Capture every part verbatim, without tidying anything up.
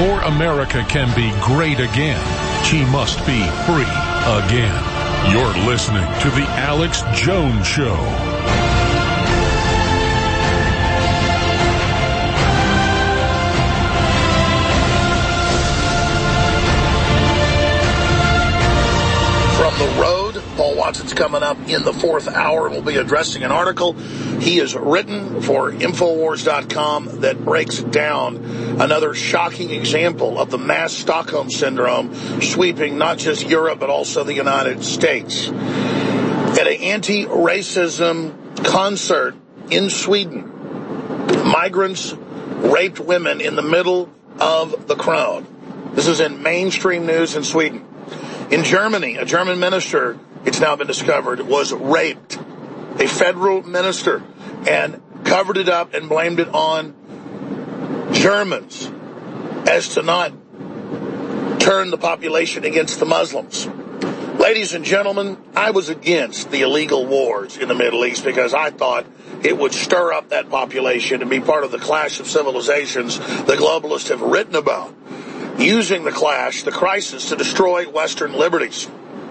Before America can be great again, she must be free again. You're listening to The Alex Jones Show. From the road, Paul Watson's coming up in the fourth hour. We'll be addressing an article he has written for Infowars dot com that breaks down another shocking example of the mass Stockholm Syndrome sweeping not just Europe but also the United States. At an anti-racism concert in Sweden, migrants raped women in the middle of the crowd. This is in mainstream news in Sweden. In Germany, a German minister, it's now been discovered, was raped. A federal minister, and covered it up and blamed it on Germans as to not turn the population against the Muslims. Ladies and gentlemen, I was against the illegal wars in the Middle East because I thought it would stir up that population and be part of the clash of civilizations the globalists have written about, using the clash, the crisis, to destroy Western liberties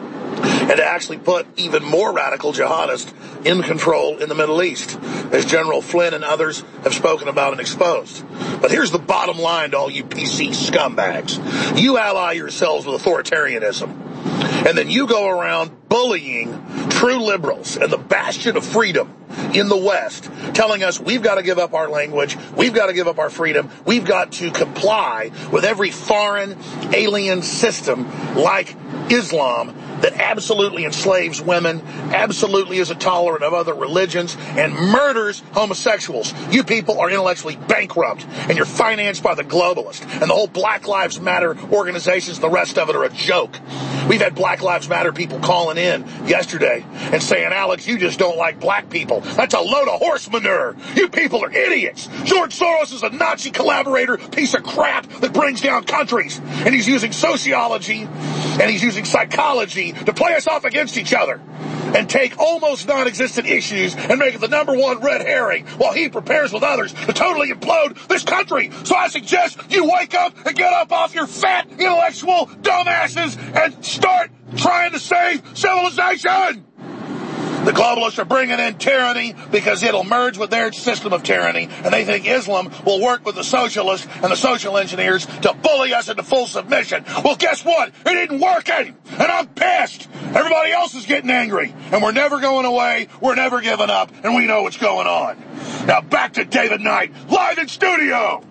and to actually put even more radical jihadists in control in the Middle East, as General Flynn and others have spoken about and exposed. But here's the bottom line to all you P C scumbags. You ally yourselves with authoritarianism, and then you go around bullying true liberals and the bastion of freedom in the West, telling us we've got to give up our language, we've got to give up our freedom, we've got to comply with every foreign alien system like Islam that absolutely enslaves women, absolutely is intolerant of other religions, and murders homosexuals. You people are intellectually bankrupt, and you're financed by the globalists. And the whole Black Lives Matter organizations, the rest of it, are a joke. We've had Black Lives Matter people calling in yesterday and saying, Alex, you just don't like black people. That's a load of horse manure. You people are idiots. George Soros is a Nazi collaborator, piece of crap that brings down countries. And he's using sociology and he's using psychology to play us off against each other and take almost non-existent issues and make it the number one red herring while he prepares with others to totally implode this country. So I suggest you wake up and get up off your fat intellectual dumbasses and start trying to save civilization. The globalists are bringing in tyranny because it'll merge with their system of tyranny, and they think Islam will work with the socialists and the social engineers to bully us into full submission. Well, guess what? It isn't working, and I'm pissed. Everybody else is getting angry, and we're never going away, we're never giving up, and we know what's going on. Now back to David Knight, live in studio. All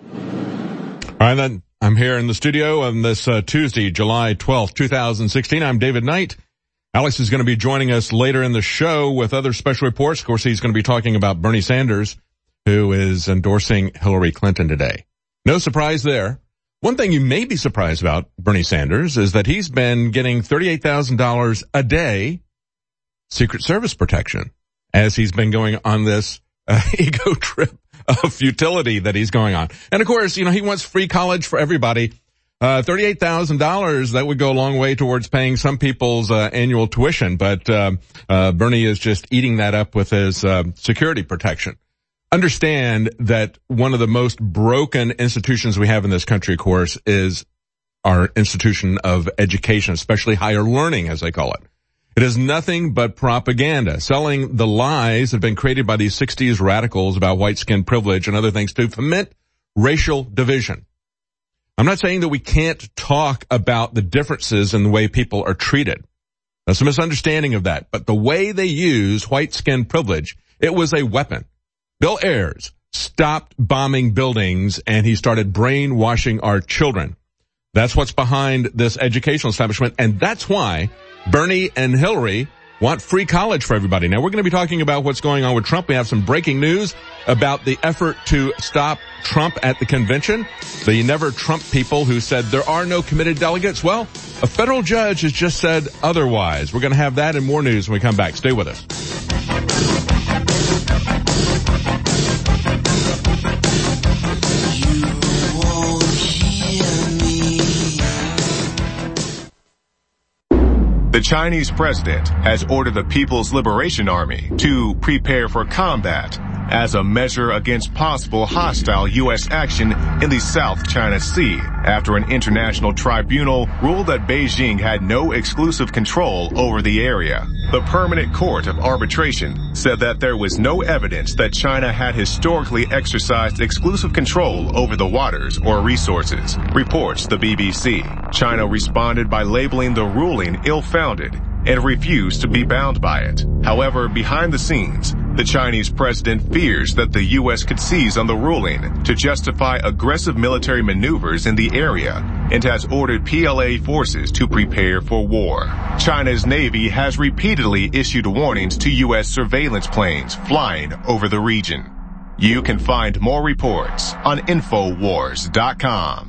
right, then. I'm here in the studio on this uh, Tuesday, July twelfth, twenty sixteen. I'm David Knight. Alex is going to be joining us later in the show with other special reports. Of course, he's going to be talking about Bernie Sanders, who is endorsing Hillary Clinton today. No surprise there. One thing you may be surprised about Bernie Sanders is that he's been getting thirty-eight thousand dollars a day Secret Service protection as he's been going on this uh, ego trip of futility that he's going on. And of course, you know, he wants free college for everybody. Uh, thirty-eight thousand dollars, that would go a long way towards paying some people's uh, annual tuition, but uh, uh, Bernie is just eating that up with his uh, security protection. Understand that one of the most broken institutions we have in this country, of course, is our institution of education, especially higher learning, as they call it. It is nothing but propaganda, selling the lies that have been created by these sixties radicals about white skin privilege and other things to foment racial division. I'm not saying that we can't talk about the differences in the way people are treated. That's a misunderstanding of that. But the way they use white skin privilege, it was a weapon. Bill Ayers stopped bombing buildings and he started brainwashing our children. That's what's behind this educational establishment, and that's why Bernie and Hillary want free college for everybody. Now, we're going to be talking about what's going on with Trump. We have some breaking news about the effort to stop Trump at the convention. The Never Trump people who said there are no committed delegates. Well, a federal judge has just said otherwise. We're going to have that and more news when we come back. Stay with us. The Chinese president has ordered the People's Liberation Army to prepare for combat as a measure against possible hostile U S action in the South China Sea after an international tribunal ruled that Beijing had no exclusive control over the area. The Permanent Court of Arbitration said that there was no evidence that China had historically exercised exclusive control over the waters or resources, reports the B B C. China responded by labeling the ruling ill-founded and refused to be bound by it. However, behind the scenes, the Chinese president fears that the U S could seize on the ruling to justify aggressive military maneuvers in the area and has ordered P L A forces to prepare for war. China's Navy has repeatedly issued warnings to U S surveillance planes flying over the region. You can find more reports on Infowars dot com.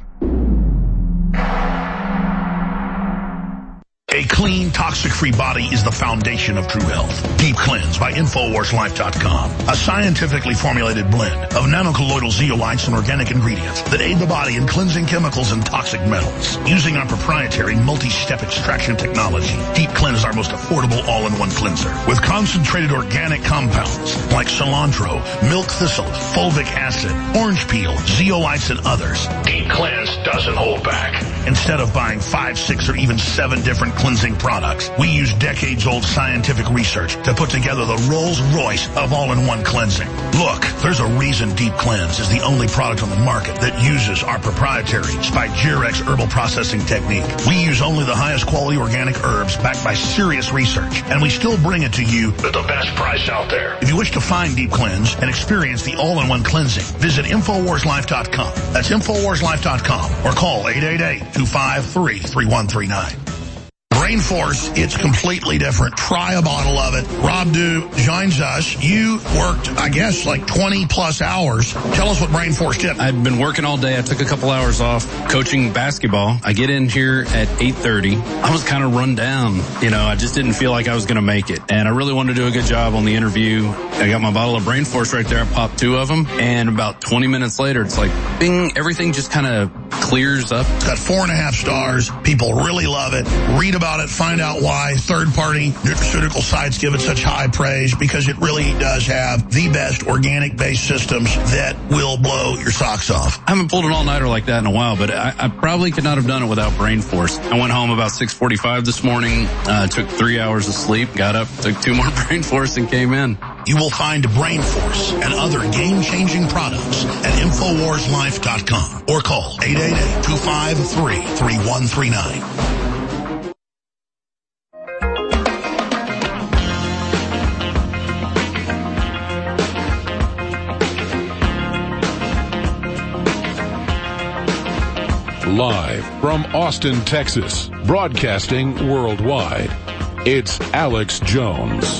A clean, toxic-free body is the foundation of true health. Deep Cleanse by Infowars Life dot com. A scientifically formulated blend of nanocolloidal zeolites and organic ingredients that aid the body in cleansing chemicals and toxic metals. Using our proprietary multi-step extraction technology, Deep Cleanse is our most affordable all-in-one cleanser. With concentrated organic compounds like cilantro, milk thistle, fulvic acid, orange peel, zeolites, and others, Deep Cleanse doesn't hold back. Instead of buying five, six, or even seven different cleansing products, we use decades-old scientific research to put together the Rolls-Royce of all-in-one cleansing. Look, there's a reason Deep Cleanse is the only product on the market that uses our proprietary Spigyrex herbal processing technique. We use only the highest quality organic herbs backed by serious research, and we still bring it to you at the best price out there. If you wish to find Deep Cleanse and experience the all-in-one cleansing, visit Infowars Life dot com. That's Infowars Life dot com or call eight eight eight, two five three, three one three nine. Brain Force, it's completely different. Try a bottle of it. Rob Dew joins us. You worked, I guess, like twenty plus hours. Tell us what Brain Force did. I'd been working all day. I took a couple hours off coaching basketball. I get in here at eight thirty. I was kind of run down. You know, I just didn't feel like I was going to make it. And I really wanted to do a good job on the interview. I got my bottle of Brain Force right there. I popped two of them. And about twenty minutes later, it's like, bing, everything just kind of clears up. It's got four and a half stars. People really love it. Read about it. Find out why third-party nutraceutical sites give it such high praise, because it really does have the best organic-based systems that will blow your socks off. I haven't pulled an all-nighter like that in a while, but I, I probably could not have done it without Brain Force. I went home about six forty-five this morning, uh, took three hours of sleep, got up, took two more Brain Force, and came in. You will find Brain Force and other game-changing products at Infowars Life dot com or call eight eight eight, two five three, three one three nine. Live from Austin, Texas, broadcasting worldwide, it's Alex Jones.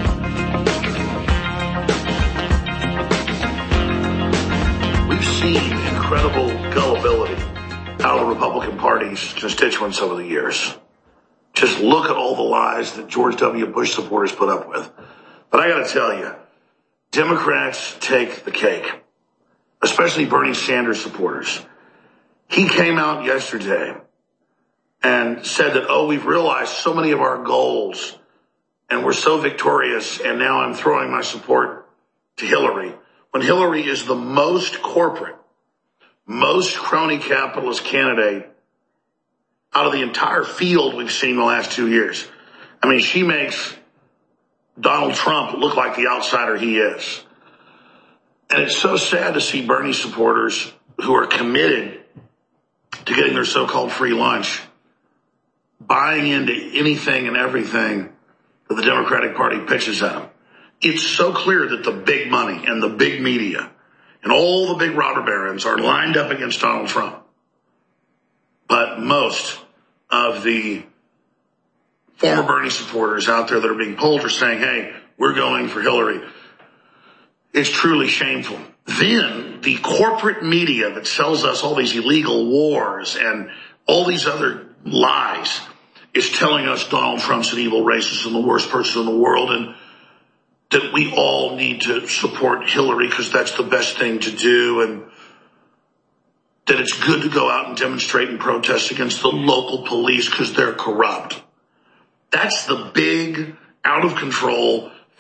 We've seen incredible gullibility out of the Republican Party's constituents over the years. Just look at all the lies that George W. Bush supporters put up with. But I got to tell you, Democrats take the cake, especially Bernie Sanders supporters. He came out yesterday and said that, oh, we've realized so many of our goals and we're so victorious, and now I'm throwing my support to Hillary. When Hillary is the most corporate, most crony capitalist candidate out of the entire field we've seen the last two years. I mean, she makes Donald Trump look like the outsider he is. And it's so sad to see Bernie supporters who are committed to getting their so-called free lunch buying into anything and everything that the Democratic Party pitches at them. It's so clear that the big money and the big media and all the big robber barons are lined up against Donald Trump. But most of the former Bernie supporters out there that are being polled are saying, hey, we're going for Hillary. It's truly shameful. Then the corporate media that sells us all these illegal wars and all these other lies is telling us Donald Trump's an evil racist and the worst person in the world, and that we all need to support Hillary because that's the best thing to do, and that it's good to go out and demonstrate and protest against the local police because they're corrupt. That's the big, out of control,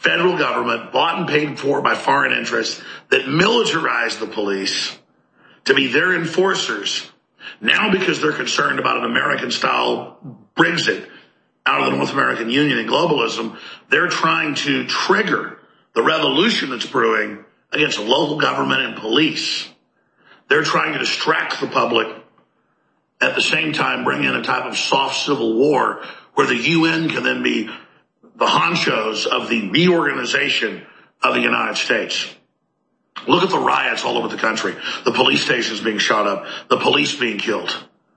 federal government, bought and paid for by foreign interests, that militarized the police to be their enforcers. Now, because they're concerned about an American-style Brexit out of the North American Union and globalism, they're trying to trigger the revolution that's brewing against local government and police. They're trying to distract the public, at the same time bring in a type of soft civil war where the U N can then be the honchos of the reorganization of the United States. Look at the riots all over the country. The police stations being shot up, the police being killed.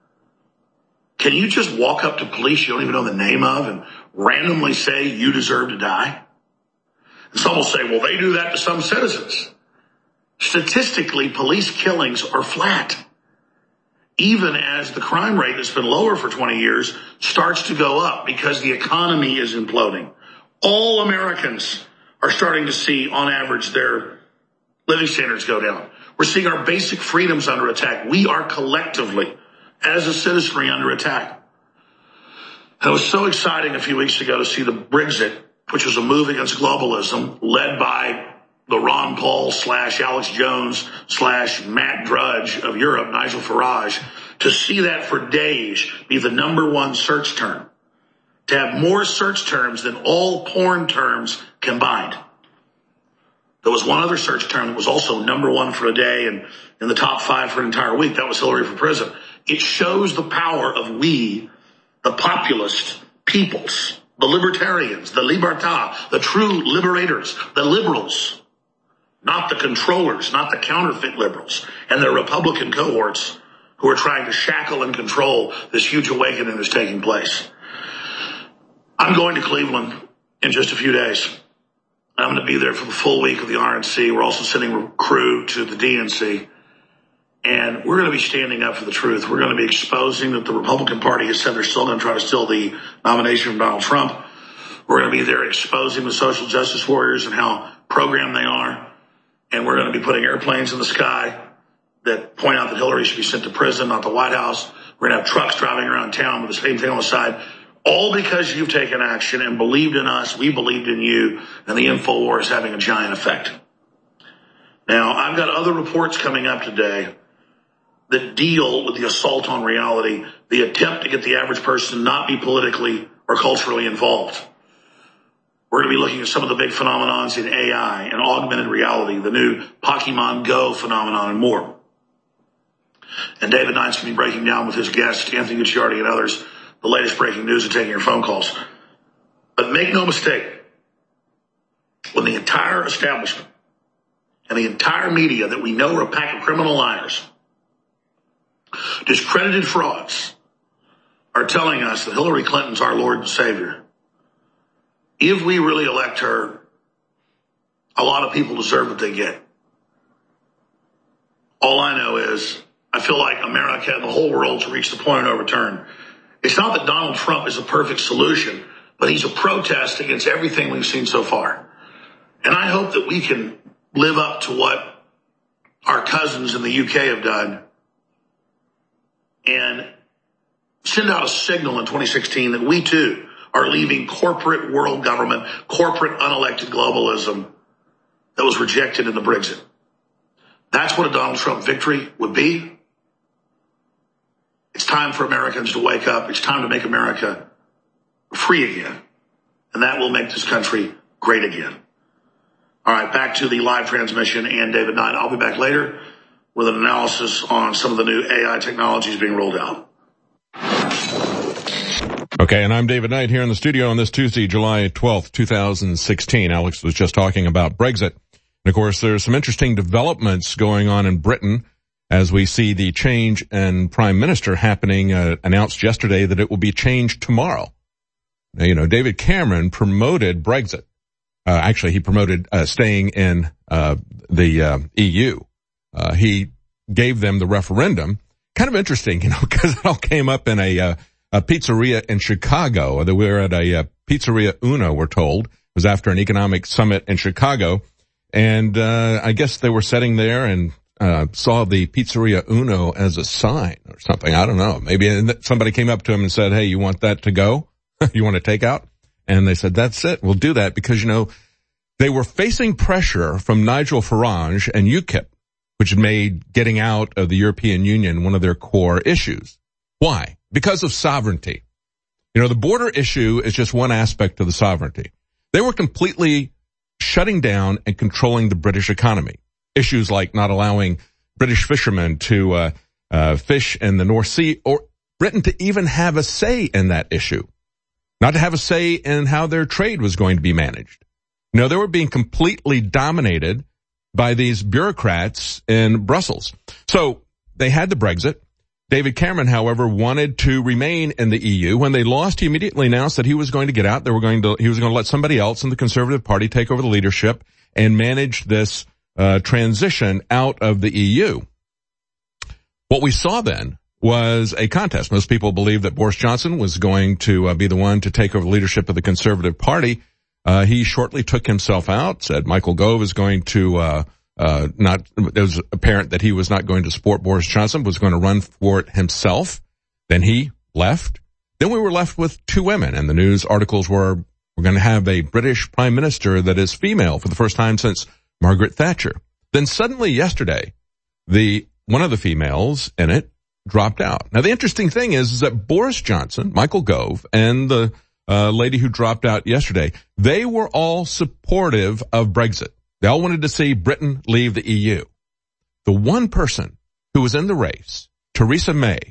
Can you just walk up to police you don't even know the name of and randomly say you deserve to die? And some will say, well, they do that to some citizens. Statistically, police killings are flat. Even as the crime rate that's been lower for twenty years starts to go up because the economy is imploding. All Americans are starting to see, on average, their living standards go down. We're seeing our basic freedoms under attack. We are collectively, as a citizenry, under attack. And it was so exciting a few weeks ago to see the Brexit, which was a move against globalism, led by the Ron Paul slash Alex Jones slash Matt Drudge of Europe, Nigel Farage, to see that for days be the number one search term, to have more search terms than all porn terms combined. There was one other search term that was also number one for a day and in the top five for an entire week. That was Hillary for president. It shows the power of we, the populist peoples, the libertarians, the libertà, the true liberators, the liberals, not the controllers, not the counterfeit liberals and their Republican cohorts who are trying to shackle and control this huge awakening that's taking place. I'm going to Cleveland in just a few days. I'm going to be there for the full week of the R N C. We're also sending a crew to the D N C. And we're going to be standing up for the truth. We're going to be exposing that the Republican Party has said they're still going to try to steal the nomination from Donald Trump. We're going to be there exposing the social justice warriors and how programmed they are. And we're going to be putting airplanes in the sky that point out that Hillary should be sent to prison, not the White House. We're going to have trucks driving around town with the same thing on the side. All because you've taken action and believed in us. We believed in you. And the InfoWar is having a giant effect. Now, I've got other reports coming up today that deal with the assault on reality, the attempt to get the average person to not be politically or culturally involved. We're going to be looking at some of the big phenomenons in A I and augmented reality, the new Pokemon Go phenomenon, and more. And David Knight's going to be breaking down with his guest, Anthony Gucciardi, and others, the latest breaking news and taking your phone calls. But make no mistake, when the entire establishment and the entire media that we know are a pack of criminal liars, discredited frauds, are telling us that Hillary Clinton's our Lord and Savior, if we really elect her, a lot of people deserve what they get. All I know is I feel like America and the whole world to reach the point of no return. It's not that Donald Trump is a perfect solution, but he's a protest against everything we've seen so far. And I hope that we can live up to what our cousins in the U K have done and send out a signal in twenty sixteen that we too are leaving corporate world government, corporate unelected globalism that was rejected in the Brexit. That's what a Donald Trump victory would be. It's time for Americans to wake up. It's time to make America free again. And that will make this country great again. All right, back to the live transmission and David Knight. I'll be back later with an analysis on some of the new A I technologies being rolled out. Okay, and I'm David Knight here in the studio on this Tuesday, July twelfth, twenty sixteen. Alex was just talking about Brexit. And of course, there's some interesting developments going on in Britain as we see the change in Prime Minister happening, uh, announced yesterday that it will be changed tomorrow. Now, you know, David Cameron promoted Brexit. Uh, actually, he promoted uh, staying in uh, the uh, E U. Uh, he gave them the referendum. Kind of interesting, you know, because it all came up in a, uh, a pizzeria in Chicago. We were at a uh, Pizzeria Uno, we're told. It was after an economic summit in Chicago. And uh I guess they were sitting there and uh saw the Pizzeria Uno as a sign or something. I don't know. Maybe somebody came up to him and said, hey, you want that to go? You want to take out? And they said, that's it. We'll do that because, you know, They were facing pressure from Nigel Farage and UKIP, which made getting out of the European Union one of their core issues. Why? Because of sovereignty. You know, the border issue is just one aspect of the sovereignty. They were completely shutting down and controlling the British economy. Issues like not allowing British fishermen to uh, uh fish in the North Sea, or Britain to even have a say in that issue. Not to have a say in how their trade was going to be managed. No, they were being completely dominated by these bureaucrats in Brussels. So they had the Brexit. David Cameron, however, wanted to remain in the E U. When they lost, he immediately announced that he was going to get out. They were going to, he was going to let somebody else in the Conservative Party take over the leadership and manage this uh, transition out of the E U. What we saw then was a contest. Most people believed that Boris Johnson was going to uh, be the one to take over the leadership of the Conservative Party. Uh, he shortly took himself out, said Michael Gove is going to, uh, uh, not, it was apparent that he was not going to support Boris Johnson, was going to run for it himself. Then he left. Then we were left with two women, and the news articles were, we're going to have a British prime minister that is female for the first time since Margaret Thatcher. Then suddenly yesterday, the, one of the females in it dropped out. Now the interesting thing is, is that Boris Johnson, Michael Gove, and the uh, lady who dropped out yesterday, they were all supportive of Brexit. They all wanted to see Britain leave the E U. The one person who was in the race, Theresa May,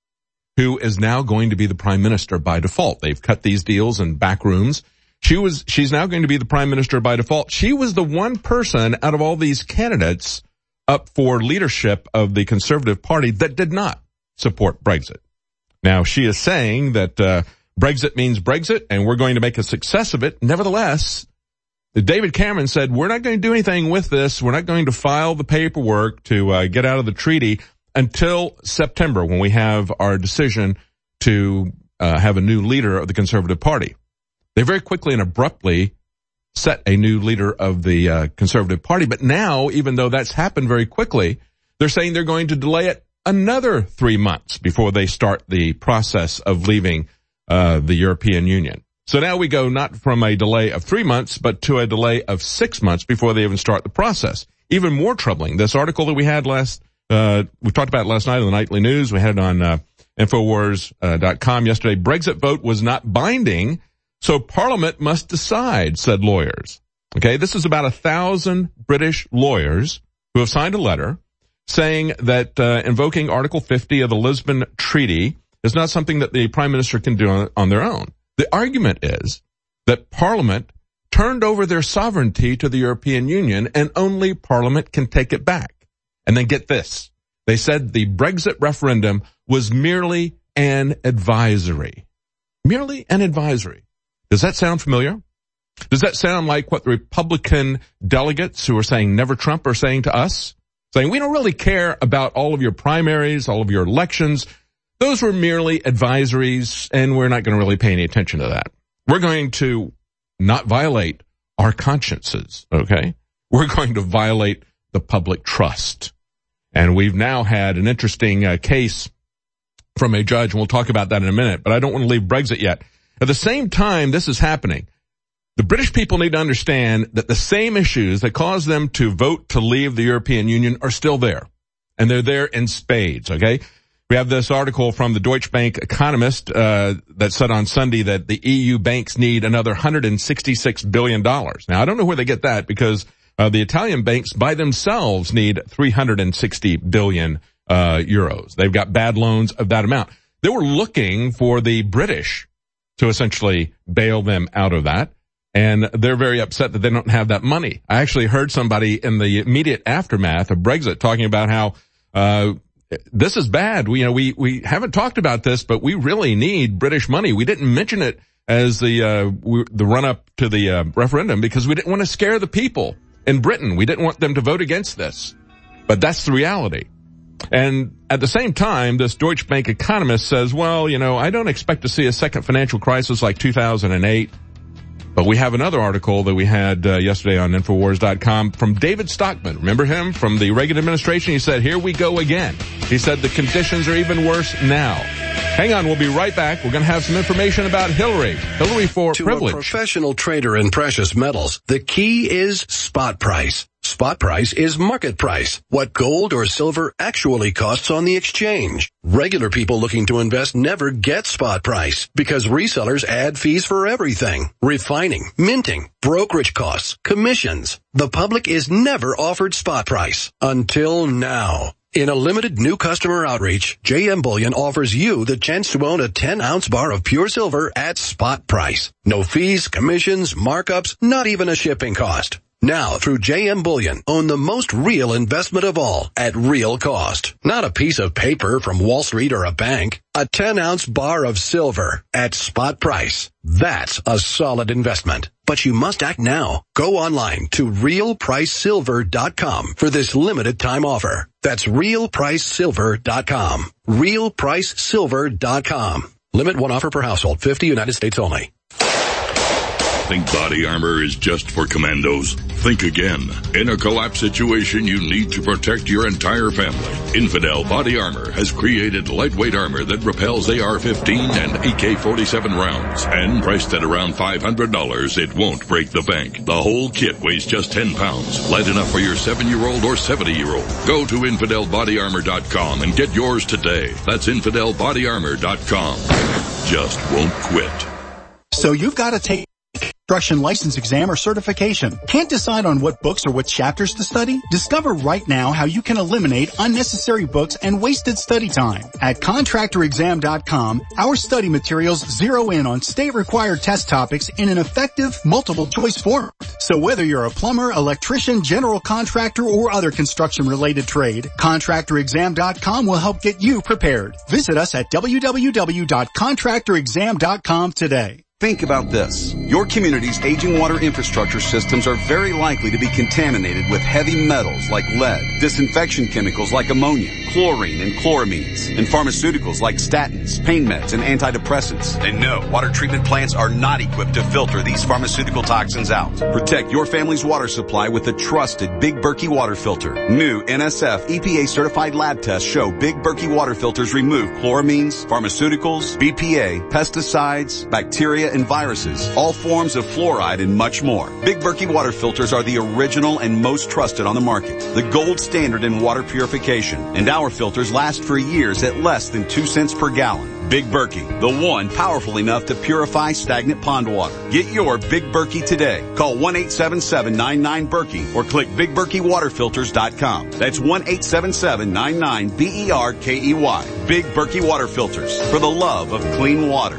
who is now going to be the prime minister by default. They've cut these deals in back rooms. She was, she's now going to be the prime minister by default. She was the one person out of all these candidates up for leadership of the Conservative Party that did not support Brexit. Now, she is saying that uh, Brexit means Brexit, and we're going to make a success of it. Nevertheless, David Cameron said, we're not going to do anything with this. We're not going to file the paperwork to uh, get out of the treaty until September, when we have our decision to uh, have a new leader of the Conservative Party. They very quickly and abruptly set a new leader of the uh, Conservative Party. But now, even though that's happened very quickly, they're saying they're going to delay it another three months before they start the process of leaving uh the European Union. So now we go not from a delay of three months, but to a delay of six months before they even start the process. Even more troubling, this article that we had last, uh we talked about last night on the Nightly News, we had it on uh, Infowars dot com yesterday. Brexit vote was not binding, so Parliament must decide, said lawyers. Okay, this is about a thousand British lawyers who have signed a letter saying that uh, invoking Article fifty of the Lisbon Treaty is not something that the Prime Minister can do on, on their own. The argument is that Parliament turned over their sovereignty to the European Union, and only Parliament can take it back. And then get this. They said the Brexit referendum was merely an advisory. Merely an advisory. Does that sound familiar? Does that sound like what the Republican delegates who are saying never Trump are saying to us? Saying, we don't really care about all of your primaries, all of your elections. Those were merely advisories, and we're not going to really pay any attention to that. We're going to not violate our consciences, okay? We're going to violate the public trust. And we've now had an interesting uh, case from a judge, and we'll talk about that in a minute, but I don't want to leave Brexit yet. At the same time this is happening, the British people need to understand that the same issues that caused them to vote to leave the European Union are still there. And they're there in spades, okay? We have this article from the Deutsche Bank economist uh that said on Sunday that the E U banks need another one hundred sixty-six billion dollars. Now, I don't know where they get that, because uh the Italian banks by themselves need three hundred sixty billion uh euros. They've got bad loans of that amount. They were looking for the British to essentially bail them out of that. And they're very upset that they don't have that money. I actually heard somebody in the immediate aftermath of Brexit talking about how uh this is bad. We, you know, we, we haven't talked about this, but we really need British money. We didn't mention it as the, uh, we, the run up to the, uh, referendum because we didn't want to scare the people in Britain. We didn't want them to vote against this, but that's the reality. And at the same time, this Deutsche Bank economist says, well, you know, I don't expect to see a second financial crisis like two thousand eight. But we have another article that we had uh, yesterday on Infowars dot com from David Stockman. Remember him from the Reagan administration? He said, here we go again. He said the conditions are even worse now. Hang on, we'll be right back. We're going to have some information about Hillary. Hillary for to privilege. To a professional trader in precious metals, the key is spot price. Spot price is market price, what gold or silver actually costs on the exchange. Regular people looking to invest never get spot price because resellers add fees for everything. Refining, minting, brokerage costs, commissions. The public is never offered spot price until now. In a limited new customer outreach, J M Bullion offers you the chance to own a ten ounce bar of pure silver at spot price. No fees, commissions, markups, not even a shipping cost. Now, through J M Bullion, own the most real investment of all at real cost. Not a piece of paper from Wall Street or a bank. A ten ounce bar of silver at spot price. That's a solid investment. But you must act now. Go online to real price silver dot com for this limited time offer. That's real price silver dot com. real price silver dot com. Limit one offer per household. fifty United States only. Think body armor is just for commandos? Think again. In a collapse situation, you need to protect your entire family. Infidel Body Armor has created lightweight armor that repels A R fifteen and A K forty-seven rounds. And priced at around five hundred dollars, it won't break the bank. The whole kit weighs just ten pounds. Light enough for your seven-year-old or seventy-year-old. Go to infidel body armor dot com and get yours today. That's infidel body armor dot com. Just won't quit. So you've got to take construction license exam or certification. Can't decide on what books or what chapters to study? Discover right now how you can eliminate unnecessary books and wasted study time. At contractor exam dot com, our study materials zero in on state-required test topics in an effective, multiple-choice format. So whether you're a plumber, electrician, general contractor, or other construction-related trade, contractor exam dot com will help get you prepared. Visit us at w w w dot contractor exam dot com today. Think about this. Your community's aging water infrastructure systems are very likely to be contaminated with heavy metals like lead, disinfection chemicals like ammonia, chlorine and chloramines, and pharmaceuticals like statins, pain meds, and antidepressants. And no, water treatment plants are not equipped to filter these pharmaceutical toxins out. Protect your family's water supply with the trusted Big Berkey water filter. New N S F E P A certified lab tests show Big Berkey water filters remove chloramines, pharmaceuticals, B P A, pesticides, bacteria, and viruses, all forms of fluoride, and much more. Big Berkey water filters are the original and most trusted on the market, the gold standard in water purification, and our filters last for years at less than two cents per gallon. Big Berkey, the one powerful enough to purify stagnant pond water. Get your Big Berkey today. Call one eight seven seven nine nine Berkey or click big berkey water filters dot com. That's one eight seven seven nine nine B E R K E Y. Big Berkey water filters, for the love of clean water.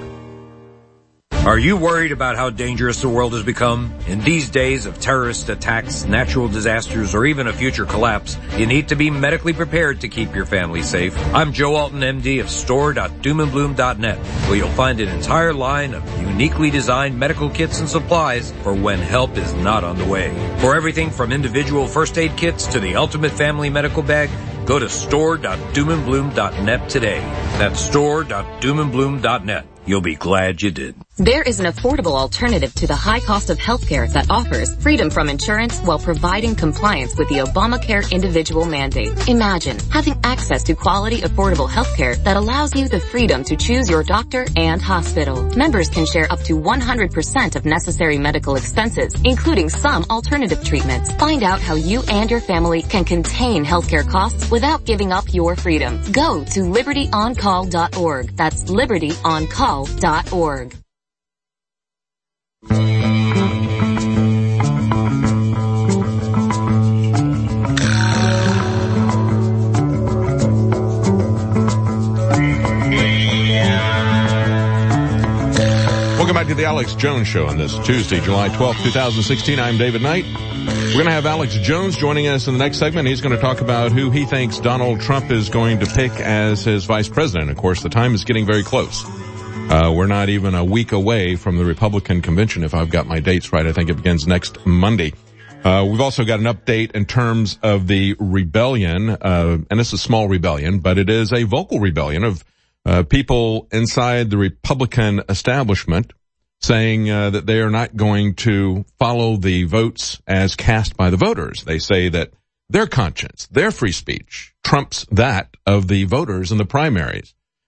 Are you worried about how dangerous the world has become? In these days of terrorist attacks, natural disasters, or even a future collapse, you need to be medically prepared to keep your family safe. I'm Joe Alton, M D of store dot doom and bloom dot net, where you'll find an entire line of uniquely designed medical kits and supplies for when help is not on the way. For everything from individual first aid kits to the ultimate family medical bag, go to store dot doom and bloom dot net today. That's store dot doom and bloom dot net. You'll be glad you did. There is an affordable alternative to the high cost of healthcare that offers freedom from insurance while providing compliance with the Obamacare individual mandate. Imagine having access to quality, affordable healthcare that allows you the freedom to choose your doctor and hospital. Members can share up to one hundred percent of necessary medical expenses, including some alternative treatments. Find out how you and your family can contain healthcare costs without giving up your freedom. Go to liberty on call dot org. That's liberty on call dot org. Welcome back to the Alex Jones Show on this Tuesday, July twelfth, twenty sixteen. I'm David Knight. We're going to have Alex Jones joining us in the next segment. He's going to talk about who he thinks Donald Trump is going to pick as his vice president. Of course, the time is getting very close. Uh, we're not even a week away from the Republican convention, if I've got my dates right. I think it begins next Monday. Uh, we've also got an update in terms of the rebellion, uh, and it's a small rebellion, but it is a vocal rebellion of uh, people inside the Republican establishment saying uh, that they are not going to follow the votes as cast by the voters. They say that their conscience, their free speech, trumps that of the voters in the primaries.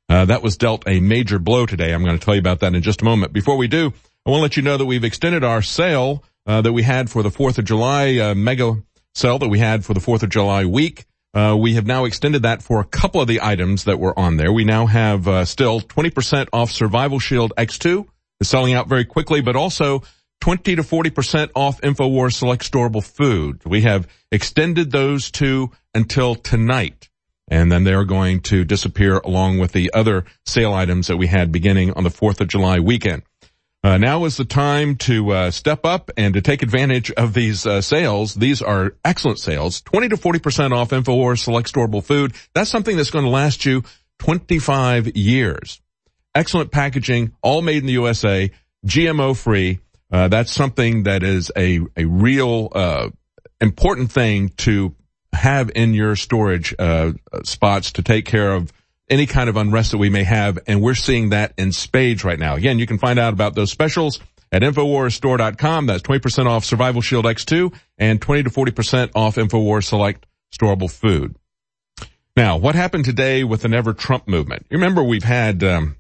Uh, that was dealt a major blow today. I'm going to tell you about that in just a moment. Before we do, I want to let you know that we've extended our sale uh, that we had for the fourth of July, uh, mega sale that we had for the fourth of July week. Uh, we have now extended that for a couple of the items that were on there. We now have uh, still twenty percent off Survival Shield X two. It's selling out very quickly, but also twenty to forty percent off InfoWars Select Storable Food. We have extended those two until tonight, and then they're going to disappear along with the other sale items that we had beginning on the fourth of July weekend. Uh, now is the time to uh, step up and to take advantage of these uh, sales. These are excellent sales. twenty to forty percent off InfoWars Select Storable Food. That's something that's going to last you twenty-five years. Excellent packaging, all made in the U S A, G M O free. Uh, that's something that is a, a real uh, important thing to have in your storage uh, spots to take care of any kind of unrest that we may have, and we're seeing that in spades right now. Again, you can find out about those specials at InfoWars Store dot com. That's twenty percent off Survival Shield X two and twenty to forty percent off InfoWars Select Storable Food. Now, what happened today with the Never Trump movement? You remember we've had um,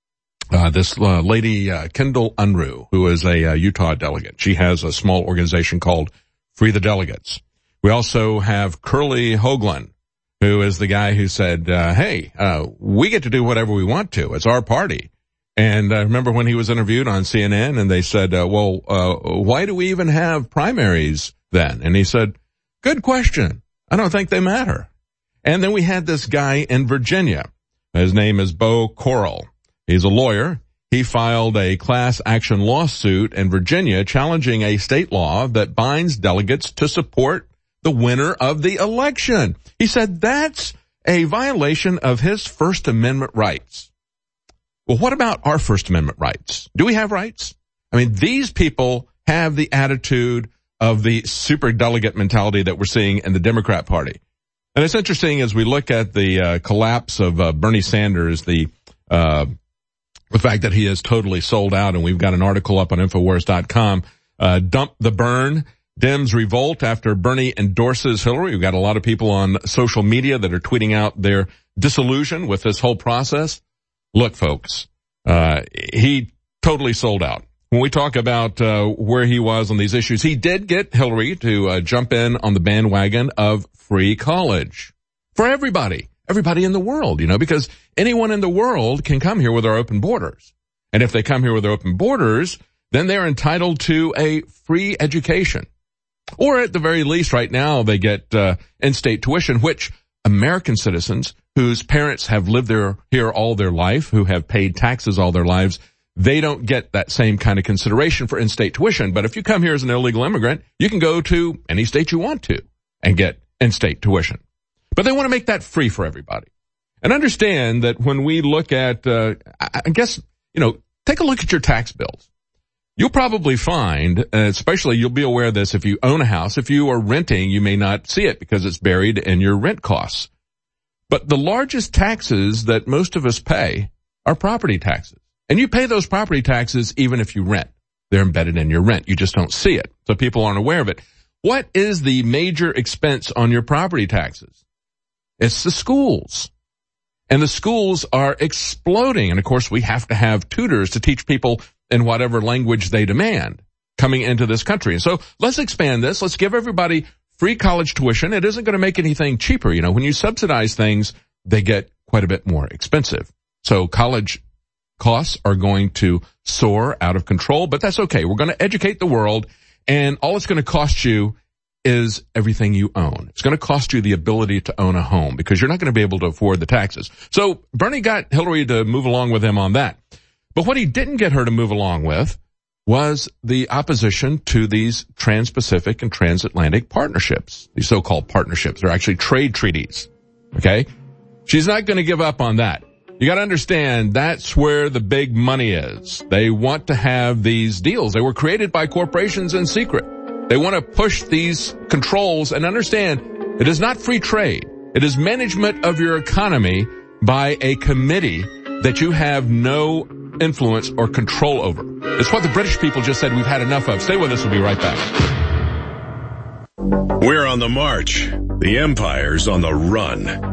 uh, this uh, lady, uh, Kendall Unruh, who is a uh, Utah delegate. She has a small organization called Free the Delegates. We also have Curly Hoagland, who is the guy who said, uh, hey, uh, we get to do whatever we want to. It's our party. And I remember when he was interviewed on C N N and they said, uh, well, uh, why do we even have primaries then? And he said, good question. I don't think they matter. And then we had this guy in Virginia. His name is Beau Corral. He's a lawyer. He filed a class action lawsuit in Virginia challenging a state law that binds delegates to support the winner of the election. He said that's a violation of his First Amendment rights. Well, what about our First Amendment rights? Do we have rights? I mean, these people have the attitude of the superdelegate mentality that we're seeing in the Democrat Party. And it's interesting as we look at the uh, collapse of uh, Bernie Sanders, the uh the fact that he is totally sold out, and we've got an article up on InfoWars dot com, uh, Dump the Burn. Dems revolt after Bernie endorses Hillary. We've got a lot of people on social media that are tweeting out their disillusion with this whole process. Look, folks, uh, he totally sold out. When we talk about uh, where he was on these issues, he did get Hillary to uh, jump in on the bandwagon of free college for everybody, everybody in the world, you know, because anyone in the world can come here with our open borders. And if they come here with their open borders, then they're entitled to a free education. Or at the very least right now they get uh, in-state tuition, which American citizens whose parents have lived there here all their life, who have paid taxes all their lives, they don't get that same kind of consideration for in-state tuition. But if you come here as an illegal immigrant, you can go to any state you want to and get in-state tuition. But they want to make that free for everybody. And understand that when we look at, uh, I guess, you know, take a look at your tax bills. You'll probably find, uh, especially you'll be aware of this if you own a house. If you are renting, you may not see it because it's buried in your rent costs. But the largest taxes that most of us pay are property taxes. And you pay those property taxes even if you rent. They're embedded in your rent. You just don't see it. So people aren't aware of it. What is the major expense on your property taxes? It's the schools. And the schools are exploding. And of course, we have to have tutors to teach people in whatever language they demand coming into this country. And so let's expand this. Let's give everybody free college tuition. It isn't going to make anything cheaper. You know, when you subsidize things, they get quite a bit more expensive. So college costs are going to soar out of control, but that's okay. We're going to educate the world, and all it's going to cost you is everything you own. It's going to cost you the ability to own a home because you're not going to be able to afford the taxes. So Bernie got Hillary to move along with him on that. But what he didn't get her to move along with was the opposition to these trans-Pacific and transatlantic partnerships, these so-called partnerships. They're actually trade treaties, okay? She's not going to give up on that. You got to understand that's where the big money is. They want to have these deals. They were created by corporations in secret. They want to push these controls, and understand it is not free trade. It is management of your economy by a committee that you have no influence or control over. It's what the British people just said we've had enough of. Stay with us. We'll be right back. We're on the march. The empire's on the run.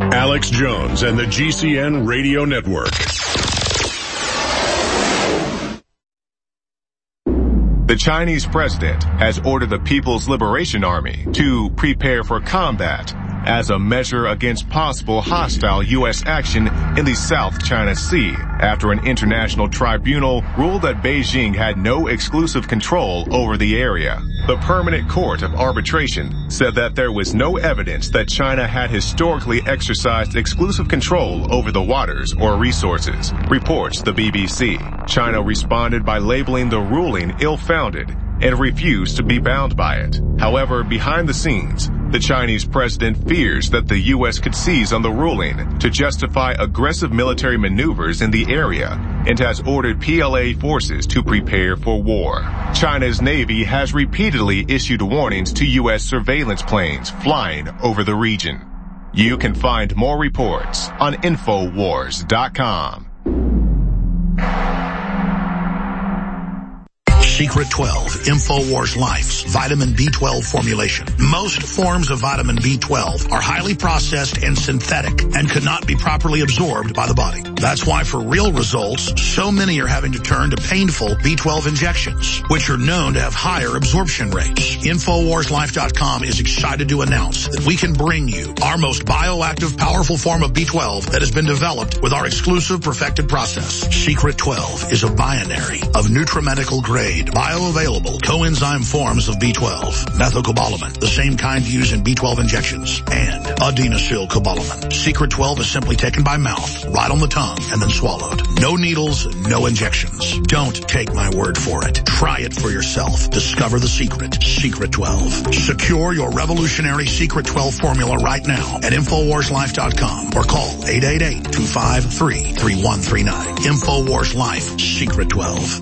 Alex Jones and the G C N Radio Network. The Chinese president has ordered the People's Liberation Army to prepare for combat as a measure against possible hostile U S action in the South China Sea after an international tribunal ruled that Beijing had no exclusive control over the area. The Permanent Court of Arbitration said that there was no evidence that China had historically exercised exclusive control over the waters or resources, reports the B B C. China responded by labeling the ruling ill-founded and refused to be bound by it. However, behind the scenes, the Chinese president fears that the U S could seize on the ruling to justify aggressive military maneuvers in the area and has ordered P L A forces to prepare for war. China's Navy has repeatedly issued warnings to U S surveillance planes flying over the region. You can find more reports on Infowars dot com. Secret twelve, InfoWars Life's vitamin B twelve formulation. Most forms of vitamin B twelve are highly processed and synthetic and could not be properly absorbed by the body. That's why for real results, so many are having to turn to painful B twelve injections, which are known to have higher absorption rates. Infowars Life dot com is excited to announce that we can bring you our most bioactive, powerful form of B twelve that has been developed with our exclusive perfected process. Secret twelve is a binary of nutramedical grade, bioavailable coenzyme forms of B twelve, methylcobalamin, the same kind used in B twelve injections, and adenosylcobalamin. Secret twelve is simply taken by mouth, right on the tongue, and then swallowed. No needles, no injections. Don't take my word for it. Try it for yourself. Discover the secret. Secret twelve. Secure your revolutionary Secret twelve formula right now at Infowars Life dot com or call eight eight eight, two five three, three one three nine. Infowars Life, Secret twelve.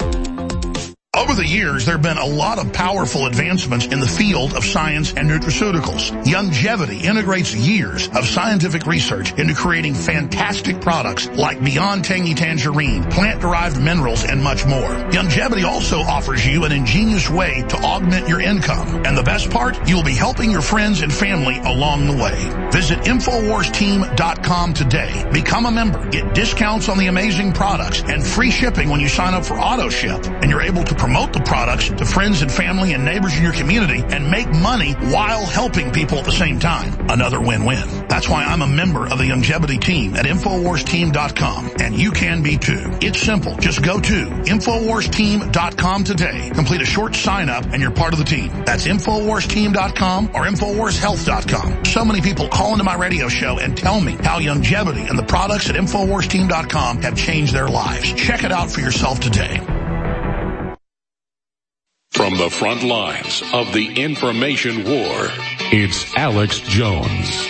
Over the years, there have been a lot of powerful advancements in the field of science and nutraceuticals. Youngevity integrates years of scientific research into creating fantastic products like Beyond Tangy Tangerine, plant-derived minerals, and much more. Youngevity also offers you an ingenious way to augment your income. And the best part, you'll be helping your friends and family along the way. Visit Infowars Team dot com today. Become a member, get discounts on the amazing products, and free shipping when you sign up for AutoShip. And you're able to promote the products to friends and family and neighbors in your community and make money while helping people at the same time. Another win-win. That's why I'm a member of the Youngevity team at Infowars Team dot com, and you can be too. It's simple. Just go to Infowars Team dot com today, complete a short sign-up, and you're part of the team. That's Infowars Team dot com or Infowars Health dot com. So many people call into my radio show and tell me how Youngevity and the products at Infowars Team dot com have changed their lives. Check it out for yourself today. From the front lines of the information war, it's Alex Jones.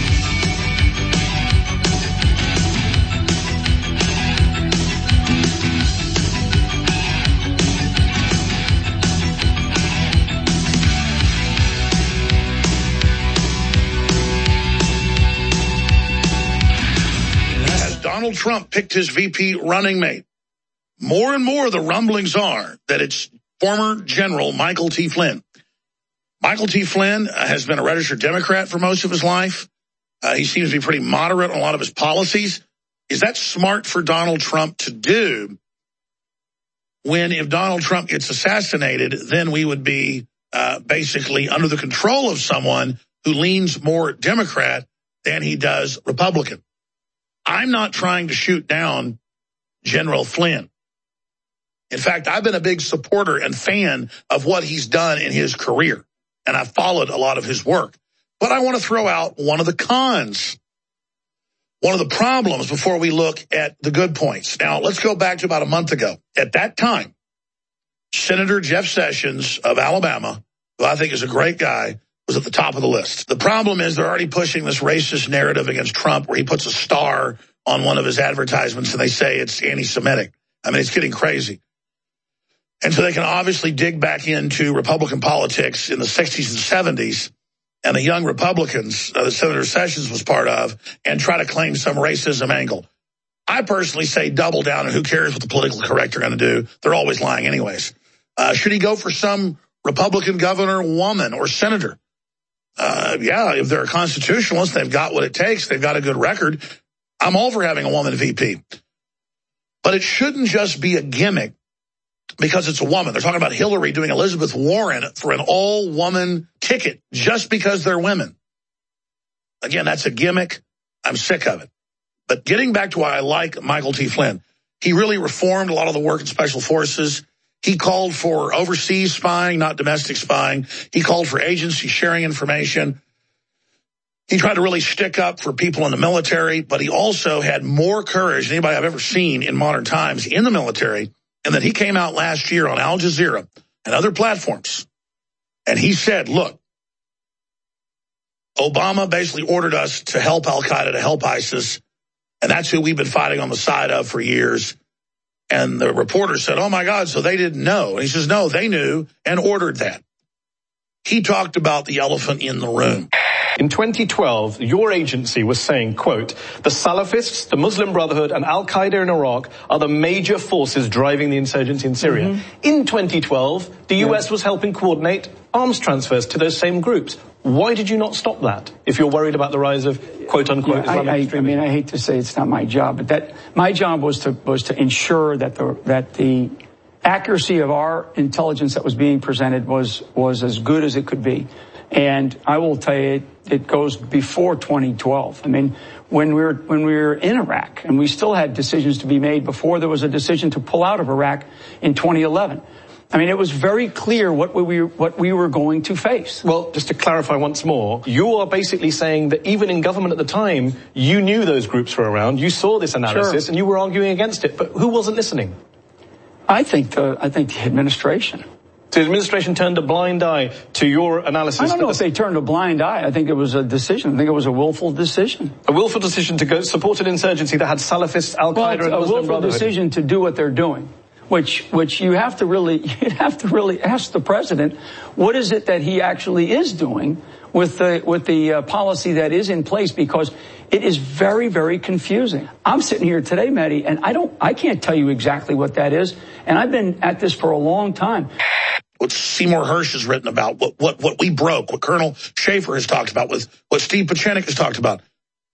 As Donald Trump picked his V P running mate, more and more the rumblings are that it's former General Michael T. Flynn. Michael T. Flynn uh, has been a registered Democrat for most of his life. Uh, he seems to be pretty moderate on a lot of his policies. Is that smart for Donald Trump to do when, if Donald Trump gets assassinated, then we would be uh, basically under the control of someone who leans more Democrat than he does Republican? I'm not trying to shoot down General Flynn. In fact, I've been a big supporter and fan of what he's done in his career, and I've followed a lot of his work. But I want to throw out one of the cons, one of the problems before we look at the good points. Now, let's go back to about a month ago. At that time, Senator Jeff Sessions of Alabama, who I think is a great guy, was at the top of the list. The problem is they're already pushing this racist narrative against Trump where he puts a star on one of his advertisements and they say it's anti-Semitic. I mean, it's getting crazy. And so they can obviously dig back into Republican politics in the sixties and seventies and the young Republicans uh, that Senator Sessions was part of and try to claim some racism angle. I personally say double down, and who cares what the political correct are going to do? They're always lying anyways. Uh, should he go for some Republican governor, woman, or senator? uh, yeah, if they're a constitutionalist, they've got what it takes, they've got a good record, I'm all for having a woman V P. But it shouldn't just be a gimmick because it's a woman. They're talking about Hillary doing Elizabeth Warren for an all-woman ticket just because they're women. Again, that's a gimmick. I'm sick of it. But getting back to why I like Michael T. Flynn, he really reformed a lot of the work in special forces. He called for overseas spying, not domestic spying. He called for agencies sharing information. He tried to really stick up for people in the military, but he also had more courage than anybody I've ever seen in modern times in the military. And then he came out last year on Al Jazeera and other platforms, and he said, look, Obama basically ordered us to help Al-Qaeda, to help ISIS, and that's who we've been fighting on the side of for years. And the reporter said, oh, my God, so they didn't know. And he says, no, they knew and ordered that. He talked about the elephant in the room. In twenty twelve, your agency was saying, quote, the Salafists, the Muslim Brotherhood, and Al-Qaeda in Iraq are the major forces driving the insurgency in Syria. Mm-hmm. In twenty twelve, the U S yeah. was helping coordinate arms transfers to those same groups. Why did you not stop that if you're worried about the rise of quote-unquote yeah, Islamic I, I, extremism? I mean, I hate to say it's not my job, but that my job was to was to ensure that the that the accuracy of our intelligence that was being presented was was as good as it could be. And I will tell you, it, it goes before twenty twelve. I mean, when we were when we were in Iraq, and we still had decisions to be made before there was a decision to pull out of Iraq in twenty eleven. I mean, it was very clear what we what we were going to face. Well, just to clarify once more, you are basically saying that even in government at the time, you knew those groups were around, you saw this analysis, sure. and you were arguing against it. But who wasn't listening? I think the I think the administration. So the administration turned a blind eye to your analysis. I don't know if they turned a blind eye. I think it was a decision. I think it was a willful decision. A willful decision to go support an insurgency that had Salafists, Al-Qaeda, well, and Muslim a willful Brotherhood. decision to do what they're doing, which which you have to really you have to really ask the president, what is it that he actually is doing with the with the uh, policy that is in place, because it is very, very confusing. I'm sitting here today, Mehdi, and I don't I can't tell you exactly what that is, and I've been at this for a long time. What Seymour Hersh has written about, what, what, what we broke, what Colonel Schaefer has talked about, with what Steve Pachenik has talked about.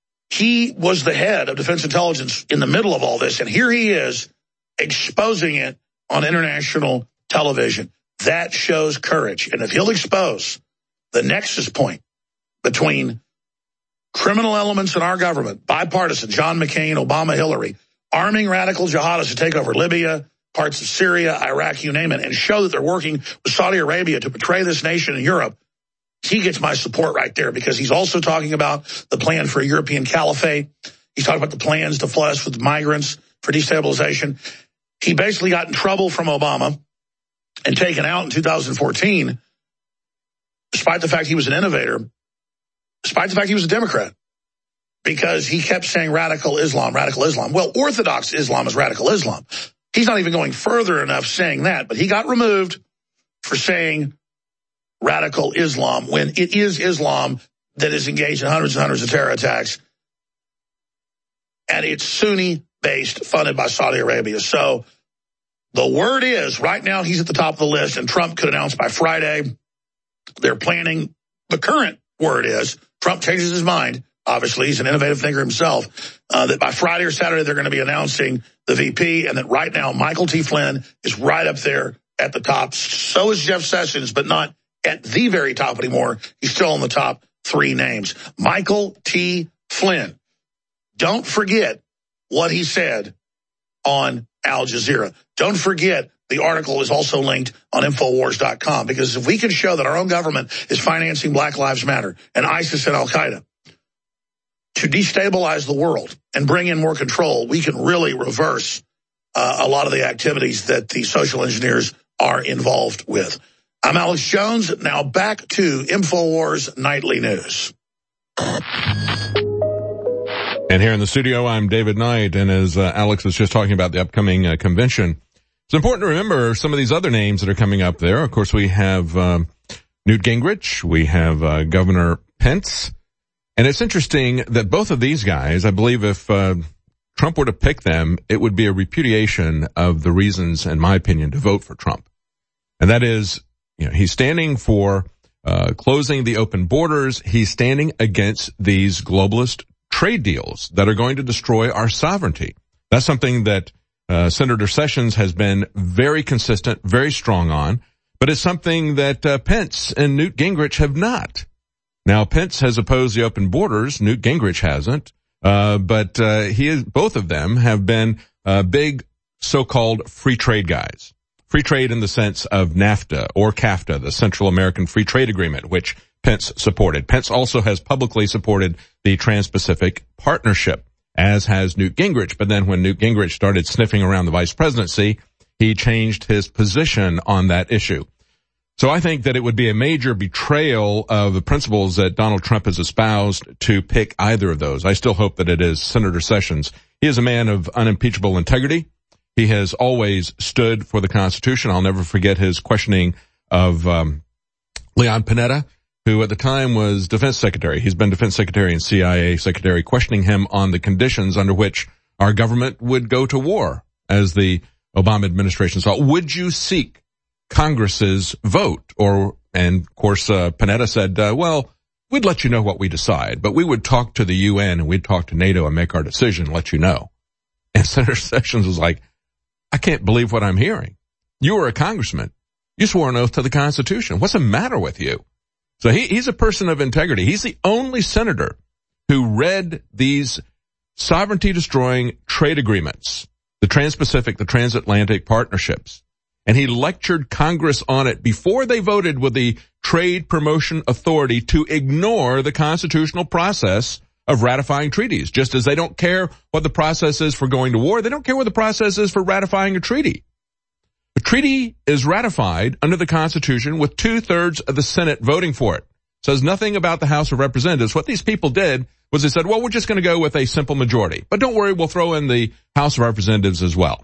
He was the head of Defense Intelligence in the middle of all this, and here he is exposing it on international television. That shows courage. And if he'll expose the nexus point between criminal elements in our government, bipartisan, John McCain, Obama, Hillary, arming radical jihadists to take over Libya, parts of Syria, Iraq, you name it, and show that they're working with Saudi Arabia to betray this nation in Europe, he gets my support right there, because he's also talking about the plan for a European caliphate. He's talking about the plans to flood us with migrants for destabilization. He basically got in trouble from Obama and taken out in two thousand fourteen, despite the fact he was an innovator, despite the fact he was a Democrat, because he kept saying radical Islam, radical Islam. Well, Orthodox Islam is radical Islam. He's not even going further enough saying that, but he got removed for saying radical Islam when it is Islam that is engaged in hundreds and hundreds of terror attacks. And it's Sunni-based, funded by Saudi Arabia. So the word is, right now he's at the top of the list, and Trump could announce by Friday they're planning. The current word is, Trump changes his mind. Obviously, he's an innovative thinker himself, uh, that by Friday or Saturday they're going to be announcing the V P, and that right now Michael T. Flynn is right up there at the top. So is Jeff Sessions, but not at the very top anymore. He's still in the top three names. Michael T. Flynn. Don't forget what he said on Al Jazeera. Don't forget the article is also linked on Infowars dot com, because if we can show that our own government is financing Black Lives Matter and ISIS and Al-Qaeda to destabilize the world and bring in more control, we can really reverse uh, a lot of the activities that the social engineers are involved with. I'm Alex Jones. Now back to InfoWars Nightly News. And here in the studio, I'm David Knight. And as uh, Alex was just talking about the upcoming uh, convention, it's important to remember some of these other names that are coming up there. Of course, we have um, Newt Gingrich. We have uh, Governor Pence. And it's interesting that both of these guys, I believe if uh, Trump were to pick them, it would be a repudiation of the reasons, in my opinion, to vote for Trump. And that is, you know, he's standing for uh, closing the open borders. He's standing against these globalist trade deals that are going to destroy our sovereignty. That's something that uh, Senator Sessions has been very consistent, very strong on, but it's something that uh, Pence and Newt Gingrich have not. Now, Pence has opposed the open borders. Newt Gingrich hasn't, uh, but uh, he is, both of them have been uh, big so-called free trade guys. Free trade in the sense of NAFTA or CAFTA, the Central American Free Trade Agreement, which Pence supported. Pence also has publicly supported the Trans-Pacific Partnership, as has Newt Gingrich. But then when Newt Gingrich started sniffing around the vice presidency, he changed his position on that issue. So I think that it would be a major betrayal of the principles that Donald Trump has espoused to pick either of those. I still hope that it is Senator Sessions. He is a man of unimpeachable integrity. He has always stood for the Constitution. I'll never forget his questioning of um, Leon Panetta, who at the time was defense secretary. He's been defense secretary and C I A secretary, questioning him on the conditions under which our government would go to war, as the Obama administration saw. Would you seek Congress's vote? Or, and of course, uh, Panetta said, uh, well, we'd let you know what we decide, but we would talk to the U N and we'd talk to NATO and make our decision, let you know. And Senator Sessions was like, I can't believe what I'm hearing. You were a congressman. You swore an oath to the Constitution. What's the matter with you? So he, he's a person of integrity. He's the only senator who read these sovereignty-destroying trade agreements, the Trans-Pacific, the Transatlantic partnerships, and he lectured Congress on it before they voted with the Trade Promotion Authority to ignore the constitutional process of ratifying treaties. Just as they don't care what the process is for going to war, they don't care what the process is for ratifying a treaty. A treaty is ratified under the Constitution with two-thirds of the Senate voting for it. Says nothing about the House of Representatives. What these people did was they said, well, we're just going to go with a simple majority. But don't worry, we'll throw in the House of Representatives as well.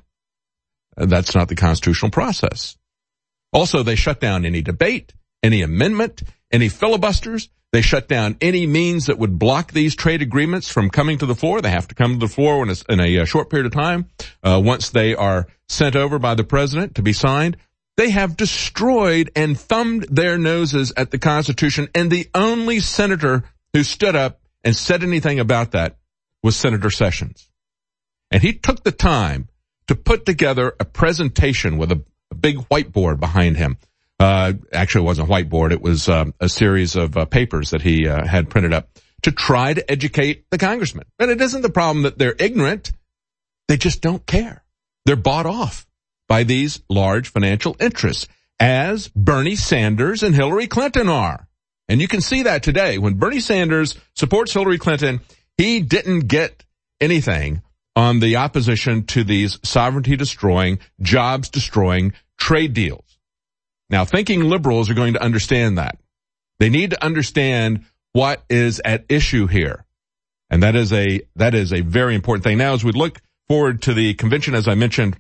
And that's not the constitutional process. Also, they shut down any debate, any amendment, any filibusters. They shut down any means that would block these trade agreements from coming to the floor. They have to come to the floor in a, in a short period of time. Uh, once they are sent over by the president to be signed, they have destroyed and thumbed their noses at the Constitution. And the only senator who stood up and said anything about that was Senator Sessions. And he took the time to put together a presentation with a, a big whiteboard behind him. Uh, actually, it wasn't a whiteboard. It was um, a series of uh, papers that he uh, had printed up to try to educate the congressman. And it isn't the problem that they're ignorant. They just don't care. They're bought off by these large financial interests, as Bernie Sanders and Hillary Clinton are. And you can see that today. When Bernie Sanders supports Hillary Clinton, he didn't get anything on the opposition to these sovereignty-destroying, jobs-destroying trade deals. Now, thinking liberals are going to understand that. They need to understand what is at issue here. And that is a, that is a very important thing. Now, as we look forward to the convention, as I mentioned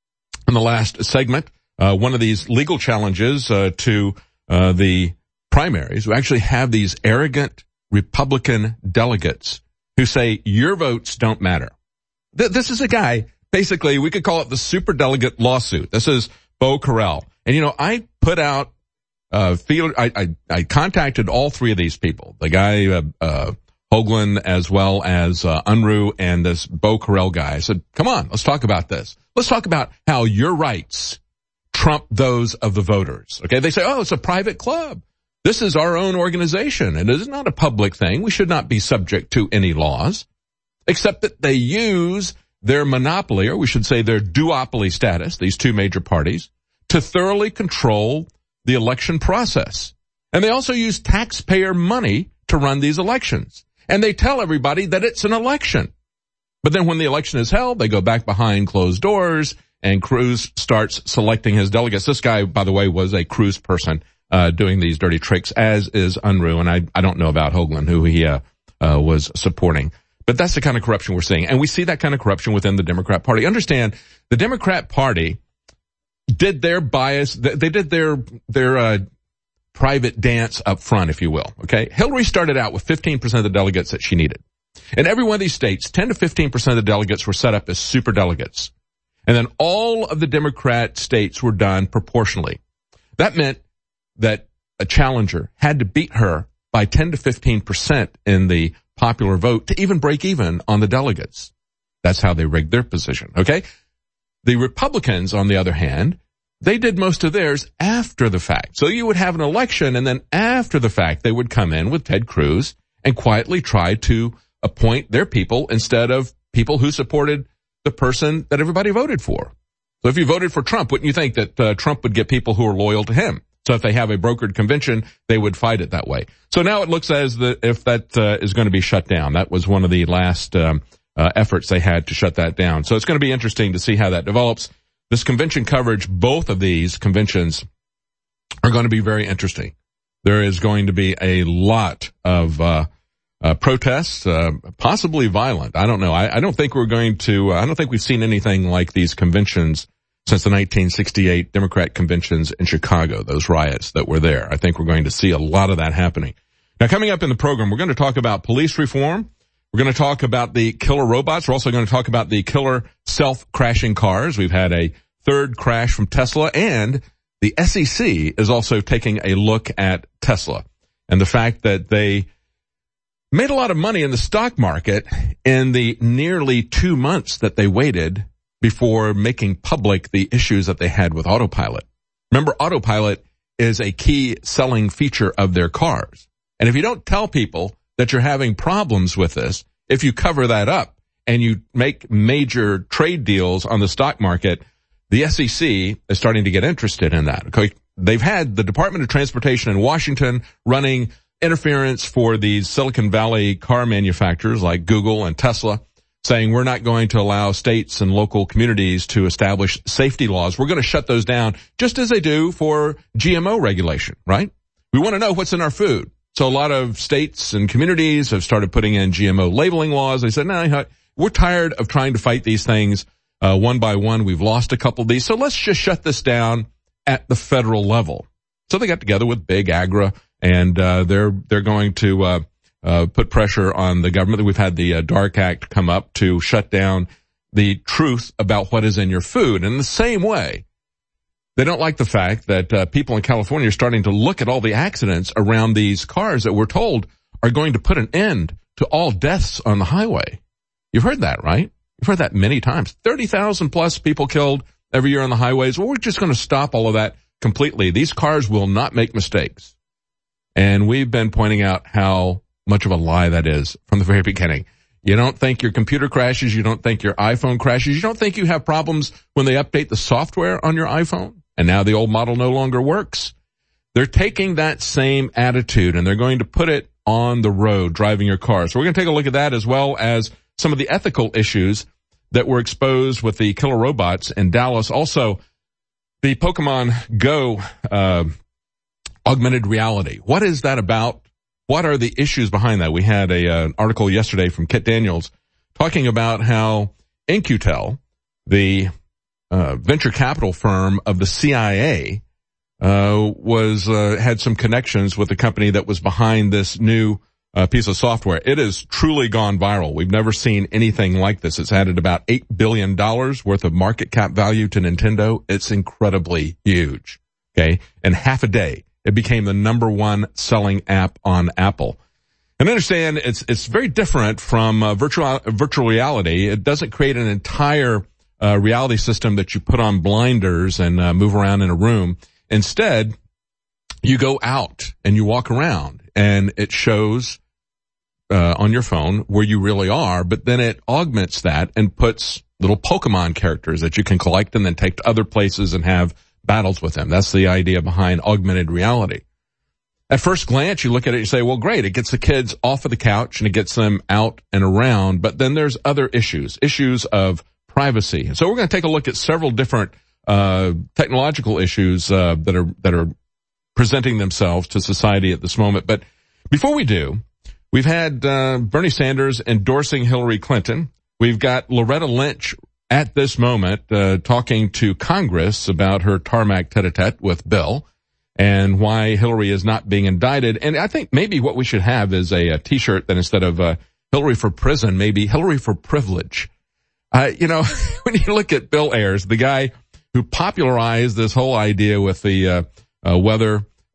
in the last segment, uh, one of these legal challenges, uh, to, uh, the primaries, we actually have these arrogant Republican delegates who say your votes don't matter. Th- this is a guy, basically, we could call it the superdelegate lawsuit. This is Beau Carrell. And, you know, I put out, uh, feel, I, I, I contacted all three of these people, the guy, uh, uh, Hoagland, as well as, uh, Unruh and this Beau Carrell guy. I said, come on, let's talk about this. Let's talk about how your rights trump those of the voters. Okay. They say, oh, it's a private club. This is our own organization. And it is not a public thing. We should not be subject to any laws, except that they use their monopoly, or we should say their duopoly status, these two major parties, to thoroughly control the election process. And they also use taxpayer money to run these elections. And they tell everybody that it's an election. But then when the election is held, they go back behind closed doors, and Cruz starts selecting his delegates. This guy, by the way, was a Cruz person, uh, doing these dirty tricks, as is Unruh. And I, I don't know about Hoagland, who he, uh, uh, was supporting. But that's the kind of corruption we're seeing. And we see that kind of corruption within the Democrat Party. Understand, the Democrat Party did their bias, they did their, their, uh, private dance up front, if you will. Okay. Hillary started out with fifteen percent of the delegates that she needed. In every one of these states, ten to fifteen percent of the delegates were set up as super delegates. And then all of the Democrat states were done proportionally. That meant that a challenger had to beat her by ten to fifteen percent in the popular vote to even break even on the delegates. That's how they rigged their position, okay? The Republicans, on the other hand, they did most of theirs after the fact. So you would have an election, and then after the fact, they would come in with Ted Cruz and quietly try to appoint their people instead of people who supported the person that everybody voted for. So if you voted for Trump, wouldn't you think that uh, Trump would get people who are loyal to him? So if they have a brokered convention, they would fight it that way. So now it looks as the, if that uh, is going to be shut down. That was one of the last um, uh, efforts they had to shut that down. So it's going to be interesting to see how that develops. This convention coverage, both of these conventions are going to be very interesting. There is going to be a lot of uh, uh protests, uh, possibly violent. I don't know. I, I don't think we're going to, uh, I don't think we've seen anything like these conventions since the nineteen sixty-eight Democrat conventions in Chicago, those riots that were there. I think we're going to see a lot of that happening. Now, coming up in the program, we're going to talk about police reform. We're going to talk about the killer robots. We're also going to talk about the killer self-crashing cars. We've had a third crash from Tesla, and the S E C is also taking a look at Tesla and the fact that they made a lot of money in the stock market in the nearly two months that they waited before making public the issues that they had with autopilot. Remember, autopilot is a key selling feature of their cars. And if you don't tell people that you're having problems with this, if you cover that up and you make major trade deals on the stock market, the S E C is starting to get interested in that. Okay, they've had the Department of Transportation in Washington running interference for these Silicon Valley car manufacturers like Google and Tesla, saying we're not going to allow states and local communities to establish safety laws. We're going to shut those down, just as they do for G M O regulation, right? We want to know what's in our food. So a lot of states and communities have started putting in G M O labeling laws. They said, no, we're tired of trying to fight these things uh, one by one. We've lost a couple of these, so let's just shut this down at the federal level. So they got together with Big Agra, and uh, they're they're going to uh, uh put pressure on the government. We've had the uh, DARK Act come up to shut down the truth about what is in your food. In the same way, they don't like the fact that uh, people in California are starting to look at all the accidents around these cars that we're told are going to put an end to all deaths on the highway. You've heard that, right? You've heard that many times. thirty thousand plus people killed every year on the highways. Well, we're just going to stop all of that completely. These cars will not make mistakes. And we've been pointing out how much of a lie that is from the very beginning. You don't think your computer crashes. You don't think your iPhone crashes. You don't think you have problems when they update the software on your iPhone, and now the old model no longer works. They're taking that same attitude, and they're going to put it on the road driving your car. So we're going to take a look at that, as well as some of the ethical issues that were exposed with the killer robots in Dallas. Also, the Pokemon Go uh augmented reality. What is that about? What are the issues behind that? We had a uh, an article yesterday from Kit Daniels talking about how In Q Tel, the uh, venture capital firm of the C I A, uh, was uh, had some connections with the company that was behind this new uh, piece of software. It has truly gone viral. We've never seen anything like this. It's added about eight billion dollars worth of market cap value to Nintendo. It's incredibly huge. Okay, in half a day, it became the number one selling app on Apple. And understand it's it's very different from uh, virtual virtual reality. It doesn't create an entire uh, reality system that you put on blinders and uh, move around in a room. Instead, you go out and you walk around, and it shows uh, on your phone where you really are, but then it augments that and puts little Pokemon characters that you can collect and then take to other places and have battles with them. That's the idea behind augmented reality. At first glance, you look at it, you say, well, great, it gets the kids off of the couch and it gets them out and around, but then there's other issues, issues of privacy. And so we're going to take a look at several different uh technological issues uh that are that are presenting themselves to society at this moment. But before we do, we've had uh Bernie Sanders endorsing Hillary Clinton. We've got Loretta Lynch at this moment uh talking to Congress about her tarmac tete-a-tete with Bill and why Hillary is not being indicted. And I think maybe what we should have is a, a T-shirt that instead of uh Hillary for prison, maybe Hillary for privilege. Uh you know, when you look at Bill Ayers, the guy who popularized this whole idea with the uh, uh weather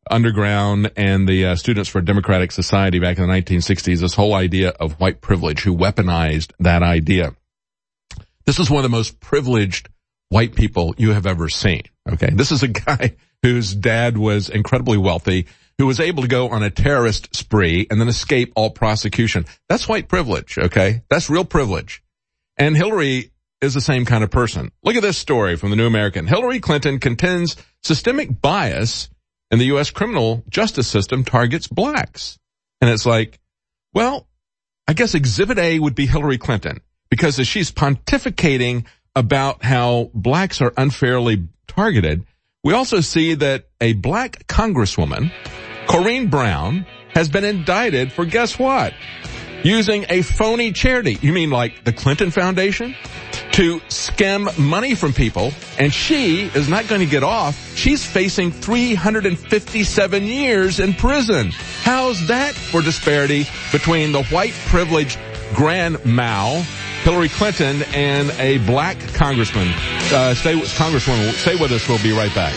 Underground and the uh, Students for Democratic Society back in the nineteen sixties, this whole idea of white privilege, who weaponized that idea. This is one of the most privileged white people you have ever seen, okay? This is a guy whose dad was incredibly wealthy, who was able to go on a terrorist spree and then escape all prosecution. That's white privilege, okay? That's real privilege. And Hillary is the same kind of person. Look at this story from the New American. Hillary Clinton contends systemic bias in the U S criminal justice system targets blacks. And it's like, well, I guess Exhibit A would be Hillary Clinton, because as she's pontificating about how blacks are unfairly targeted, we also see that a black congresswoman, Corrine Brown, has been indicted for, guess what? Using a phony charity. You mean like the Clinton Foundation? To skim money from people, and she is not going to get off. She's facing three hundred fifty-seven years in prison. How's that for disparity between the white privileged Grand Mal, Hillary Clinton, and a black congressman? Uh, stay with Congresswoman. Stay with us. We'll be right back.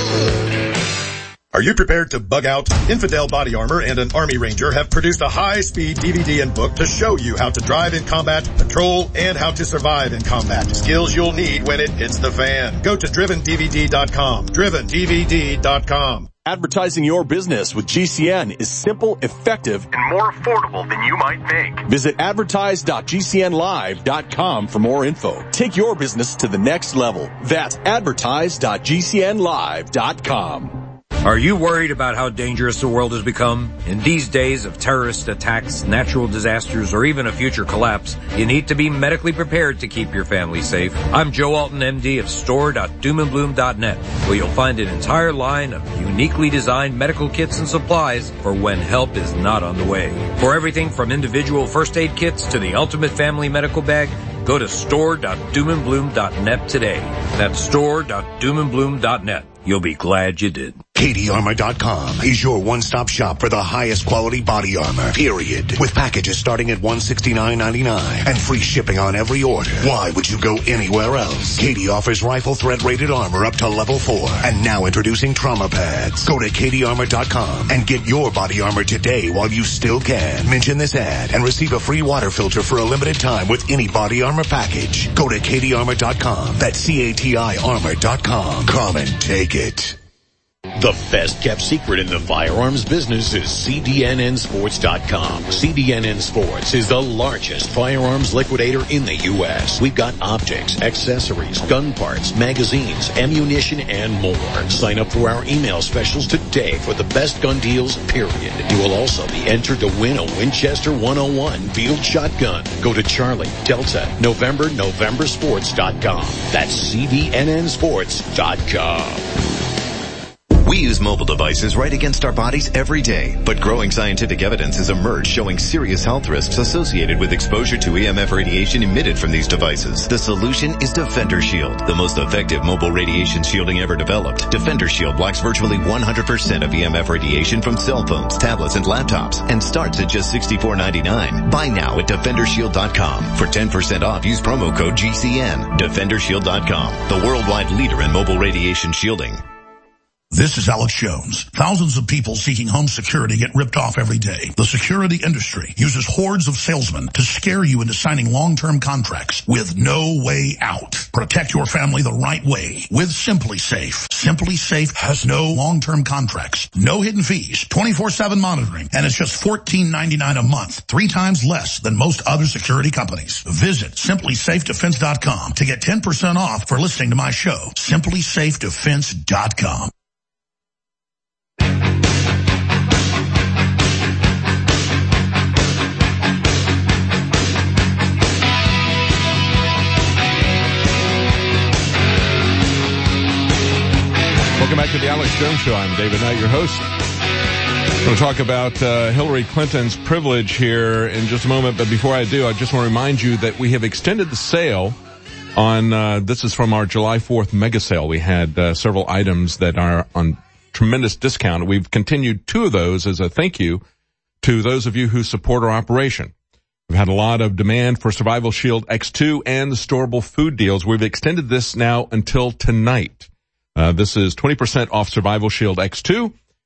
Are you prepared to bug out? Infidel Body Armor and an Army Ranger have produced a high-speed D V D and book to show you how to drive in combat, patrol, and how to survive in combat. Skills you'll need when it hits the fan. Go to driven D V D dot com. driven D V D dot com. Advertising your business with G C N is simple, effective, and more affordable than you might think. Visit advertise dot G C N live dot com for more info. Take your business to the next level. That's advertise dot G C N live dot com. Are you worried about how dangerous the world has become? In these days of terrorist attacks, natural disasters, or even a future collapse, you need to be medically prepared to keep your family safe. I'm Joe Alton, M D of store dot doom and bloom dot net, where you'll find an entire line of uniquely designed medical kits and supplies for when help is not on the way. For everything from individual first aid kits to the ultimate family medical bag, go to store dot doom and bloom dot net today. That's store dot doom and bloom dot net. You'll be glad you did. Katie Armor dot com is your one-stop shop for the highest quality body armor, period. With packages starting at one hundred sixty-nine ninety-nine and free shipping on every order. Why would you go anywhere else? Katie offers rifle threat rated armor up to level four. And now introducing trauma pads. Go to Katie Armor dot com and get your body armor today while you still can. Mention this ad and receive a free water filter for a limited time with any body armor package. Go to Katie Armor dot com. That's C A T I Armor dot com. Come and take it. The best kept secret in the firearms business is C D N N Sports dot com. C D N N Sports is the largest firearms liquidator in the U S. We've got optics, accessories, gun parts, magazines, ammunition, and more. Sign up for our email specials today for the best gun deals, period. You will also be entered to win a Winchester one oh one field shotgun. Go to Charlie, Delta, November, November Sports dot com. That's C D N N Sports dot com. We use mobile devices right against our bodies every day, but growing scientific evidence has emerged showing serious health risks associated with exposure to E M F radiation emitted from these devices. The solution is Defender Shield, the most effective mobile radiation shielding ever developed. Defender Shield blocks virtually one hundred percent of E M F radiation from cell phones, tablets, and laptops, and starts at just sixty-four ninety-nine. Buy now at defender shield dot com. For ten percent off, use promo code G C N. defender shield dot com, the worldwide leader in mobile radiation shielding. This is Alex Jones. Thousands of people seeking home security get ripped off every day. The security industry uses hordes of salesmen to scare you into signing long-term contracts with no way out. Protect your family the right way with SimpliSafe. SimpliSafe has no long-term contracts, no hidden fees, twenty-four seven monitoring, and it's just fourteen ninety-nine a month, three times less than most other security companies. Visit simply safe defense dot com to get ten percent off for listening to my show. simply safe defense dot com. Welcome back to the Alex Jones Show. I'm David Knight, your host. I'm going to talk about uh, Hillary Clinton's privilege here in just a moment, but before I do, I just want to remind you that we have extended the sale on, uh, this is from our July fourth mega sale. We had uh, several items that are on tremendous discount. We've continued two of those as a thank you to those of you who support our operation. We've had a lot of demand for Survival Shield X two and the storable food deals. We've extended this now until tonight. Uh, this is twenty percent off Survival Shield X two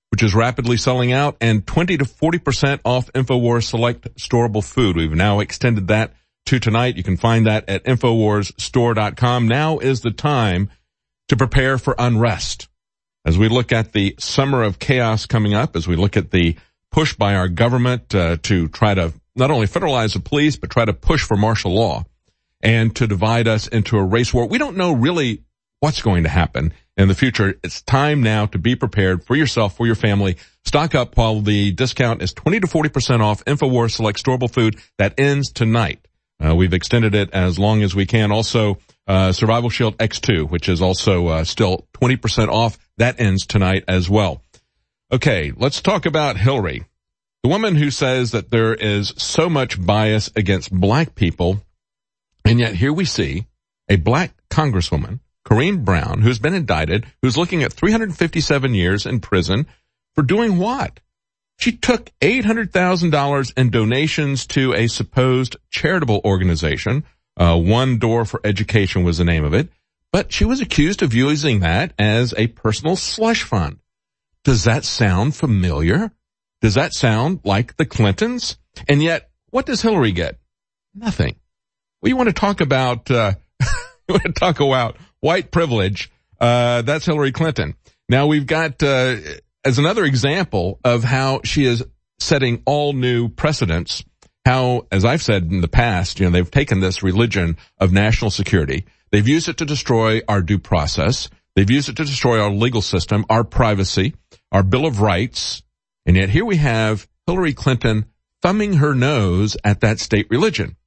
which is rapidly selling out, and twenty to forty percent off InfoWars Select Storable Food. We've now extended that to tonight. You can find that at infowars store dot com. Now is the time to prepare for unrest. As we look at the summer of chaos coming up, as we look at the push by our government uh, to try to not only federalize the police, but try to push for martial law and to divide us into a race war. We don't know really what's going to happen in the future. It's time now to be prepared for yourself, for your family. Stock up while the discount is twenty to forty percent off InfoWars Select Storable Food. That ends tonight. Uh, we've extended it as long as we can. Also, uh, Survival Shield X two, which is also uh, still twenty percent off. That ends tonight as well. Okay, let's talk about Hillary, the woman who says that there is so much bias against black people, and yet here we see a black congresswoman, Corrine Brown, who's been indicted, who's looking at three hundred fifty-seven years in prison for doing what? She took eight hundred thousand dollars in donations to a supposed charitable organization. Uh, One Door for Education was the name of it. But she was accused of using that as a personal slush fund. Does that sound familiar? Does that sound like the Clintons? And yet, what does Hillary get? Nothing. Well, you want to talk about, uh, you want to talk about white privilege, uh, that's Hillary Clinton. Now we've got, uh, as another example of how she is setting all new precedents, how, as I've said in the past, you know, they've taken this religion of national security. They've used it to destroy our due process. They've used it to destroy our legal system, our privacy, our Bill of Rights. And yet here we have Hillary Clinton thumbing her nose at that state religion.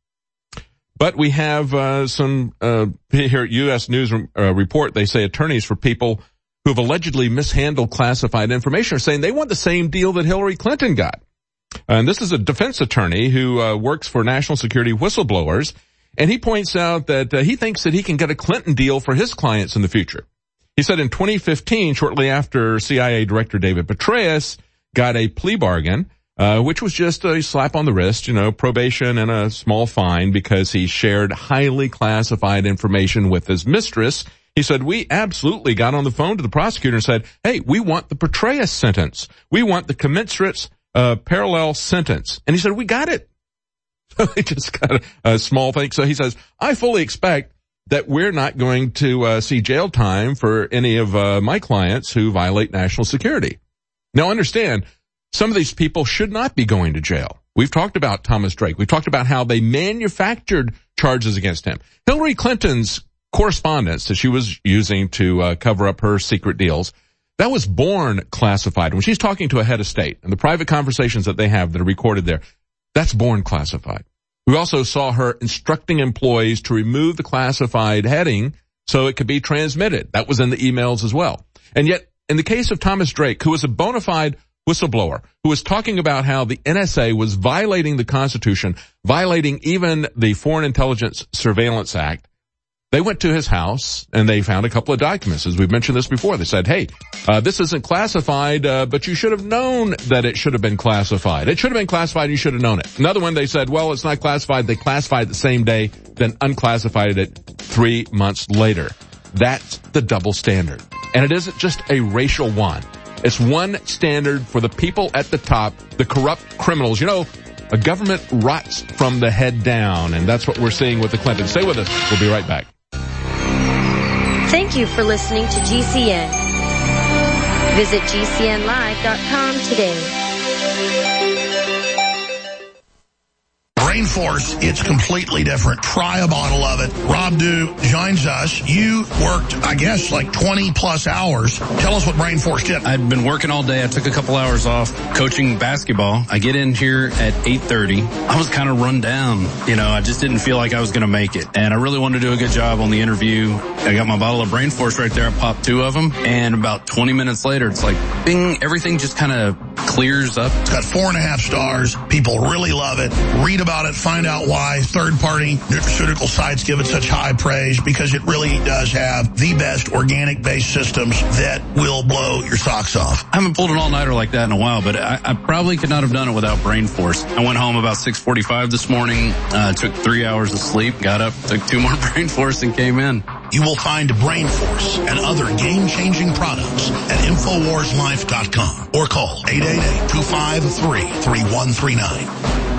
But we have uh, some, uh, here at U S News uh, Report, they say attorneys for people who have allegedly mishandled classified information are saying they want the same deal that Hillary Clinton got. And this is a defense attorney who uh, works for national security whistleblowers. And he points out that uh, he thinks that he can get a Clinton deal for his clients in the future. He said in twenty fifteen, shortly after C I A Director David Petraeus got a plea bargain, uh, which was just a slap on the wrist, you know, probation and a small fine because he shared highly classified information with his mistress. He said, we absolutely got on the phone to the prosecutor and said, hey, we want the Petraeus sentence. We want the commensurate uh, parallel sentence. And he said, we got it. So he just got a, a small thing. So he says, I fully expect that we're not going to uh, see jail time for any of uh, my clients who violate national security. Now understand, some of these people should not be going to jail. We've talked about Thomas Drake. We've talked about how they manufactured charges against him. Hillary Clinton's correspondence that she was using to uh, cover up her secret deals, that was born classified. When she's talking to a head of state and the private conversations that they have that are recorded there, that's born classified. We also saw her instructing employees to remove the classified heading so it could be transmitted. That was in the emails as well. And yet, in the case of Thomas Drake, who was a bona fide whistleblower, who was talking about how the N S A was violating the Constitution, violating even the Foreign Intelligence Surveillance Act, they went to his house and they found a couple of documents. As we've mentioned this before, they said, hey, uh, this isn't classified, uh, but you should have known that it should have been classified. It should have been classified. You should have known it. Another one, they said, well, it's not classified. They classified it the same day, then unclassified it three months later. That's the double standard. And it isn't just a racial one. It's one standard for the people at the top, the corrupt criminals. You know, a government rots from the head down, and that's what we're seeing with the Clintons. Stay with us. We'll be right back. Thank you for listening to G C N. Visit G C N live dot com today. Rainforest, it's completely different. Try a bottle of it. Rob Dew joins us. You worked, I guess, like twenty plus hours. Tell us what Rainforest did. I'd been working all day. I took a couple hours off coaching basketball. I get in here at eight thirty. I was kind of run down. You know, I just didn't feel like I was going to make it. And I really wanted to do a good job on the interview. I got my bottle of Rainforest right there. I popped two of them. And about twenty minutes later, it's like, bing, everything just kind of clears up. It's got four and a half stars. People really love it. Read about it it, find out why third-party nutraceutical sites give it such high praise, because it really does have the best organic-based systems that will blow your socks off. I haven't pulled an all-nighter like that in a while, but I, I probably could not have done it without Brain Force. I went home about six forty-five this morning, uh, took three hours of sleep, got up, took two more Brain Force, and came in. You will find Brain Force and other game-changing products at Infowars Life dot com or call eight eight eight, two five three, three one three nine.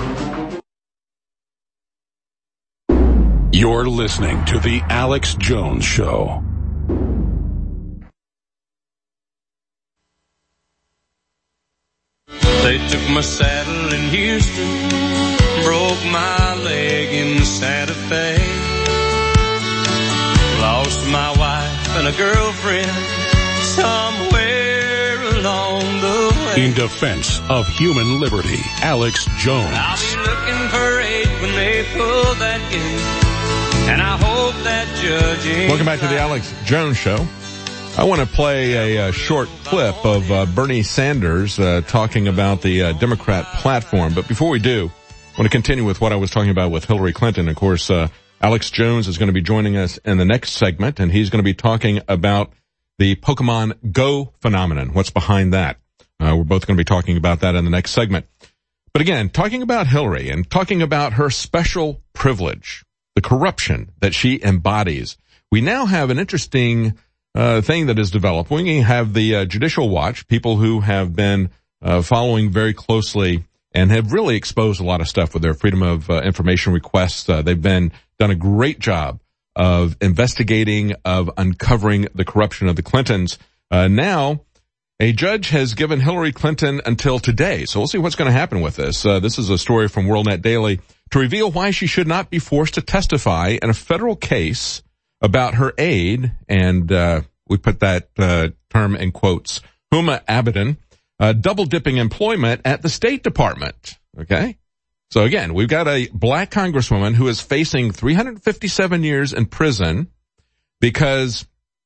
You're listening to The Alex Jones Show. They took my saddle in Houston, broke my leg in Santa Fe, lost my wife and a girlfriend somewhere along the way. In defense of human liberty, Alex Jones. I'll be looking for eight when they pull that gate, and I hope that judge ain't. Welcome back to the Alex Jones Show. I want to play a, a short clip of uh, Bernie Sanders uh, talking about the uh, Democrat platform. But before we do, I want to continue with what I was talking about with Hillary Clinton. Of course, uh, Alex Jones is going to be joining us in the next segment, and he's going to be talking about the Pokemon Go phenomenon. What's behind that? Uh, we're both going to be talking about that in the next segment. But again, talking about Hillary and talking about her special privilege, the corruption that she embodies, we now have an interesting uh thing that is developed. We have the uh, Judicial Watch, people who have been uh following very closely and have really exposed a lot of stuff with their Freedom of uh, Information requests. Uh, they've been done a great job of investigating, of uncovering the corruption of the Clintons. Uh, now, a judge has given Hillary Clinton until today, so we'll see what's going to happen with this. Uh, this is a story from WorldNet Daily to reveal why she should not be forced to testify in a federal case about her aide, and uh we put that uh term in quotes, Huma Abedin, uh, double-dipping employment at the State Department. Okay? So again, we've got a black congresswoman who is facing three hundred fifty-seven years in prison because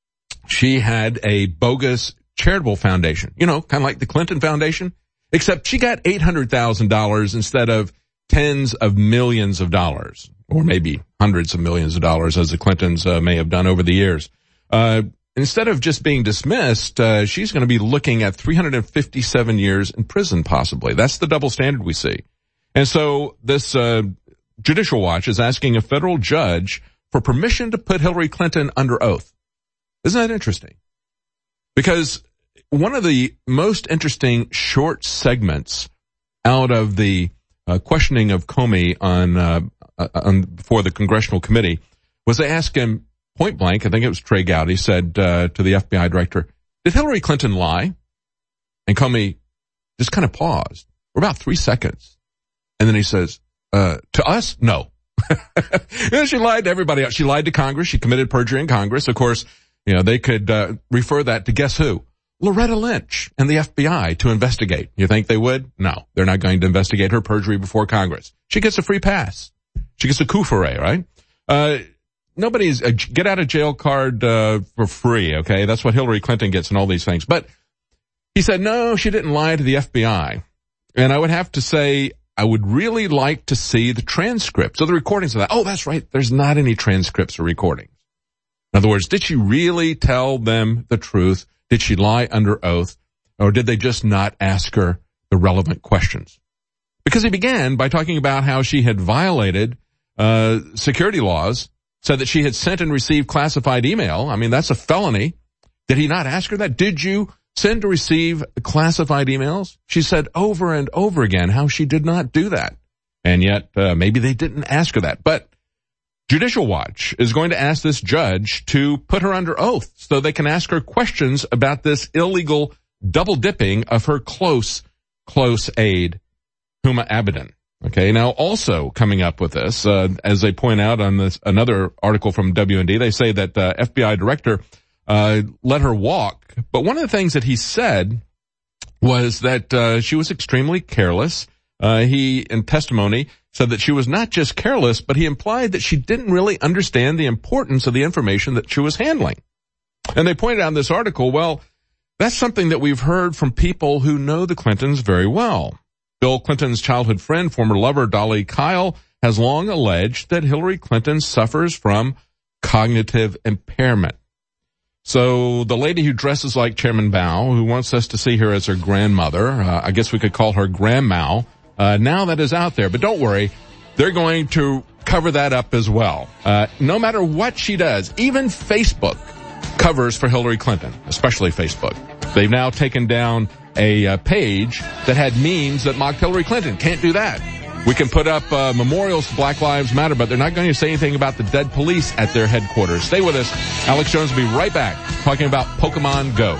she had a bogus charitable foundation. You know, kind of like the Clinton Foundation, except she got eight hundred thousand dollars instead of tens of millions of dollars, or maybe hundreds of millions of dollars, as the Clintons uh, may have done over the years. Uh, instead of just being dismissed, uh, she's going to be looking at three hundred fifty-seven years in prison, possibly. That's the double standard we see. And so this uh, Judicial Watch is asking a federal judge for permission to put Hillary Clinton under oath. Isn't that interesting? Because one of the most interesting short segments out of the uh, questioning of Comey on, uh, on before the Congressional Committee was they asked him point blank, I think it was Trey Gowdy, said uh, to the F B I director, did Hillary Clinton lie? And Comey just kind of paused for about three seconds. And then he says, uh, to us? No. She lied to everybody else. She lied to Congress. She committed perjury in Congress. Of course, you know, they could uh, refer that to guess who? Loretta Lynch and the F B I to investigate. You think they would? No, they're not going to investigate her perjury before Congress. She gets a free pass. She gets a coup for a, right? Uh, nobody's a get out of jail card, uh, for free. Okay. That's what Hillary Clinton gets and all these things. But he said, no, she didn't lie to the F B I. And I would have to say, I would really like to see the transcripts or the recordings of that. Oh, that's right. There's not any transcripts or recordings. In other words, did she really tell them the truth? Did she lie under oath? Or did they just not ask her the relevant questions? Because he began by talking about how she had violated uh security laws, said that she had sent and received classified email. I mean, that's a felony. Did he not ask her that? Did you send or receive classified emails? She said over and over again how she did not do that. And yet, uh, maybe they didn't ask her that. But Judicial Watch is going to ask this judge to put her under oath so they can ask her questions about this illegal double dipping of her close, close aide, Huma Abedin. Okay. Now also coming up with this, uh, as they point out on this, another article from W and D, they say that, uh, F B I director, uh, let her walk. But one of the things that he said was that, uh, she was extremely careless. Uh, he, in testimony, said that she was not just careless, but he implied that she didn't really understand the importance of the information that she was handling. And they pointed out in this article, well, that's something that we've heard from people who know the Clintons very well. Bill Clinton's childhood friend, former lover Dolly Kyle, has long alleged that Hillary Clinton suffers from cognitive impairment. So the lady who dresses like Chairman Mao, who wants us to see her as her grandmother, uh, I guess we could call her Grandma, uh, now that is out there. But don't worry, they're going to cover that up as well. Uh, no matter what she does, even Facebook covers for Hillary Clinton, especially Facebook. They've now taken down a uh, page that had memes that mocked Hillary Clinton. Can't do that. We can put up uh, memorials to Black Lives Matter, but they're not going to say anything about the dead police at their headquarters. Stay with us. Alex Jones will be right back talking about Pokemon Go.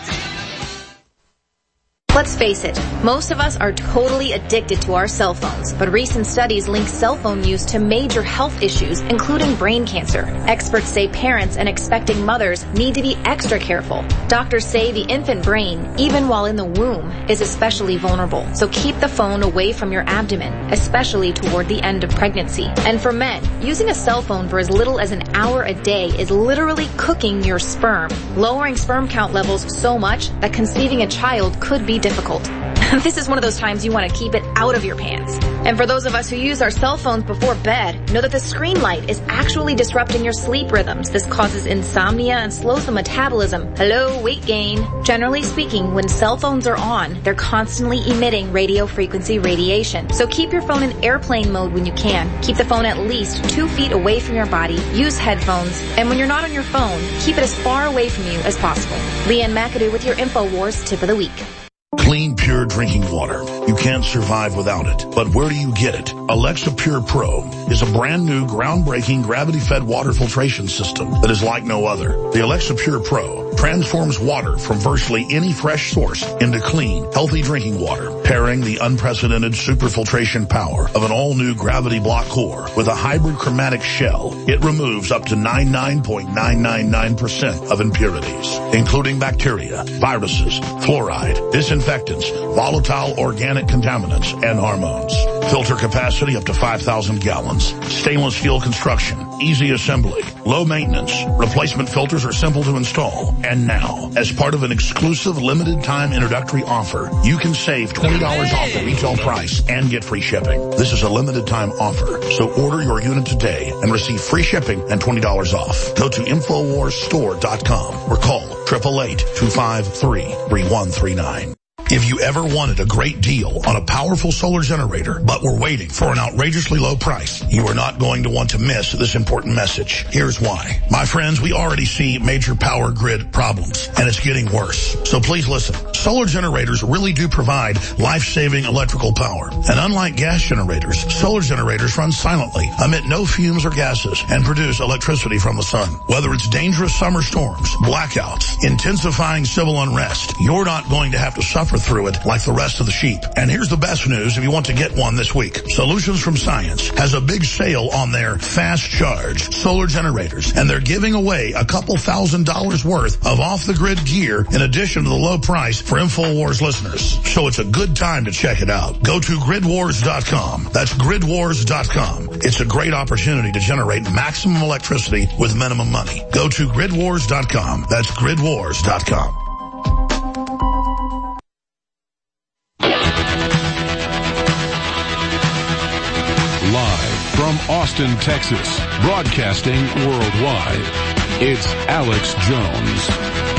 Let's face it, most of us are totally addicted to our cell phones, but recent studies link cell phone use to major health issues, including brain cancer. Experts say parents and expecting mothers need to be extra careful. Doctors say the infant brain, even while in the womb, is especially vulnerable, so keep the phone away from your abdomen, especially toward the end of pregnancy. And for men, using a cell phone for as little as an hour a day is literally cooking your sperm, lowering sperm count levels so much that conceiving a child could be difficult. This is one of those times you want to keep it out of your pants. And for those of us who use our cell phones before bed, know that the screen light is actually disrupting your sleep rhythms. This causes insomnia and slows the metabolism. Hello, weight gain. Generally speaking, when cell phones are on, they're constantly emitting radio frequency radiation. So keep your phone in airplane mode when you can. Keep the phone at least two feet away from your body. Use headphones. And when you're not on your phone, keep it as far away from you as possible. Leanne McAdoo with your InfoWars Tip of the Week. Clean, pure drinking water. You can't survive without it. But where do you get it? Alexa Pure Pro is a brand new, groundbreaking, gravity-fed water filtration system that is like no other. The Alexa Pure Pro transforms water from virtually any fresh source into clean, healthy drinking water, pairing the unprecedented superfiltration power of an all-new gravity block core with a hybrid chromatic shell. It removes up to ninety-nine point nine nine nine percent of impurities, including bacteria, viruses, fluoride, disinfectants, volatile organic contaminants, and hormones. Filter capacity up to five thousand gallons. Stainless steel construction. Easy assembly. Low maintenance. Replacement filters are simple to install. And now, as part of an exclusive limited time introductory offer, you can save twenty dollars off the retail price and get free shipping. This is a limited time offer, so order your unit today and receive free shipping and twenty dollars off. Go to infowars store dot com or call eight eight eight, two five three, three one three nine. If you ever wanted a great deal on a powerful solar generator, but were waiting for an outrageously low price, you are not going to want to miss this important message. Here's why. My friends, we already see major power grid problems, and it's getting worse. So please listen. Solar generators really do provide life-saving electrical power. And unlike gas generators, solar generators run silently, emit no fumes or gases, and produce electricity from the sun. Whether it's dangerous summer storms, blackouts, intensifying civil unrest, you're not going to have to suffer through it like the rest of the sheep. And here's the best news if you want to get one this week. Solutions from Science has a big sale on their fast charge solar generators, and they're giving away a couple thousand dollars worth of off-the-grid gear in addition to the low price for InfoWars listeners. So it's a good time to check it out. Go to grid wars dot com. That's grid wars dot com. It's a great opportunity to generate maximum electricity with minimum money. Go to grid wars dot com. That's grid wars dot com. Live from Austin, Texas, broadcasting worldwide, it's Alex Jones.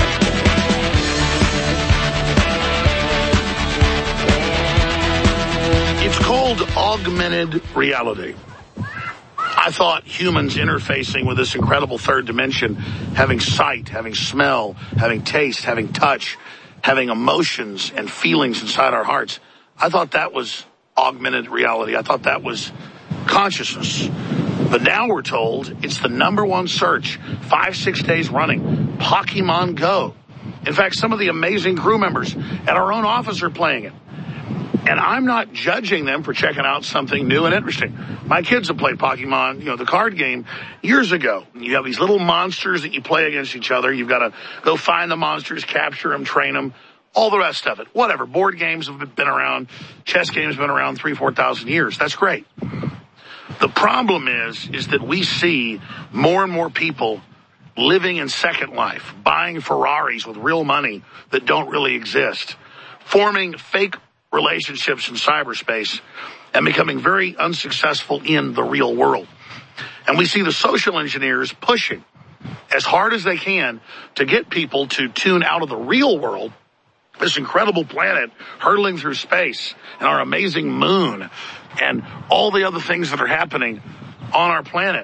It's called augmented reality. I thought humans interfacing with this incredible third dimension, having sight, having smell, having taste, having touch, having emotions and feelings inside our hearts, I thought that was augmented reality. I thought that was consciousness. But now we're told it's the number one search, five, six days running, Pokemon Go. In fact, some of the amazing crew members at our own office are playing it. And I'm not judging them for checking out something new and interesting. My kids have played Pokemon, you know, the card game, years ago. You have these little monsters that you play against each other. You've got to go find the monsters, capture them, train them, all the rest of it. Whatever. Board games have been around. Chess games have been around three, four thousand years. That's great. The problem is, is that we see more and more people living in Second Life, buying Ferraris with real money that don't really exist, forming fake relationships in cyberspace, and becoming very unsuccessful in the real world. And we see the social engineers pushing as hard as they can to get people to tune out of the real world, this incredible planet hurtling through space and our amazing moon and all the other things that are happening on our planet,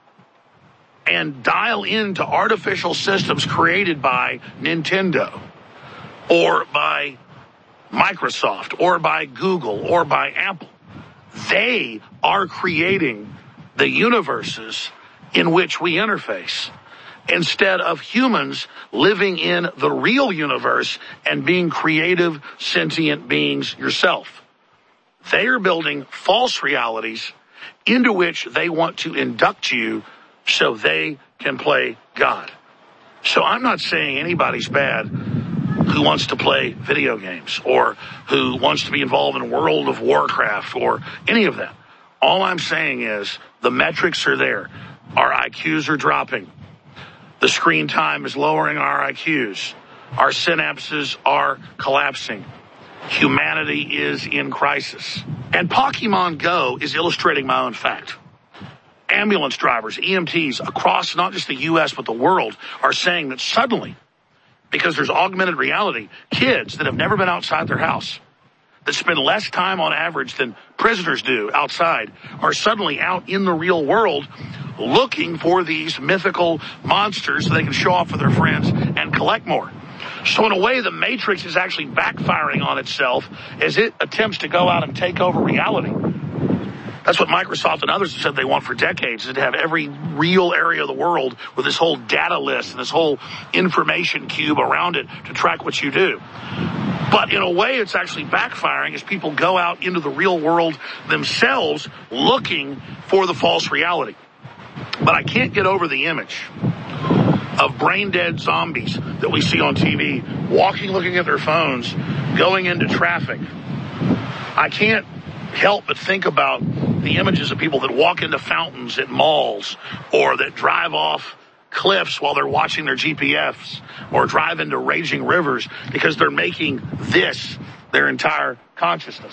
and dial into artificial systems created by Nintendo or by Microsoft or by Google or by Apple. They are creating the universes in which we interface instead of humans living in the real universe and being creative, sentient beings yourself. They are building false realities into which they want to induct you so they can play God. So I'm not saying anybody's bad who wants to play video games or who wants to be involved in World of Warcraft or any of that. All I'm saying is the metrics are there. Our I Qs are dropping. The screen time is lowering our I Qs. Our synapses are collapsing. Humanity is in crisis. And Pokemon Go is illustrating my own fact. Ambulance drivers, E M Ts across not just the U S but the world are saying that suddenly, because there's augmented reality, kids that have never been outside their house, that spend less time on average than prisoners do outside, are suddenly out in the real world looking for these mythical monsters so they can show off with their friends and collect more. So in a way, the Matrix is actually backfiring on itself as it attempts to go out and take over reality. That's what Microsoft and others have said they want for decades, is to have every real area of the world with this whole data list and this whole information cube around it to track what you do. But in a way, it's actually backfiring as people go out into the real world themselves looking for the false reality. But I can't get over the image of brain-dead zombies that we see on T V, walking, looking at their phones, going into traffic. I can't help but think about the images of people that walk into fountains at malls or that drive off cliffs while they're watching their G P S or drive into raging rivers because they're making this their entire consciousness.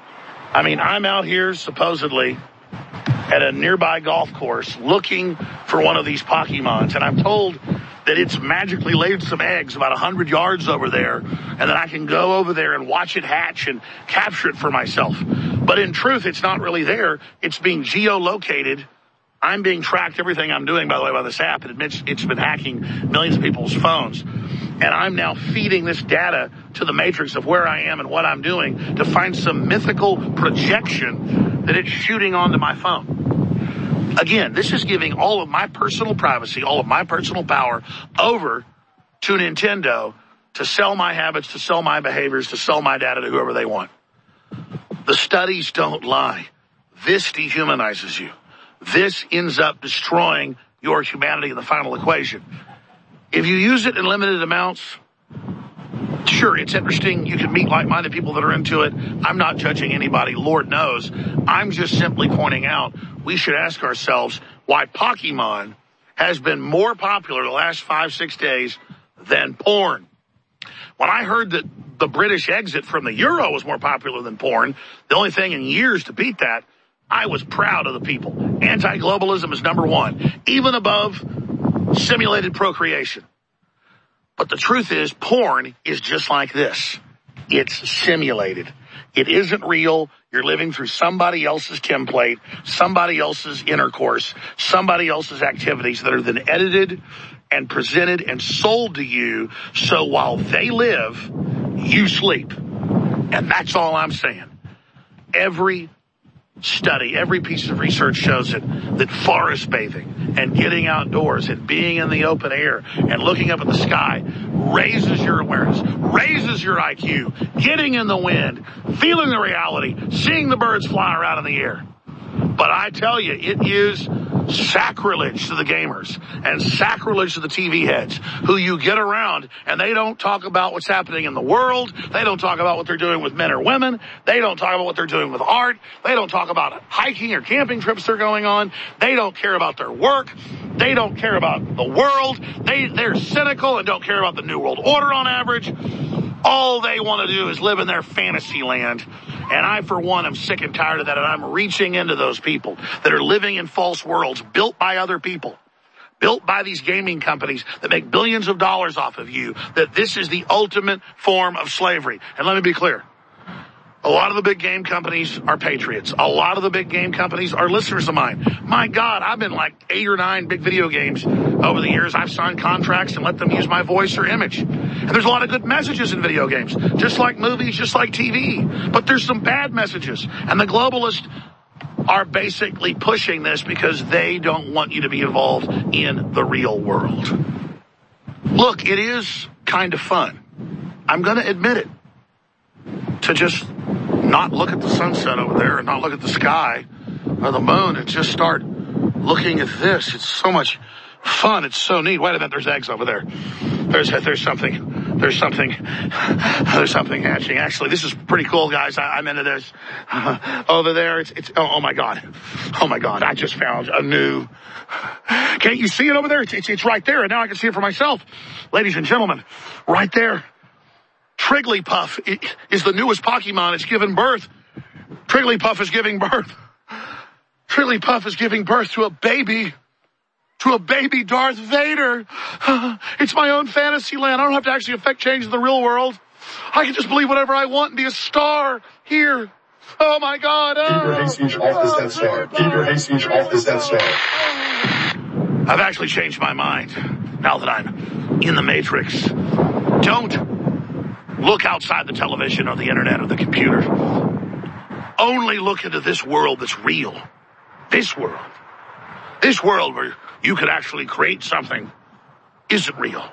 I mean, I'm out here supposedly at a nearby golf course looking for one of these Pokemons, and I'm told that it's magically laid some eggs about one hundred yards over there, and that I can go over there and watch it hatch and capture it for myself. But in truth, it's not really there. It's being geolocated. I'm being tracked, everything I'm doing, by the way, by this app. It admits it's been hacking millions of people's phones. And I'm now feeding this data to the matrix of where I am and what I'm doing to find some mythical projection that it's shooting onto my phone. Again, this is giving all of my personal privacy, all of my personal power over to Nintendo to sell my habits, to sell my behaviors, to sell my data to whoever they want. The studies don't lie. This dehumanizes you. This ends up destroying your humanity in the final equation. If you use it in limited amounts, sure, it's interesting. You can meet like-minded people that are into it. I'm not judging anybody, Lord knows. I'm just simply pointing out we should ask ourselves why Pokemon has been more popular the last five, six days than porn. When I heard that the British exit from the Euro was more popular than porn, the only thing in years to beat that, I was proud of the people. Anti-globalism is number one, even above simulated procreation. But the truth is, porn is just like this. It's simulated. It isn't real. You're living through somebody else's template, somebody else's intercourse, somebody else's activities that are then edited and presented and sold to you. So while they live, you sleep. And that's all I'm saying. Every study, every piece of research shows it, that forest bathing and getting outdoors and being in the open air and looking up at the sky raises your awareness, raises your I Q, getting in the wind, feeling the reality, seeing the birds fly around in the air. But I tell you, it is sacrilege to the gamers and sacrilege to the T V heads who you get around and they don't talk about what's happening in the world. They don't talk about what they're doing with men or women. They don't talk about what they're doing with art. They don't talk about hiking or camping trips they're going on. They don't care about their work. They don't care about the world. They, they're cynical and don't care about the New World Order on average. All they want to do is live in their fantasy land. And I, for one, am sick and tired of that. And I'm reaching into those people that are living in false worlds built by other people, built by these gaming companies that make billions of dollars off of you, that this is the ultimate form of slavery. And let me be clear. A lot of the big game companies are patriots. A lot of the big game companies are listeners of mine. My God, I've been like eight or nine big video games over the years. I've signed contracts and let them use my voice or image. And there's a lot of good messages in video games, just like movies, just like T V. But there's some bad messages. And the globalists are basically pushing this because they don't want you to be involved in the real world. Look, it is kind of fun. I'm going to admit it. To just not look at the sunset over there and not look at the sky or the moon and just start looking at this. It's so much fun. It's so neat. Wait a minute. There's eggs over there. There's, there's something, there's something, there's something hatching. Actually, this is pretty cool, guys. I, I'm into this. Uh, over there, it's, it's, oh, oh my God. Oh my God. I just found a new, can't you see it over there? It's, it's, it's right there. And now I can see it for myself. Ladies and gentlemen, right there. Trigglypuff is the newest Pokemon. It's given birth. Trigglypuff is giving birth. Trigglypuff is giving birth to a baby. To a baby Darth Vader. It's my own fantasy land. I don't have to actually affect change in the real world. I can just believe whatever I want and be a star here. Oh my God. Oh. Keep your hate speech off this Death Star. Keep your hate speech off this Death Star. I've actually changed my mind now that I'm in the Matrix. Don't look outside the television or the internet or the computer. Only look into this world that's real. This world. This world where you could actually create something isn't real.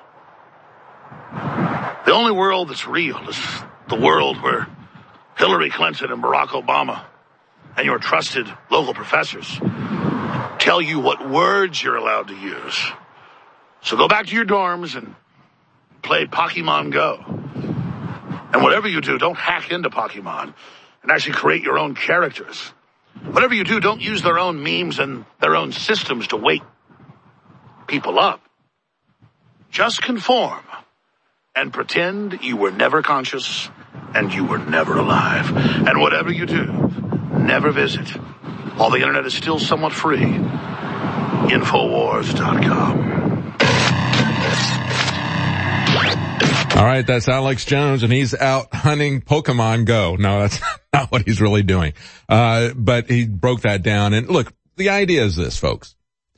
The only world that's real is the world where Hillary Clinton and Barack Obama and your trusted local professors tell you what words you're allowed to use. So go back to your dorms and play Pokemon Go. And whatever you do, don't hack into Pokemon and actually create your own characters. Whatever you do, don't use their own memes and their own systems to wake people up. Just conform and pretend you were never conscious and you were never alive. And whatever you do, never visit. While the internet is still somewhat free, Infowars dot com. All right, that's Alex Jones, and he's out hunting Pokemon Go. No, that's not what he's really doing. Uh, but he broke that down. And look, the idea is this, folks.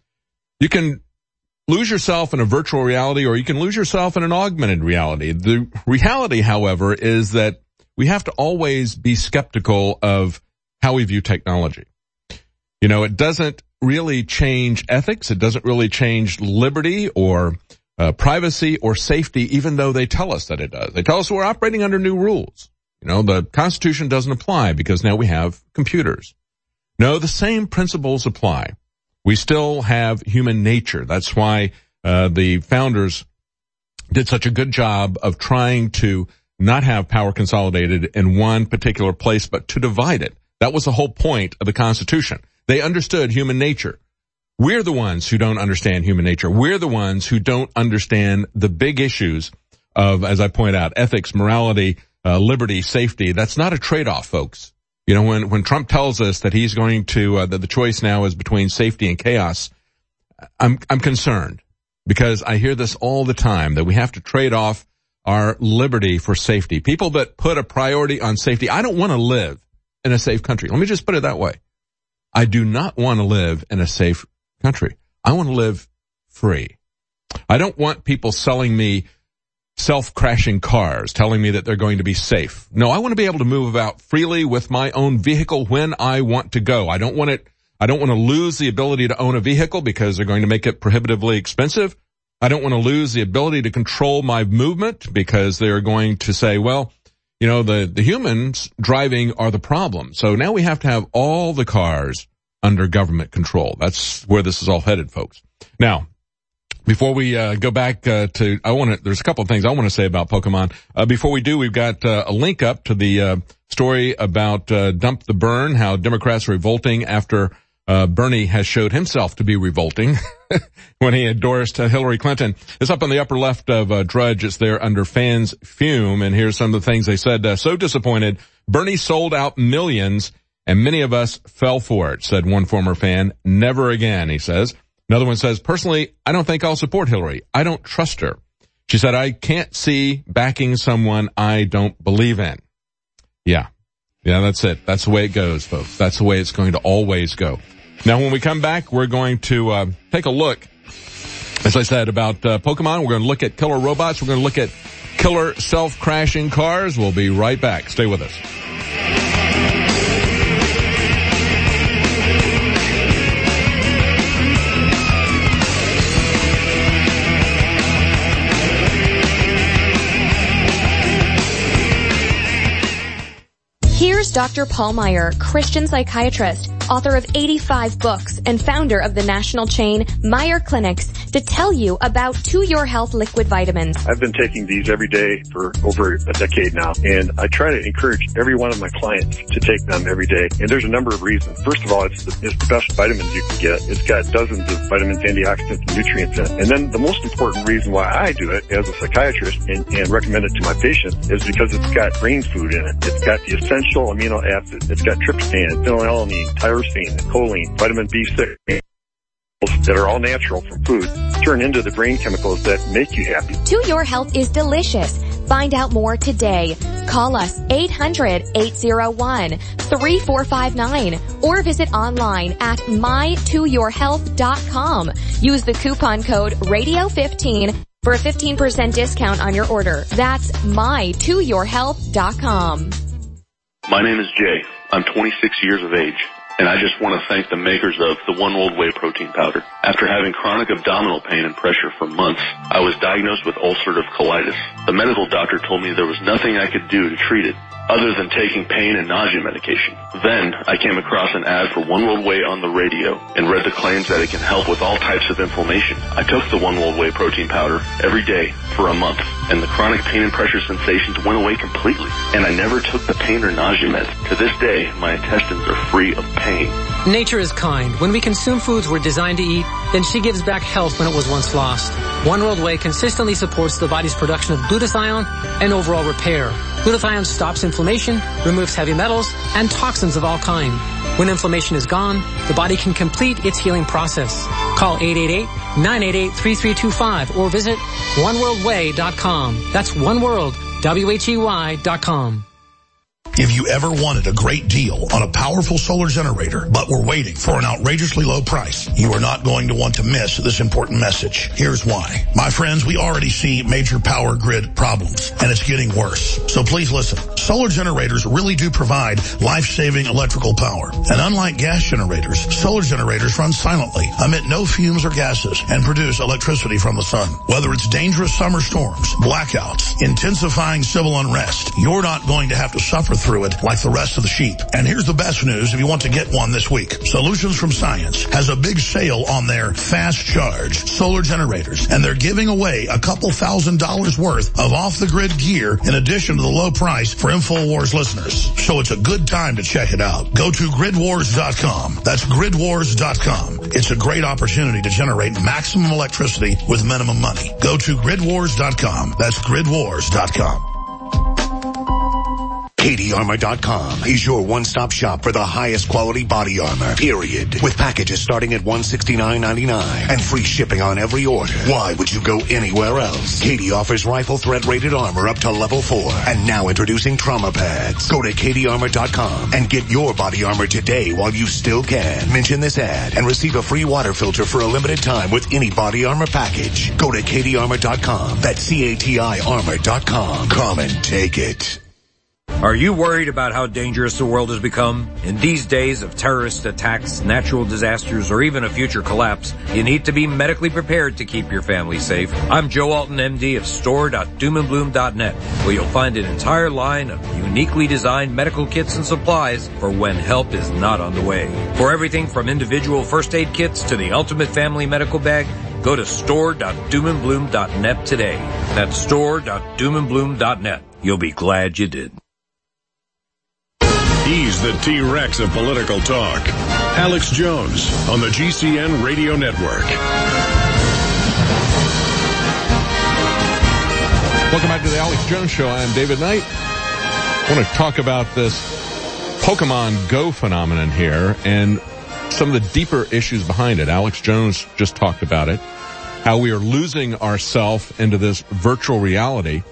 You can lose yourself in a virtual reality, or you can lose yourself in an augmented reality. The reality, however, is that we have to always be skeptical of how we view technology. You know, it doesn't really change ethics. It doesn't really change liberty or Uh, privacy or safety, even though they tell us that it does. They tell us we're operating under new rules. You know, the Constitution doesn't apply because now we have computers. No, the same principles apply. We still have human nature. That's why uh, the founders did such a good job of trying to not have power consolidated in one particular place, but to divide it. That was the whole point of the Constitution. They understood human nature. We're the ones who don't understand human nature. We're the ones who don't understand the big issues of, as I point out, ethics, morality, uh, liberty, safety. That's not a trade-off, folks. You know, when, when Trump tells us that he's going to, uh, that the choice now is between safety and chaos, I'm, I'm concerned because I hear this all the time, that we have to trade off our liberty for safety. People that put a priority on safety. I don't want to live in a safe country. Let me just put it that way. I do not want to live in a safe country. I want to live free. I don't want people selling me self-crashing cars, telling me that they're going to be safe. No, I want to be able to move about freely with my own vehicle when I want to go. I don't want it, I don't want to lose the ability to own a vehicle because they're going to make it prohibitively expensive. I don't want to lose the ability to control my movement because they're going to say, well, you know, the, the humans driving are the problem. So now we have to have all the cars under government control. That's where this is all headed, folks. Now, before we uh, go back uh, to, I want to, there's a couple of things I want to say about Pokemon. Uh, before we do, we've got uh, a link up to the uh, story about uh, Dump the Burn, how Democrats are revolting after Uh, Bernie has showed himself to be revolting when he endorsed uh, Hillary Clinton. It's up on the upper left of uh, Drudge. It's there under Fans Fume, and here's some of the things they said. Uh, so disappointed. Bernie sold out millions, and many of us fell for it, said one former fan. Never again, he says. Another one says, personally, I don't think I'll support Hillary. I don't trust her. She said, I can't see backing someone I don't believe in. Yeah. Yeah, that's it. That's the way it goes, folks. That's the way it's going to always go. Now, when we come back, we're going to uh, take a look, as I said, about uh, Pokemon. We're going to look at killer robots. We're going to look at killer self-crashing cars. We'll be right back. Stay with us. Here's Doctor Paul Meyer, Christian psychiatrist, author of eighty-five books, and founder of the national chain Meyer Clinics, to tell you about To Your Health liquid vitamins. I've been taking these every day for over a decade now, and I try to encourage every one of my clients to take them every day. And there's a number of reasons. First of all, it's the, it's the best vitamins you can get. It's got dozens of vitamins, antioxidants, and nutrients in it. And then the most important reason why I do it as a psychiatrist and, and recommend it to my patients is because it's got brain food in it. It's got the essential amino acids. It's got tryptophan, phenylalanine, tyrosine, choline, vitamin B six, that are all natural from food, turn into the brain chemicals that make you happy. To Your Health is delicious. Find out more today. Call us eight hundred, eight oh one, three four five nine or visit online at my to your health dot com. Use the coupon code radio fifteen for a fifteen percent discount on your order. That's my to your health dot com. My name is Jay. I'm twenty-six years of age, and I just want to thank the makers of the One World Whey protein powder. After having chronic abdominal pain and pressure for months, I was diagnosed with ulcerative colitis. The medical doctor told me there was nothing I could do to treat it other than taking pain and nausea medication. Then I came across an ad for One World Whey on the radio and read the claims that it can help with all types of inflammation. I took the One World Whey protein powder every day for a month, and the chronic pain and pressure sensations went away completely. And I never took the pain or nausea meds. To this day, my intestines are free of pain. Nature is kind. When we consume foods we're designed to eat, then she gives back health when it was once lost. One World Whey consistently supports the body's production of glutathione and overall repair. Glutathione stops inflammation, removes heavy metals, and toxins of all kind. When inflammation is gone, the body can complete its healing process. Call eight eight eight, nine eight eight, three three two five or visit one world way dot com. That's one world, W H E Y dot com. If you ever wanted a great deal on a powerful solar generator, but were waiting for an outrageously low price, you are not going to want to miss this important message. Here's why. My friends, we already see major power grid problems, and it's getting worse. So please listen. Solar generators really do provide life-saving electrical power. And unlike gas generators, solar generators run silently, emit no fumes or gases, and produce electricity from the sun. Whether it's dangerous summer storms, blackouts, intensifying civil unrest, you're not going to have to suffer through it like the rest of the sheep. And here's the best news if you want to get one this week. Solutions from Science has a big sale on their fast charge solar generators, and they're giving away a couple thousand dollars worth of off-the-grid gear in addition to the low price for InfoWars listeners. So it's a good time to check it out. Go to grid wars dot com. That's grid wars dot com. It's a great opportunity to generate maximum electricity with minimum money. Go to grid wars dot com. That's grid wars dot com. Katie Armor dot com is your one-stop shop for the highest quality body armor, period. With packages starting at one hundred sixty-nine ninety-nine and free shipping on every order. Why would you go anywhere else? Katie offers rifle threat rated armor up to level four. And now introducing trauma pads. Go to Katie Armor dot com and get your body armor today while you still can. Mention this ad and receive a free water filter for a limited time with any body armor package. Go to Katie Armor dot com. That's C A T I armor dot com. Come and take it. Are you worried about how dangerous the world has become? In these days of terrorist attacks, natural disasters, or even a future collapse, you need to be medically prepared to keep your family safe. I'm Joe Alton, M D of store dot doom and bloom dot net, where you'll find an entire line of uniquely designed medical kits and supplies for when help is not on the way. For everything from individual first aid kits to the ultimate family medical bag, go to store dot doom and bloom dot net today. That's store dot doom and bloom dot net. You'll be glad you did. He's the T-Rex of political talk. Alex Jones on the G C N Radio Network. Welcome back to the Alex Jones Show. I'm David Knight. I want to talk about this Pokemon Go phenomenon here and some of the deeper issues behind it. Alex Jones just talked about it, how we are losing ourselves into this virtual reality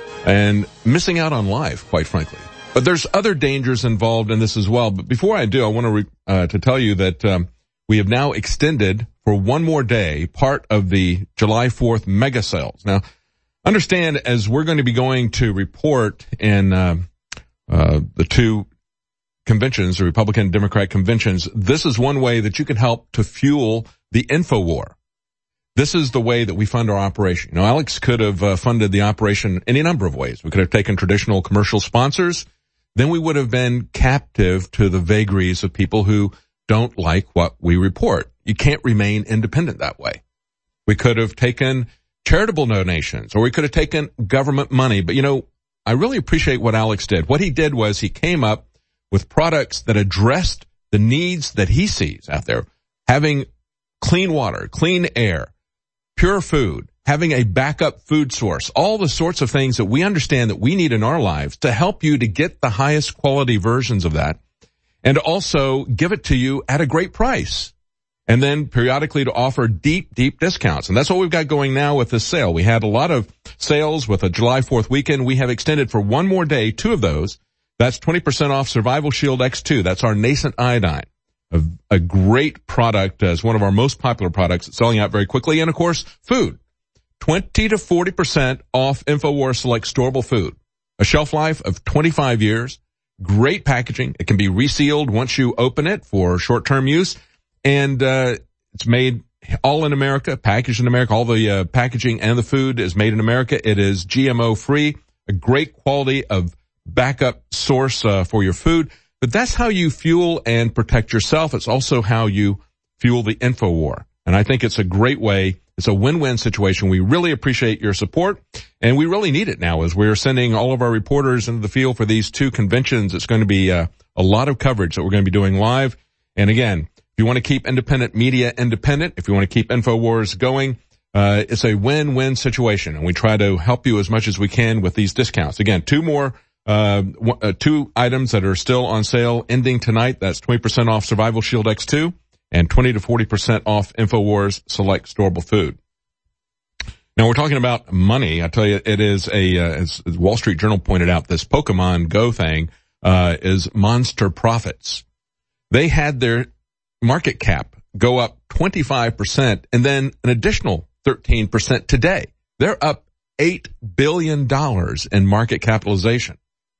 and missing out on life, quite frankly. But there's other dangers involved in this as well. But before I do, I want to re- uh, to tell you that um, we have now extended for one more day part of the July fourth mega sales. Now, understand, as we're going to be going to report in uh, uh, the two conventions, the Republican and Democrat conventions, this is one way that you can help to fuel the info war. This is the way that we fund our operation. You know, Alex could have uh, funded the operation any number of ways. We could have taken traditional commercial sponsors. Then we would have been captive to the vagaries of people who don't like what we report. You can't remain independent that way. We could have taken charitable donations, or we could have taken government money. But, you know, I really appreciate what Alex did. What he did was he came up with products that addressed the needs that he sees out there. Having clean water, clean air, pure food, having a backup food source, all the sorts of things that we understand that we need in our lives to help you to get the highest quality versions of that, and also give it to you at a great price. And then periodically to offer deep, deep discounts. And that's what we've got going now with this sale. We had a lot of sales with a July fourth weekend. We have extended for one more day, two of those. That's twenty percent off Survival Shield X two. That's our nascent iodine. A, a great product, as one of our most popular products. It's selling out very quickly. And of course, food. twenty to forty percent off InfoWars Select Storable Food. A shelf life of twenty-five years. Great packaging. It can be resealed once you open it for short-term use. And uh it's made all in America, packaged in America. All the uh, packaging and the food is made in America. It is G M O free, a great quality of backup source uh, for your food. But that's how you fuel and protect yourself. It's also how you fuel the info war. And I think it's a great way. It's a win-win situation. We really appreciate your support, and we really need it now as we're sending all of our reporters into the field for these two conventions. It's going to be uh, a lot of coverage that we're going to be doing live. And again, if you want to keep independent media independent, if you want to keep InfoWars going, uh, it's a win-win situation. And we try to help you as much as we can with these discounts. Again, two more, uh, uh two items that are still on sale ending tonight. That's twenty percent off Survival Shield X two and twenty to forty percent off InfoWars Select Storable Food. Now we're talking about money. I tell you, it is a, uh, as, as Wall Street Journal pointed out, this Pokemon Go thing, uh, is monster profits. They had their market cap go up twenty-five percent and then an additional thirteen percent today. They're up eight billion dollars in market capitalization.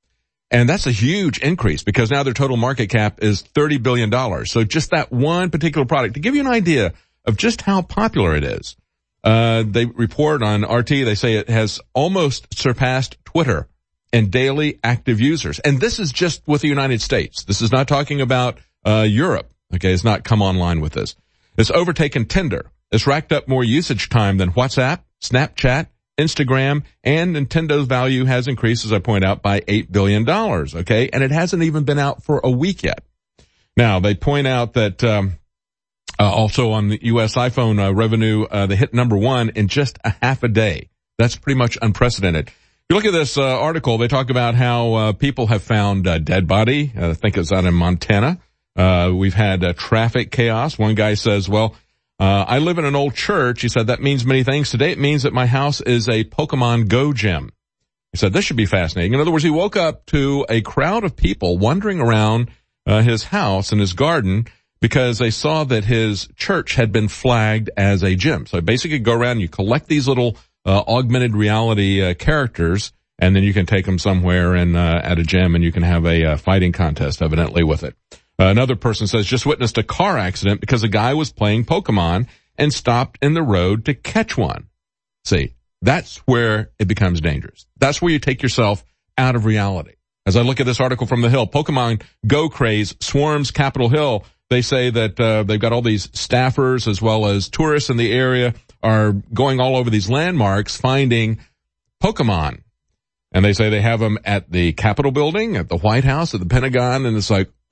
And that's a huge increase because now their total market cap is thirty billion dollars. So just that one particular product, to give you an idea of just how popular it is, uh, they report on R T, they say it has almost surpassed Twitter in daily active users. And this is just with the United States. This is not talking about uh Europe. Okay, it's not come online with this. It's overtaken Tinder. It's racked up more usage time than WhatsApp, Snapchat, Instagram, and Nintendo's value has increased, as I point out, by eight billion dollars, okay? And it hasn't even been out for a week yet. Now, they point out that um uh, also on the U S iPhone uh, revenue, uh, they hit number one in just a half a day. That's pretty much unprecedented. If you look at this uh, article, they talk about how uh, people have found a dead body. Uh, I think it's out in Montana. Uh, we've had uh, traffic chaos. One guy says, well, uh, I live in an old church. He said, that means many things. Today it means that my house is a Pokemon Go gym. He said, this should be fascinating. In other words, he woke up to a crowd of people wandering around uh, his house and his garden because they saw that his church had been flagged as a gym. So basically go around, you collect these little uh, augmented reality uh, characters, and then you can take them somewhere and uh, at a gym and you can have a uh, fighting contest evidently with it. Uh, another person says, just witnessed a car accident because a guy was playing Pokemon and stopped in the road to catch one. See, that's where it becomes dangerous. That's where you take yourself out of reality. As I look at this article from The Hill, Pokemon Go craze swarms Capitol Hill. They say that uh, they've got all these staffers as well as tourists in the area are going all over these landmarks finding Pokemon. And they say they have them at the Capitol building, at the White House, at the Pentagon, and it's like,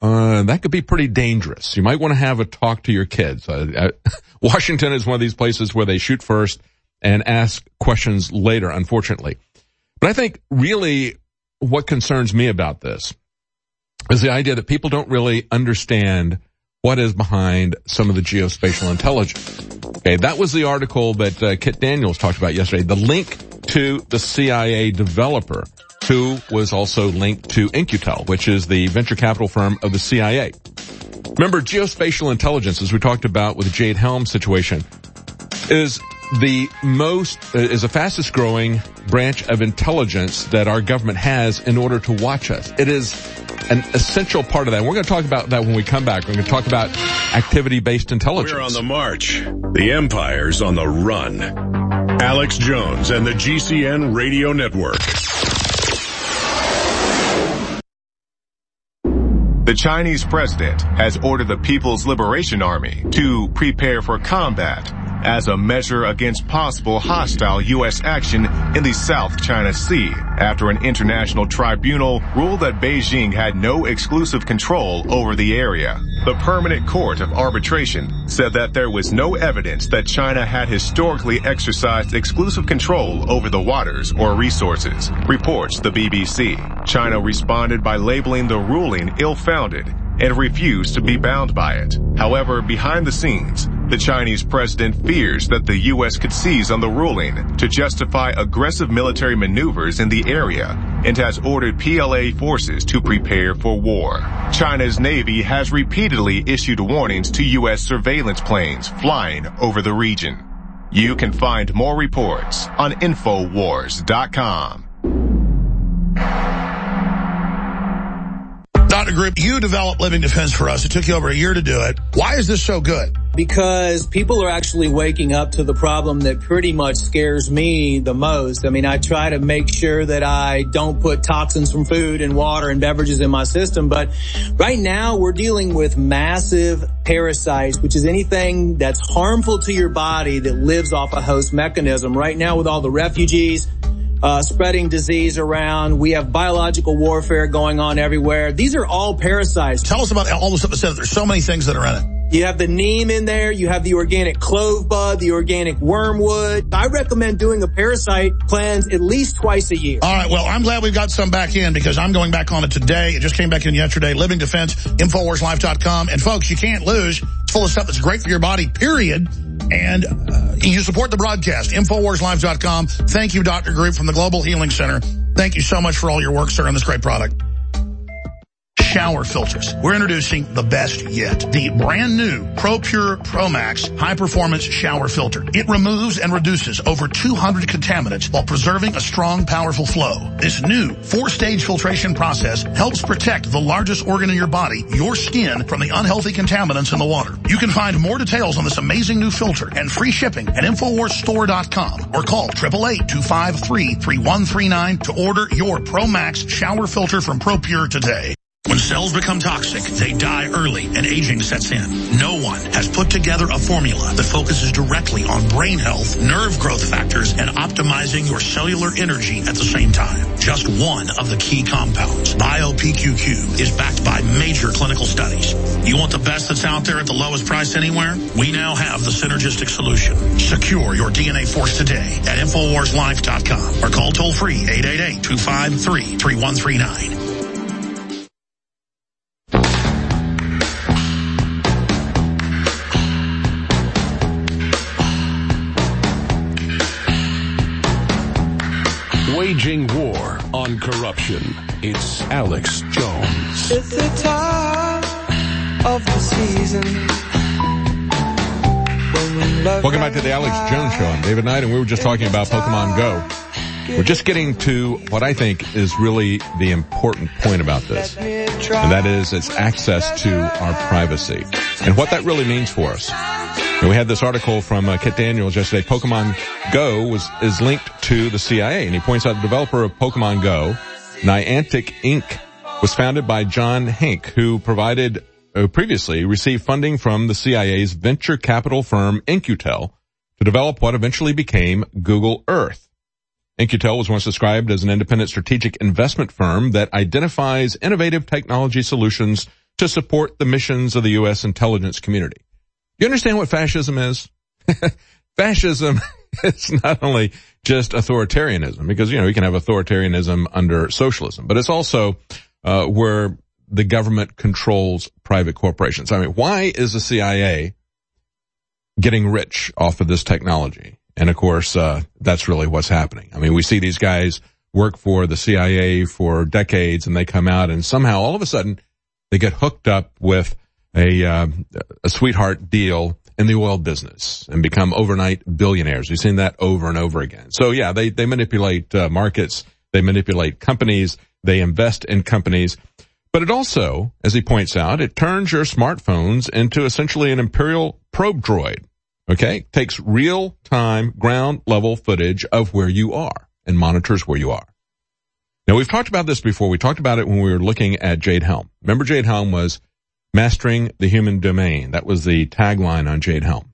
uh, that could be pretty dangerous. You might want to have a talk to your kids. Uh, uh, Washington is one of these places where they shoot first and ask questions later, unfortunately. But I think really what concerns me about this is the idea that people don't really understand what is behind some of the geospatial intelligence. Okay, that was the article that uh, Kit Daniels talked about yesterday, the link to the C I A developer, who was also linked to In-Q-Tel, which is the venture capital firm of the C I A. Remember, geospatial intelligence, as we talked about with the Jade Helm situation, is the most, uh, is the fastest growing branch of intelligence that our government has in order to watch us. It is an essential part of that. And we're going to talk about that when we come back. We're going to talk about activity-based intelligence. We're on the march. The empire's on the run. Alex Jones and the G C N Radio Network. The Chinese president has ordered the People's Liberation Army to prepare for combat as a measure against possible hostile U S action in the South China Sea after an international tribunal ruled that Beijing had no exclusive control over the area. The Permanent Court of Arbitration said that there was no evidence that China had historically exercised exclusive control over the waters or resources, reports the B B C. China responded by labeling the ruling ill-founded and refused to be bound by it. However, behind the scenes, the Chinese president fears that the U S could seize on the ruling to justify aggressive military maneuvers in the area and has ordered P L A forces to prepare for war. China's Navy has repeatedly issued warnings to U S surveillance planes flying over the region. You can find more reports on Infowars dot com. Doctor Group, you developed Living Defense for us. It took you over a year to do it. Why is this so good? Because people are actually waking up to the problem that pretty much scares me the most. I mean, I try to make sure that I don't put toxins from food and water and beverages in my system. But right now we're dealing with massive parasites, which is anything that's harmful to your body that lives off a host mechanism. Right now with all the refugees, Uh, spreading disease around. We have biological warfare going on everywhere. These are all parasites. Tell us about all the stuff that says there's so many things that are in it. You have the neem in there. You have the organic clove bud, the organic wormwood. I recommend doing a parasite cleanse at least twice a year. All right. Well, I'm glad we've got some back in because I'm going back on it today. It just came back in yesterday. Living Defense, Infowars Life dot com. And folks, you can't lose. It's full of stuff that's great for your body, period. And uh, you support the broadcast, Infowars Life dot com. Thank you, Doctor Group from the Global Healing Center. Thank you so much for all your work, sir, on this great product. Shower filters. We're introducing the best yet. The brand new ProPure Pro Max high performance shower filter. It removes and reduces over two hundred contaminants while preserving a strong, powerful flow. This new four stage filtration process helps protect the largest organ in your body, your skin, from the unhealthy contaminants in the water. You can find more details on this amazing new filter and free shipping at Infowars Store dot com or call eight eight eight, two five three, three one three nine to order your Pro Max shower filter from ProPure today. When cells become toxic, they die early and aging sets in. No one has put together a formula that focuses directly on brain health, nerve growth factors, and optimizing your cellular energy at the same time. Just one of the key compounds, BioPQ Q, is backed by major clinical studies. You want the best that's out there at the lowest price anywhere? We now have the synergistic solution. Secure your D N A force today at Infowars Life dot com or call toll free eight eight eight, two five three, three one three nine. Waging war on corruption. It's Alex Jones. It's the time of the season. Welcome back to the Alex Jones Show. I'm David Knight, and we were just talking about Pokemon Go. We're just getting to what I think is really the important point about this, and that is its access to our privacy and what that really means for us. And we had this article from uh, Kit Daniels yesterday. Pokemon Go was is linked to the C I A, and he points out the developer of Pokemon Go, Niantic Incorporated, was founded by John Hank, who provided uh, previously received funding from the C I A's venture capital firm In-Q-Tel to develop what eventually became Google Earth. In-Q-Tel was once described as an independent strategic investment firm that identifies innovative technology solutions to support the missions of the U S intelligence community. You understand what fascism is? Fascism is not only just authoritarianism, because, you know, you can have authoritarianism under socialism, but it's also uh, where the government controls private corporations. I mean, why is the C I A getting rich off of this technology? And of course, uh, that's really what's happening. I mean, we see these guys work for the C I A for decades, and they come out and somehow all of a sudden they get hooked up with a, uh, a sweetheart deal in the oil business and become overnight billionaires. We've seen that over and over again. So yeah, they, they manipulate uh, markets. They manipulate companies. They invest in companies. But it also, as he points out, it turns your smartphones into essentially an imperial probe droid. Okay? Takes real-time, ground-level footage of where you are and monitors where you are. Now, we've talked about this before. We talked about it when we were looking at Jade Helm. Remember, Jade Helm was mastering the human domain. That was the tagline on Jade Helm.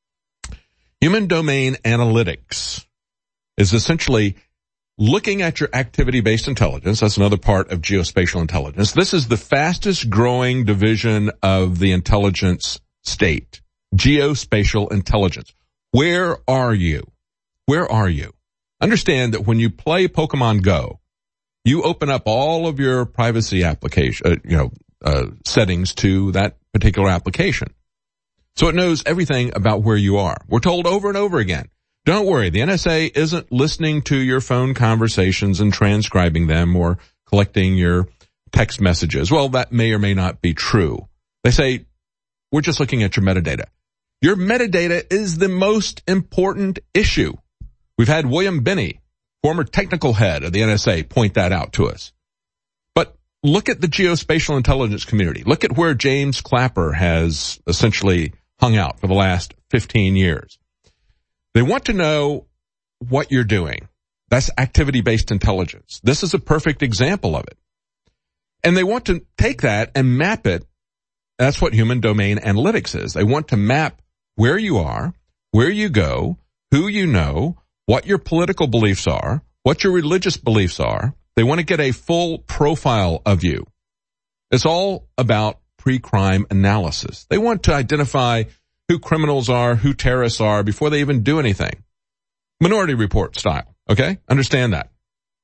Human domain analytics is essentially looking at your activity-based intelligence. That's another part of geospatial intelligence. This is the fastest growing division of the intelligence state. Geospatial intelligence. Where are you? Where are you? Understand that when you play Pokemon Go, you open up all of your privacy application, uh, you know, uh, settings to that particular application. So it knows everything about where you are. We're told over and over again, don't worry, the N S A isn't listening to your phone conversations and transcribing them or collecting your text messages. Well, that may or may not be true. They say, we're just looking at your metadata. Your metadata is the most important issue. We've had William Binney, former technical head of the N S A, point that out to us. But look at the geospatial intelligence community. Look at where James Clapper has essentially hung out for the last fifteen years. They want to know what you're doing. That's activity-based intelligence. This is a perfect example of it. And they want to take that and map it. That's what human domain analytics is. They want to map where you are, where you go, who you know, what your political beliefs are, what your religious beliefs are. They want to get a full profile of you. It's all about pre-crime analysis. They want to identify who criminals are, who terrorists are, before they even do anything. Minority Report style, okay? Understand that.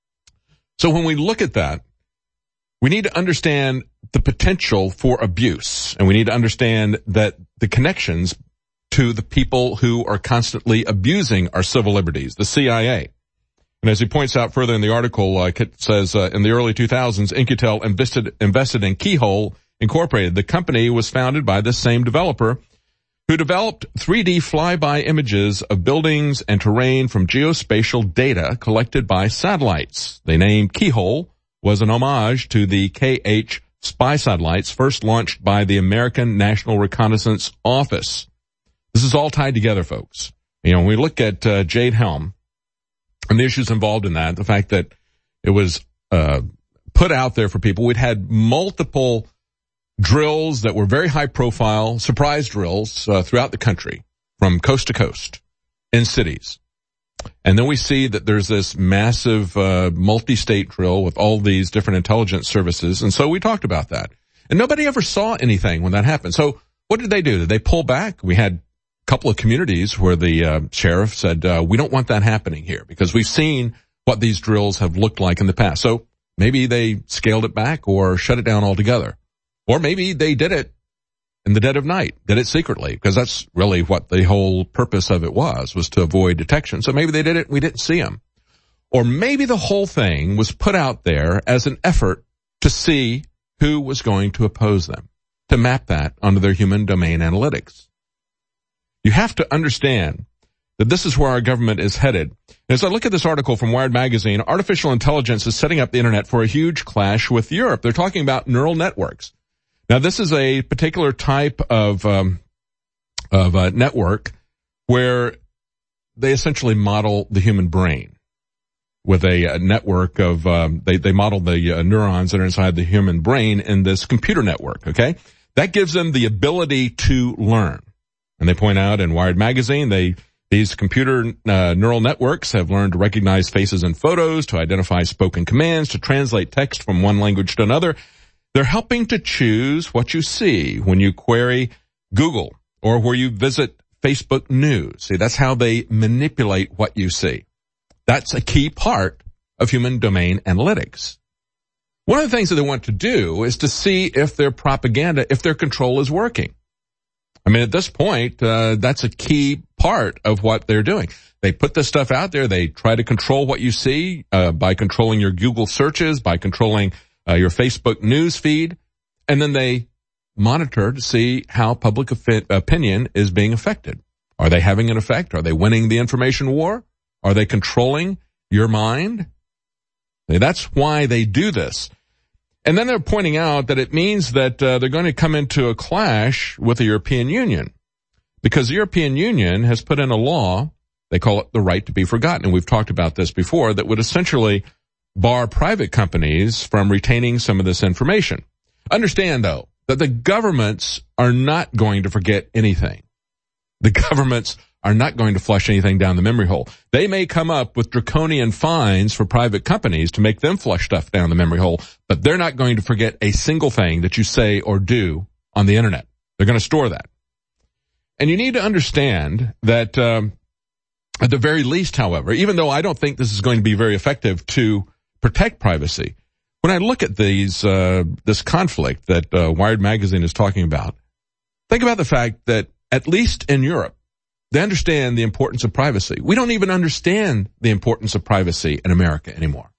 So when we look at that, we need to understand the potential for abuse, and we need to understand that the connections to the people who are constantly abusing our civil liberties, the C I A. And as he points out further in the article, uh, it says, uh, in the early two thousands, Incutel invested, invested in Keyhole Incorporated. The company was founded by this same developer who developed three D flyby images of buildings and terrain from geospatial data collected by satellites. The name Keyhole was an homage to the K H spy satellites first launched by the American National Reconnaissance Office. This is all tied together, folks. You know, when we look at uh, Jade Helm and the issues involved in that, the fact that it was uh put out there for people, we'd had multiple drills that were very high profile, surprise drills uh, throughout the country, from coast to coast, in cities. And then we see that there's this massive uh, multi-state drill with all these different intelligence services. And so we talked about that. And nobody ever saw anything when that happened. So what did they do? Did they pull back? We had a couple of communities where the uh, sheriff said, uh, we don't want that happening here because we've seen what these drills have looked like in the past. So maybe they scaled it back or shut it down altogether. Or maybe they did it in the dead of night, did it secretly, because that's really what the whole purpose of it was, was to avoid detection. So maybe they did it and we didn't see them. Or maybe the whole thing was put out there as an effort to see who was going to oppose them, to map that onto their human domain analytics. You have to understand that this is where our government is headed. As I look at this article from Wired Magazine, artificial intelligence is setting up the internet for a huge clash with Europe. They're talking about neural networks. Now, this is a particular type of um, of uh, network where they essentially model the human brain with a, a network of um, they they model the uh, neurons that are inside the human brain in this computer network. Okay, that gives them the ability to learn. And they point out in Wired Magazine, they these computer uh, neural networks have learned to recognize faces and photos, to identify spoken commands, to translate text from one language to another. They're helping to choose what you see when you query Google or where you visit Facebook News. See, that's how they manipulate what you see. That's a key part of human domain analytics. One of the things that they want to do is to see if their propaganda, if their control is working. I mean, at this point, uh, that's a key part of what they're doing. They put this stuff out there. They try to control what you see uh, by controlling your Google searches, by controlling uh, your Facebook news feed, and then they monitor to see how public opinion is being affected. Are they having an effect? Are they winning the information war? Are they controlling your mind? That's why they do this. And then they're pointing out that it means that uh, they're going to come into a clash with the European Union because the European Union has put in a law, they call it the right to be forgotten, and we've talked about this before, that would essentially bar private companies from retaining some of this information. Understand, though, that the governments are not going to forget anything. The governments are not going to flush anything down the memory hole. They may come up with draconian fines for private companies to make them flush stuff down the memory hole, but they're not going to forget a single thing that you say or do on the internet. They're going to store that. And you need to understand that um, at the very least, however, even though I don't think this is going to be very effective to protect privacy, when I look at these uh, this conflict that uh, Wired Magazine is talking about, think about the fact that at least in Europe, they understand the importance of privacy. We don't even understand the importance of privacy in America anymore.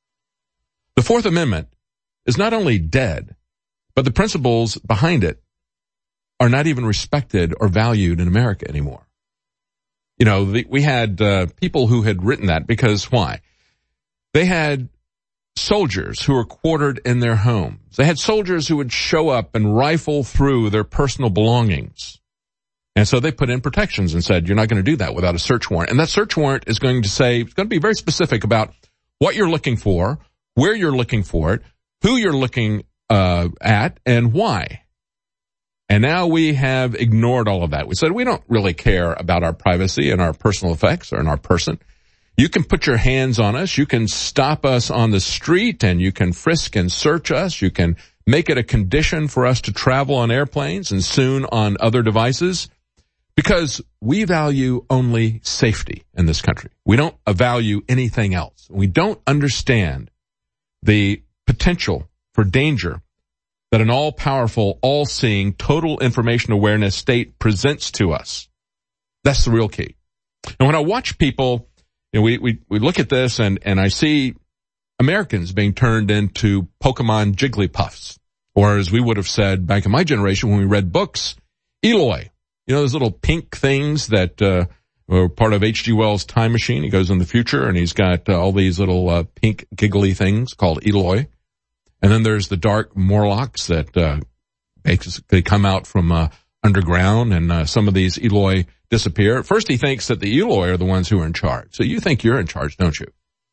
The Fourth Amendment is not only dead, but the principles behind it are not even respected or valued in America anymore. You know, the, we had uh, people who had written that because why? They had soldiers who were quartered in their homes. They had soldiers who would show up and rifle through their personal belongings. And so they put in protections and said, you're not going to do that without a search warrant. And that search warrant is going to say, it's going to be very specific about what you're looking for, where you're looking for it, who you're looking uh, at, and why. And now we have ignored all of that. We said we don't really care about our privacy and our personal effects or in our person. You can put your hands on us. You can stop us on the street and you can frisk and search us. You can make it a condition for us to travel on airplanes and soon on other devices. Because we value only safety in this country. We don't value anything else. We don't understand the potential for danger that an all-powerful, all-seeing, total information awareness state presents to us. That's the real key. And when I watch people, you know, we, we, we look at this and, and I see Americans being turned into Pokemon Jigglypuffs. Or as we would have said back in my generation when we read books, Eloy. You know, those little pink things that uh, were part of H G Wells' Time Machine. He goes in the future, and he's got uh, all these little uh, pink giggly things called Eloy. And then there's the dark Morlocks that uh, basically come out from uh, underground, and uh, some of these Eloy disappear. At first, he thinks that the Eloy are the ones who are in charge. So you think you're in charge, don't you?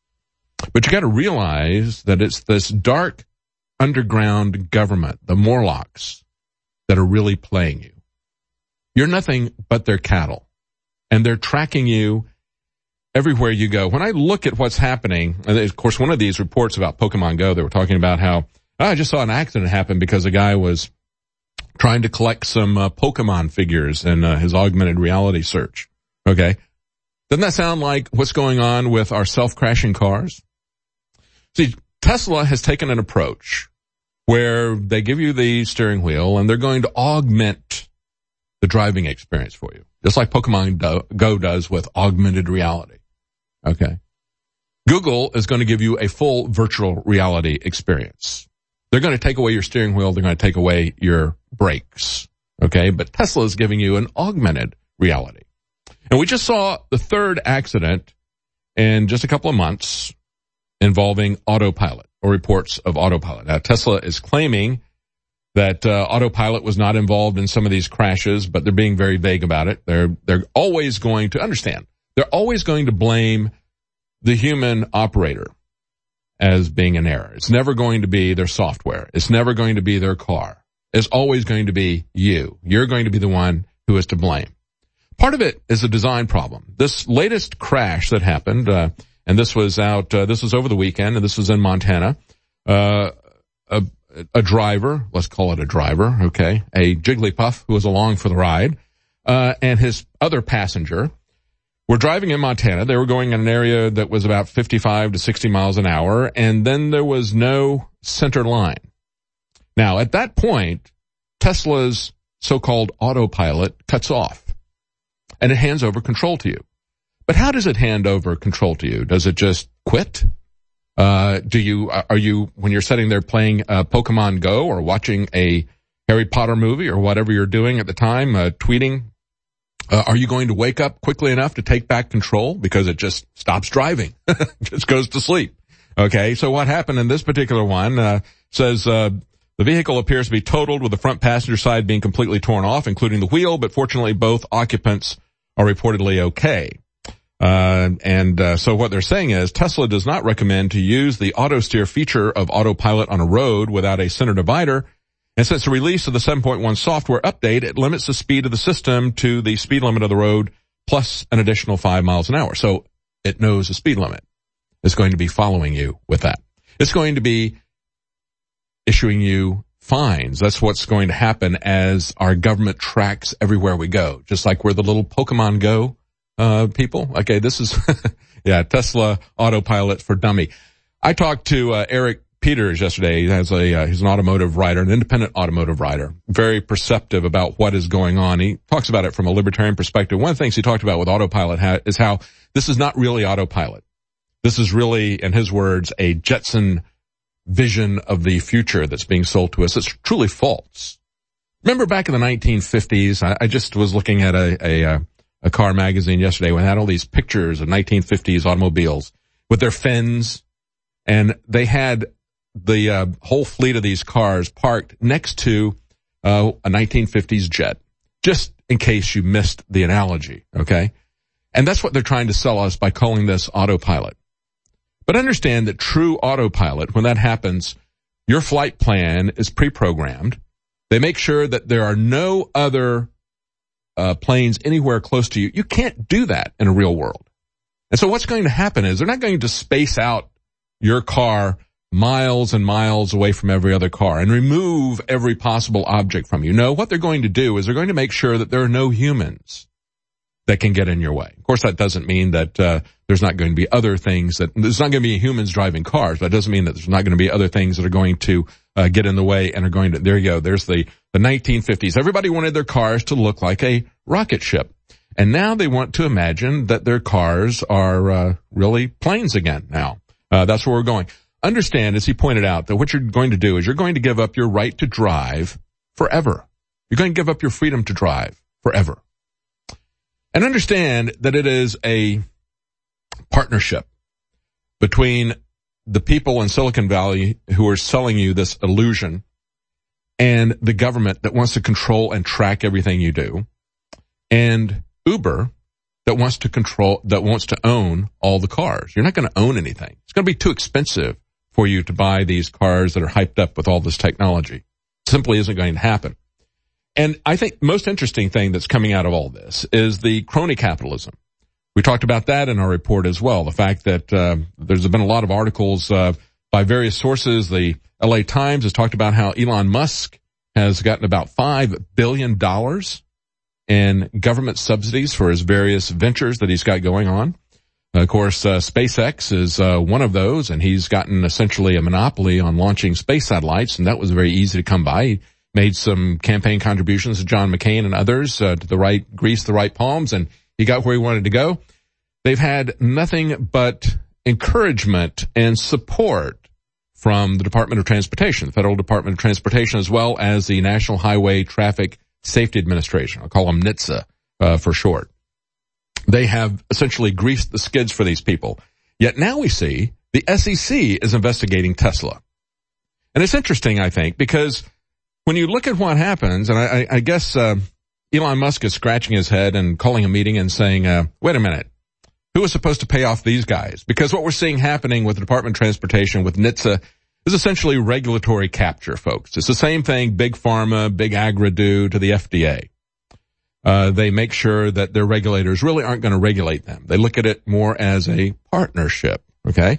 But you got to realize that it's this dark underground government, the Morlocks, that are really playing you. You're nothing but their cattle, and they're tracking you everywhere you go. When I look at what's happening, and of course, one of these reports about Pokemon Go, they were talking about how, oh, I just saw an accident happen because a guy was trying to collect some uh, Pokemon figures in uh, his augmented reality search. Okay. Doesn't that sound like what's going on with our self-crashing cars? See, Tesla has taken an approach where they give you the steering wheel and they're going to augment the driving experience for you, just like Pokemon Go does with augmented reality. Okay. Google is going to give you a full virtual reality experience. They're going to take away your steering wheel. They're going to take away your brakes. Okay. But Tesla is giving you an augmented reality. And we just saw the third accident in just a couple of months involving autopilot or reports of autopilot. Now, Tesla is claiming that uh, autopilot was not involved in some of these crashes, but they're being very vague about it. They're they're always going to understand. They're always going to blame the human operator as being an error. It's never going to be their software. It's never going to be their car. It's always going to be you. You're going to be the one who is to blame. Part of it is a design problem. This latest crash that happened, uh, and this was out, uh, this was over the weekend, and this was in Montana. Uh, a a driver, let's call it a driver, okay, a Jigglypuff who was along for the ride, uh, and his other passenger were driving in Montana. They were going in an area that was about fifty-five to sixty miles an hour, and then there was no center line. Now, at that point, Tesla's so-called autopilot cuts off, and it hands over control to you. But how does it hand over control to you? Does it just quit? Uh, do you, are you, when you're sitting there playing uh, Pokemon Go or watching a Harry Potter movie or whatever you're doing at the time, uh, tweeting, uh, are you going to wake up quickly enough to take back control because it just stops driving, just goes to sleep? Okay, so what happened in this particular one, uh, says, uh, the vehicle appears to be totaled with the front passenger side being completely torn off, including the wheel, but fortunately both occupants are reportedly okay. Uh, and, uh, so what they're saying is Tesla does not recommend to use the auto steer feature of autopilot on a road without a center divider. And since the release of the seven point one software update, it limits the speed of the system to the speed limit of the road plus an additional five miles an hour. So it knows the speed limit. It's going to be following you with that. It's going to be issuing you fines. That's what's going to happen as our government tracks everywhere we go. Just like we're the little Pokemon Go Uh, people. Okay, this is, yeah, Tesla autopilot for dummy. I talked to, uh, Eric Peters yesterday. He has a, uh, he's an automotive writer, an independent automotive writer, very perceptive about what is going on. He talks about it from a libertarian perspective. One of the things he talked about with autopilot ha- is how this is not really autopilot. This is really, in his words, a Jetson vision of the future that's being sold to us. It's truly false. Remember back in the nineteen fifties, I, I just was looking at a, a, uh, a car magazine yesterday when it had all these pictures of nineteen fifties automobiles with their fins, and they had the uh, whole fleet of these cars parked next to uh, a nineteen fifties jet, just in case you missed the analogy, okay? And that's what they're trying to sell us by calling this autopilot. But understand that true autopilot, when that happens, your flight plan is pre-programmed. They make sure that there are no other Uh, planes anywhere close to you. You can't do that in a real world. And so what's going to happen is they're not going to space out your car miles and miles away from every other car and remove every possible object from you. No, what they're going to do is they're going to make sure that there are no humans that can get in your way. Of course, that doesn't mean that uh, there's not going to be other things that, there's not going to be humans driving cars, but it doesn't mean that there's not going to be other things that are going to uh, get in the way and are going to, there you go, there's the, the nineteen fifties. Everybody wanted their cars to look like a rocket ship. And now they want to imagine that their cars are uh, really planes again now. Uh, that's where we're going. Understand, as he pointed out, that what you're going to do is you're going to give up your right to drive forever. You're going to give up your freedom to drive forever. And understand that it is a partnership between the people in Silicon Valley who are selling you this illusion and the government that wants to control and track everything you do, and Uber that wants to control, that wants to own all the cars. You're not going to own anything. It's going to be too expensive for you to buy these cars that are hyped up with all this technology. It simply isn't going to happen. And I think most interesting thing that's coming out of all this is the crony capitalism. We talked about that in our report as well. The fact that uh, there's been a lot of articles uh, by various sources. The L A Times has talked about how Elon Musk has gotten about five billion dollars in government subsidies for his various ventures that he's got going on. Uh, of course, uh, SpaceX is uh, one of those, and he's gotten essentially a monopoly on launching space satellites, and that was very easy to come by. He made some campaign contributions to John McCain and others uh, to the right, grease the right palms, and he got where he wanted to go. They've had nothing but encouragement and support from the Department of Transportation, the Federal Department of Transportation, as well as the National Highway Traffic Safety Administration. I'll call them NHTSA uh, for short. They have essentially greased the skids for these people. Yet now we see the S E C is investigating Tesla. And it's interesting, I think, because when you look at what happens, and I, I guess uh, Elon Musk is scratching his head and calling a meeting and saying, uh, wait a minute, who is supposed to pay off these guys? Because what we're seeing happening with the Department of Transportation, with NHTSA, is essentially regulatory capture, folks. It's the same thing Big Pharma, Big Agri do to the F D A. Uh, they make sure that their regulators really aren't going to regulate them. They look at it more as a partnership, okay?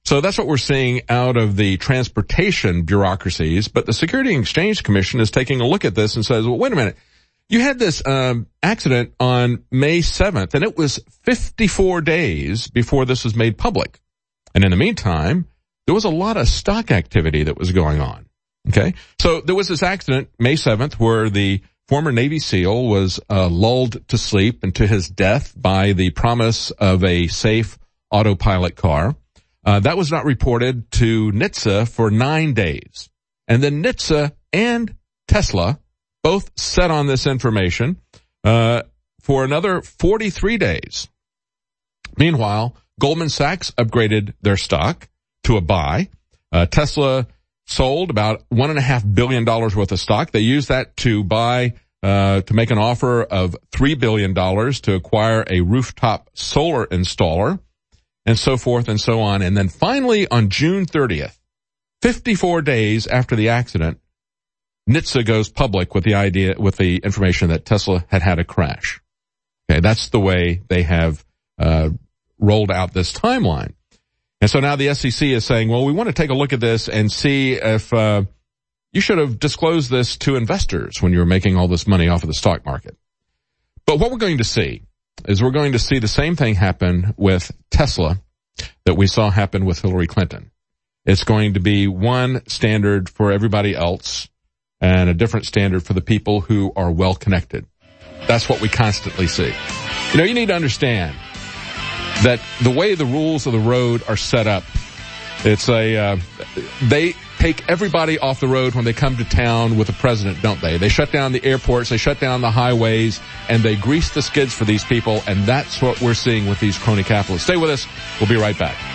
So that's what we're seeing out of the transportation bureaucracies. But the Security and Exchange Commission is taking a look at this and says, well, wait a minute. You had this um, accident on May seventh, and it was fifty-four days before this was made public. And in the meantime, there was a lot of stock activity that was going on. Okay? So there was this accident, May seventh, where the former Navy SEAL was uh, lulled to sleep and to his death by the promise of a safe autopilot car. Uh, that was not reported to N H T S A for nine days. And then N H T S A and Tesla both sat on this information uh, for another forty-three days. Meanwhile, Goldman Sachs upgraded their stock to a buy. Uh, Tesla sold about one and a half billion dollars worth of stock. They used that to buy, uh, to make an offer of three billion dollars to acquire a rooftop solar installer, and so forth and so on. And then finally on June thirtieth, fifty-four days after the accident, N H T S A goes public with the idea, with the information that Tesla had had a crash. Okay, that's the way they have, uh, rolled out this timeline. And so now the S E C is saying, well, we want to take a look at this and see if, uh, you should have disclosed this to investors when you were making all this money off of the stock market. But what we're going to see is we're going to see the same thing happen with Tesla that we saw happen with Hillary Clinton. It's going to be one standard for everybody else and a different standard for the people who are well connected. That's what we constantly see. You know, you need to understand that the way the rules of the road are set up, it's a, uh, they take everybody off the road when they come to town with the president, don't they? They shut down the airports, they shut down the highways, and they grease the skids for these people, and that's what we're seeing with these crony capitalists. Stay with us. We'll be right back.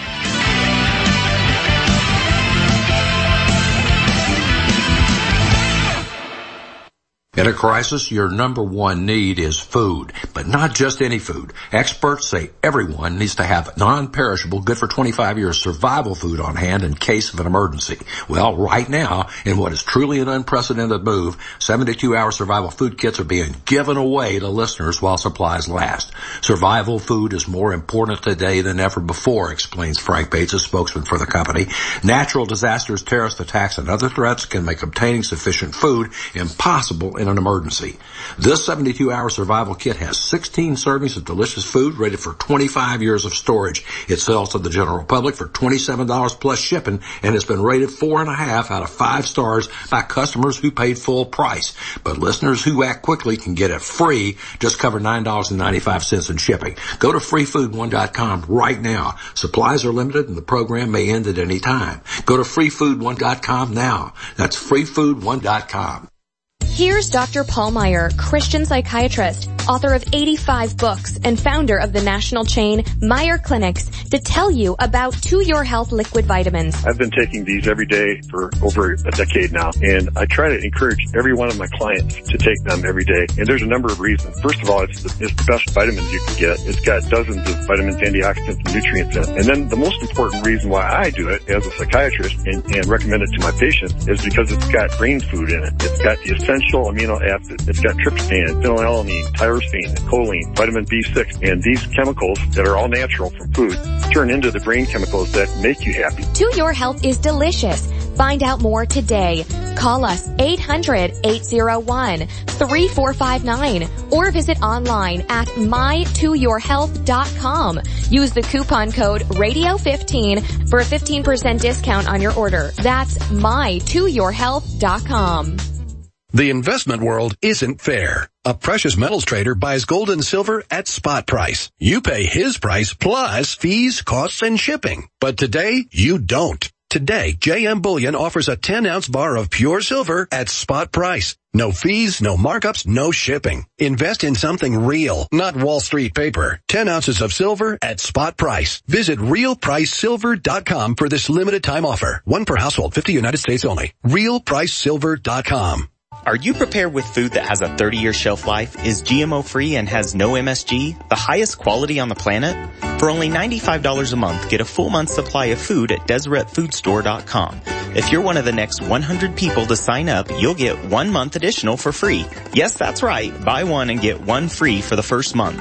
In a crisis, your number one need is food, but not just any food. Experts say everyone needs to have non-perishable, good for twenty-five years survival food on hand in case of an emergency. Well, right now, in what is truly an unprecedented move, seventy-two hour survival food kits are being given away to listeners while supplies last. Survival food is more important today than ever before, explains Frank Bates, a spokesman for the company. Natural disasters, terrorist attacks, and other threats can make obtaining sufficient food impossible in an emergency. This seventy-two hour survival kit has sixteen servings of delicious food rated for twenty-five years of storage. It sells to the general public for twenty-seven dollars plus shipping, and it's been rated four and a half out of five stars by customers who paid full price. But listeners who act quickly can get it free. Just cover nine dollars and ninety-five cents in shipping. Go to free food one dot com right now. Supplies are limited and the program may end at any time. Go to free food one dot com now. That's free food one dot com. Here's Doctor Paul Meyer, Christian psychiatrist, author of eighty-five books, and founder of the national chain Meyer Clinics, to tell you about To Your Health liquid vitamins. I've been taking these every day for over a decade now, and I try to encourage every one of my clients to take them every day. And there's a number of reasons. First of all, it's the, it's the best vitamins you can get. It's got dozens of vitamins, antioxidants, and nutrients in it. And then the most important reason why I do it as a psychiatrist and, and recommend it to my patients is because it's got brain food in it. It's got the essential amino acids. It's got tryptophan, phenylalanine, tyrosine, choline, vitamin B six, and these chemicals that are all natural from food turn into the brain chemicals that make you happy. To Your Health is delicious. Find out more today. Call us eight hundred, eight oh one, three four five nine or visit online at my to your health dot com. Use the coupon code radio fifteen for a fifteen percent discount on your order. That's my to your health dot com. The investment world isn't fair. A precious metals trader buys gold and silver at spot price. You pay his price plus fees, costs, and shipping. But today, you don't. Today, J M Bullion offers a ten ounce bar of pure silver at spot price. No fees, no markups, no shipping. Invest in something real, not Wall Street paper. ten ounces of silver at spot price. Visit real price silver dot com for this limited time offer. One per household, fifty United States only. real price silver dot com. Are you prepared with food that has a thirty year shelf life, is G M O free, and has no M S G, the highest quality on the planet? For only ninety-five dollars a month, get a full month's supply of food at Deseret Food Store dot com. If you're one of the next one hundred people to sign up, you'll get one month additional for free. Yes, that's right. Buy one and get one free for the first month.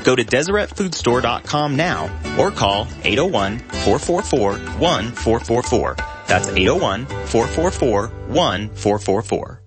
Go to Deseret Food Store dot com now or call eight oh one, four four four, one four four four. That's eight oh one, four four four, one four four four.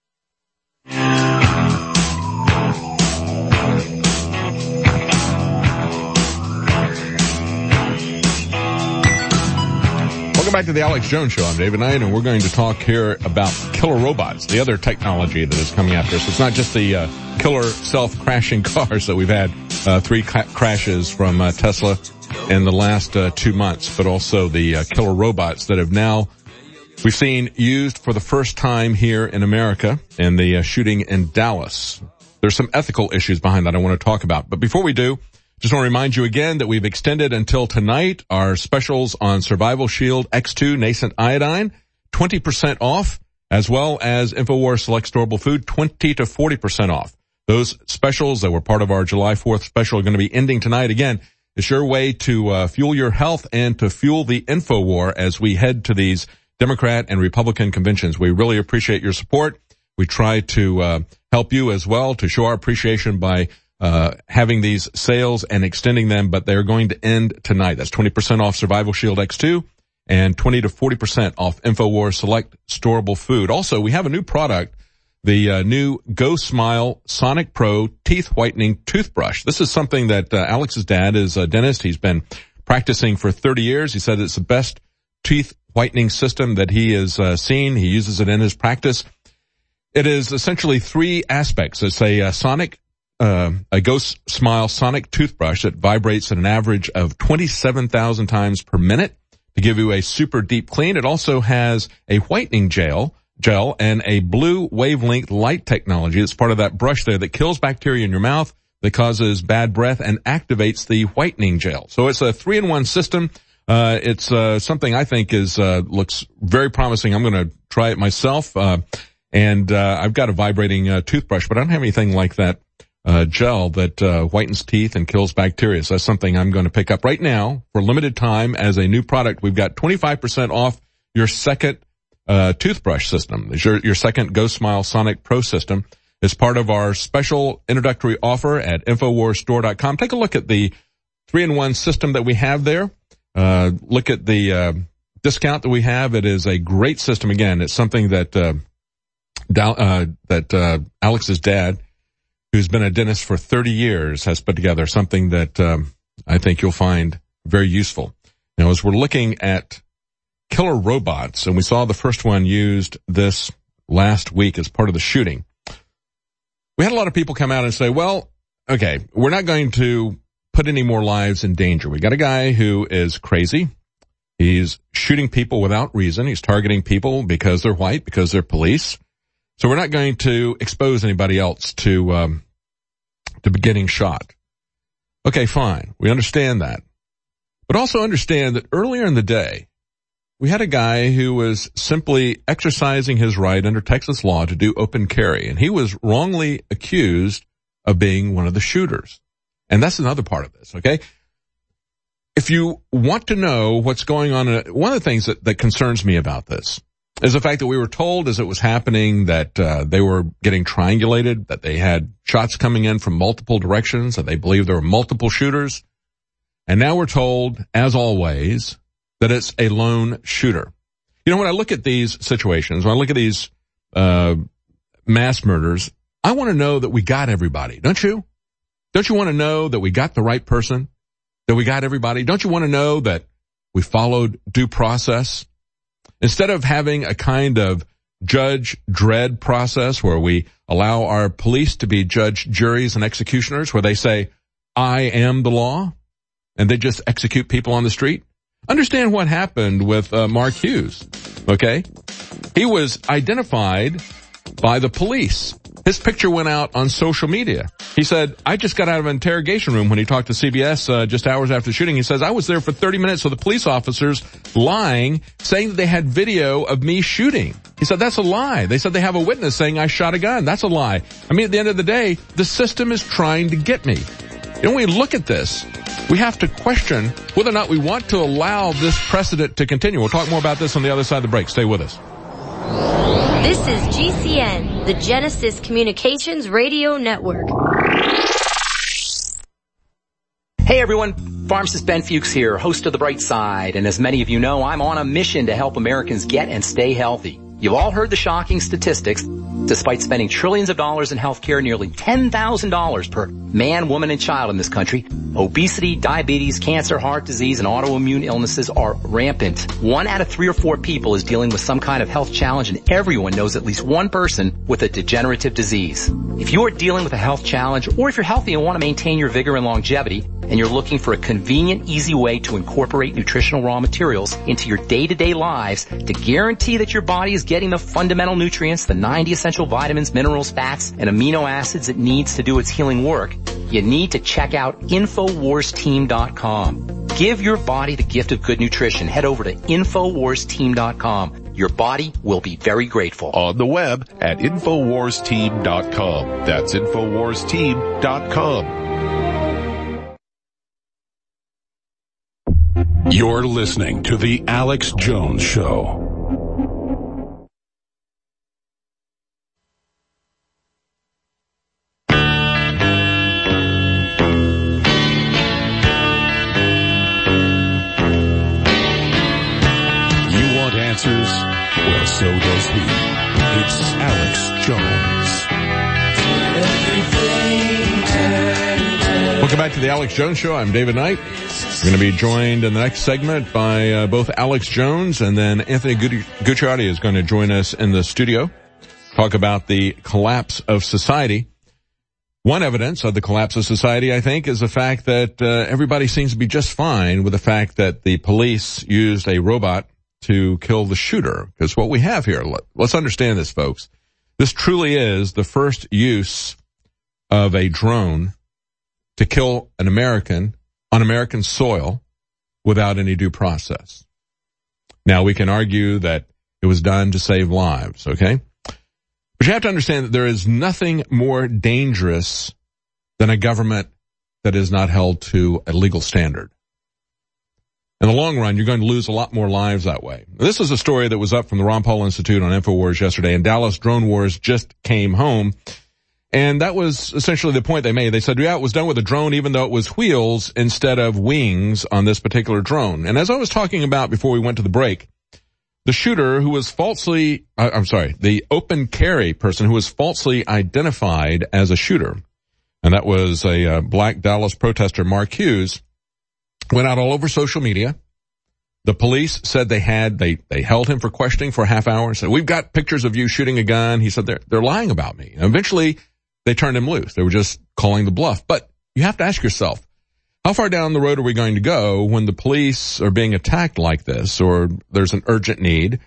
Welcome back to the Alex Jones Show. I'm David Knight, and we're going to talk here about killer robots, the other technology that is coming after us. It's not just the uh, killer self-crashing cars that we've had, uh, three ca- crashes from uh, Tesla in the last uh, two months, but also the uh, killer robots that have now we've seen used for the first time here in America in the uh, shooting in Dallas. There's some ethical issues behind that I want to talk about. But before we do, just want to remind you again that we've extended until tonight our specials on Survival Shield X two Nascent Iodine, twenty percent off, as well as InfoWars Select Storable Food, twenty to forty percent off. Those specials that were part of our July fourth special are going to be ending tonight. Again, it's your way to uh, fuel your health and to fuel the InfoWar as we head to these Democrat and Republican conventions. We really appreciate your support. We try to uh, help you as well to show our appreciation by uh having these sales and extending them, but they're going to end tonight. That's twenty percent off Survival Shield X two and twenty to forty percent off InfoWars Select Storable Food. Also, we have a new product, the uh, new Go Smile Sonic Pro Teeth Whitening Toothbrush. This is something that uh, Alex's dad is a dentist. He's been practicing for thirty years. He said it's the best teeth whitening system that he has uh, seen. He uses it in his practice. It is essentially three aspects. It's a uh, sonic Uh, a Go Smile Sonic toothbrush that vibrates at an average of twenty-seven thousand times per minute to give you a super deep clean. It also has a whitening gel, gel and a blue wavelength light technology that's part of that brush there that kills bacteria in your mouth, that causes bad breath, and activates the whitening gel. So it's a three-in-one system. Uh, it's uh, something I think is uh, looks very promising. I'm going to try it myself, uh, and uh, I've got a vibrating uh, toothbrush, but I don't have anything like that. Uh, gel that uh, whitens teeth and kills bacteria. So that's something I'm going to pick up right now for a limited time as a new product. We've got twenty-five percent off your second uh, toothbrush system. It's your, your second Go Smile Sonic Pro system. It's part of our special introductory offer at InfoWars Store dot com. Take a look at the three-in-one system that we have there. Uh, look at the uh, discount that we have. It is a great system. Again, it's something that uh, uh, that uh, Alex's dad, who's been a dentist for thirty years, has put together something that um, I think you'll find very useful. Now, as we're looking at killer robots, and we saw the first one used this last week as part of the shooting, we had a lot of people come out and say, well, okay, we're not going to put any more lives in danger. We got a guy who is crazy. He's shooting people without reason. He's targeting people because they're white, because they're police. So we're not going to expose anybody else to um, to getting shot. Okay, fine. We understand that. But also understand that earlier in the day, we had a guy who was simply exercising his right under Texas law to do open carry, and he was wrongly accused of being one of the shooters. And that's another part of this, okay? If you want to know what's going on, one of the things that, that concerns me about this is the fact that we were told as it was happening that uh, they were getting triangulated, that they had shots coming in from multiple directions, that they believed there were multiple shooters. And now we're told, as always, that it's a lone shooter. You know, when I look at these situations, when I look at these uh mass murders, I want to know that we got everybody, don't you? Don't you want to know that we got the right person, that we got everybody? Don't you want to know that we followed due process? Instead of having a kind of judge dread process where we allow our police to be judge, juries, and executioners, where they say, I am the law, and they just execute people on the street. Understand what happened with uh, Mark Hughes, okay? He was identified by the police. His picture went out on social media. He said, I just got out of an interrogation room when he talked to C B S uh, just hours after the shooting. He says, I was there for thirty minutes with the police officers lying, saying that they had video of me shooting. He said, that's a lie. They said they have a witness saying I shot a gun. That's a lie. I mean, at the end of the day, the system is trying to get me. And when we look at this, we have to question whether or not we want to allow this precedent to continue. We'll talk more about this on the other side of the break. Stay with us. This is G C N, the Genesis Communications Radio Network. Hey everyone, pharmacist Ben Fuchs here, host of The Bright Side, and as many of you know, I'm on a mission to help Americans get and stay healthy. You've all heard the shocking statistics. Despite spending trillions of dollars in healthcare, nearly ten thousand dollars per man, woman, and child in this country, obesity, diabetes, cancer, heart disease, and autoimmune illnesses are rampant. One out of three or four people is dealing with some kind of health challenge, and everyone knows at least one person with a degenerative disease. If you are dealing with a health challenge, or if you're healthy and want to maintain your vigor and longevity, and you're looking for a convenient, easy way to incorporate nutritional raw materials into your day-to-day lives to guarantee that your body is getting the fundamental nutrients, the ninety essential vitamins, minerals, fats, and amino acids it needs to do its healing work, you need to check out Infowars Team dot com. Give your body the gift of good nutrition. Head over to Infowars Team dot com. Your body will be very grateful. On the web at Infowars Team dot com. That's Infowars Team dot com. You're listening to The Alex Jones Show. You want answers? Well, so does he. It's Alex Jones. Welcome back to the Alex Jones Show. I'm David Knight. We're going to be joined in the next segment by uh, both Alex Jones and then Anthony Gucciardi is going to join us in the studio, talk about the collapse of society. One evidence of the collapse of society, I think, is the fact that uh, everybody seems to be just fine with the fact that the police used a robot to kill the shooter. Because what we have here, let's understand this, folks. This truly is the first use of a drone to kill an American on American soil without any due process. Now, we can argue that it was done to save lives, okay? But you have to understand that there is nothing more dangerous than a government that is not held to a legal standard. In the long run, you're going to lose a lot more lives that way. This is a story that was up from the Ron Paul Institute on InfoWars yesterday, and Dallas Drone Wars just came home. And that was essentially the point they made. They said, yeah, it was done with a drone, even though it was wheels instead of wings on this particular drone. And as I was talking about before we went to the break, the shooter who was falsely, I'm sorry, the open carry person who was falsely identified as a shooter, and that was a uh, black Dallas protester, Mark Hughes, went out all over social media. The police said they had, they, they held him for questioning for a half hour, said, we've got pictures of you shooting a gun. He said, they're, they're lying about me. And eventually, they turned him loose. They were just calling the bluff. But you have to ask yourself, how far down the road are we going to go when the police are being attacked like this, or there's an urgent need,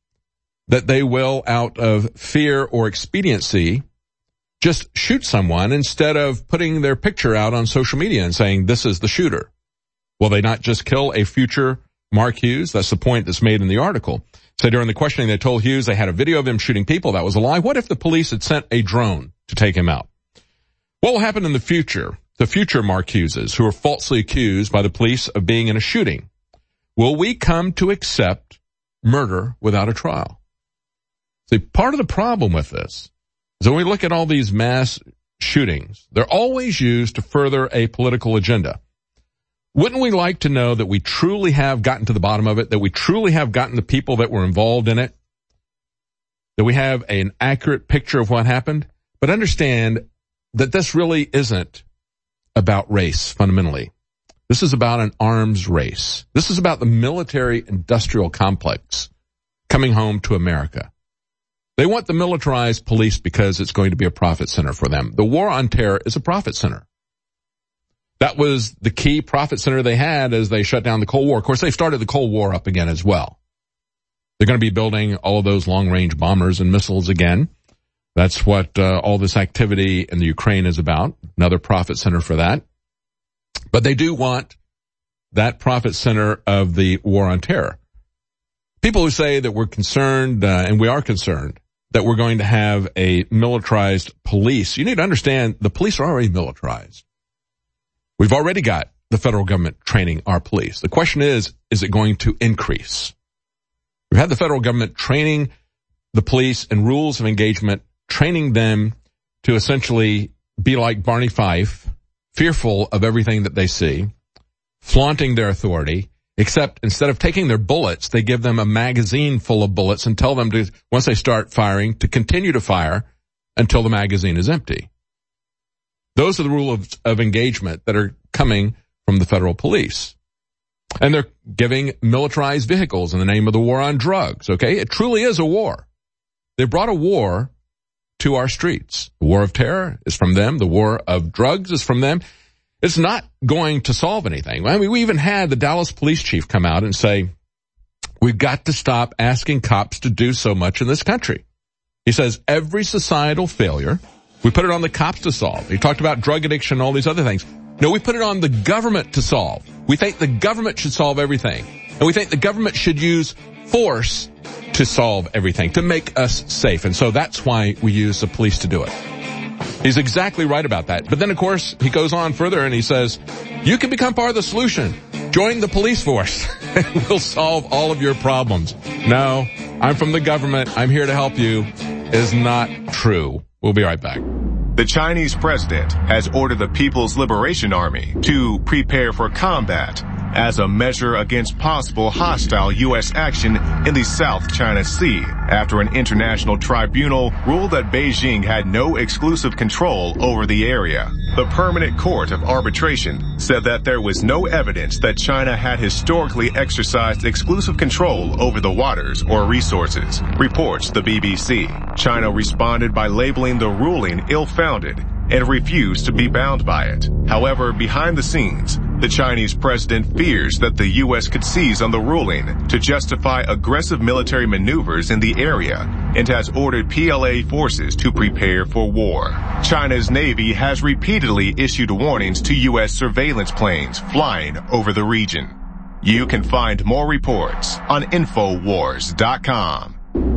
that they will, out of fear or expediency, just shoot someone instead of putting their picture out on social media and saying, this is the shooter? Will they not just kill a future Mark Hughes? That's the point that's made in the article. So during the questioning, they told Hughes they had a video of him shooting people. That was a lie. What if the police had sent a drone to take him out? What will happen in the future to future Mark Hugheses who are falsely accused by the police of being in a shooting? Will we come to accept murder without a trial? See, part of the problem with this is when we look at all these mass shootings, they're always used to further a political agenda. Wouldn't we like to know that we truly have gotten to the bottom of it, that we truly have gotten the people that were involved in it, that we have an accurate picture of what happened? But understand that this really isn't about race fundamentally. This is about an arms race. This is about the military-industrial complex coming home to America. They want the militarized police because it's going to be a profit center for them. The war on terror is a profit center. That was the key profit center they had as they shut down the Cold War. Of course, they started the Cold War up again as well. They're going to be building all of those long-range bombers and missiles again. That's what uh, all this activity in the Ukraine is about, another profit center for that. But they do want that profit center of the war on terror. People who say that we're concerned, uh, and we are concerned, that we're going to have a militarized police, you need to understand the police are already militarized. We've already got the federal government training our police. The question is, is it going to increase? We've had the federal government training the police in rules of engagement, training them to essentially be like Barney Fife, fearful of everything that they see, flaunting their authority, except instead of taking their bullets, they give them a magazine full of bullets and tell them to, once they start firing, to continue to fire until the magazine is empty. Those are the rules of, of engagement that are coming from the federal police. And they're giving militarized vehicles in the name of the war on drugs, okay? It truly is a war. They brought a war to our streets. The war of terror is from them. The war of drugs is from them. It's not going to solve anything. I mean, we even had the Dallas police chief come out and say, we've got to stop asking cops to do so much in this country. He says every societal failure, we put it on the cops to solve. He talked about drug addiction and all these other things. No, we put it on the government to solve. We think the government should solve everything. And we think the government should use force to solve everything, to make us safe. And so that's why we use the police to do it. He's exactly right about that. But then, of course, he goes on further and he says, you can become part of the solution. Join the police force. We'll solve all of your problems. No, I'm from the government. I'm here to help you. Is not true. We'll be right back. The Chinese president has ordered the People's Liberation Army to prepare for combat as a measure against possible hostile U S action in the South China Sea after an international tribunal ruled that Beijing had no exclusive control over the area. The Permanent Court of Arbitration said that there was no evidence that China had historically exercised exclusive control over the waters or resources, reports the B B C. China responded by labeling the ruling ill-founded and refused to be bound by it. However, behind the scenes, the Chinese president fears that the U S could seize on the ruling to justify aggressive military maneuvers in the area and has ordered P L A forces to prepare for war. China's Navy has repeatedly issued warnings to U S surveillance planes flying over the region. You can find more reports on Infowars dot com.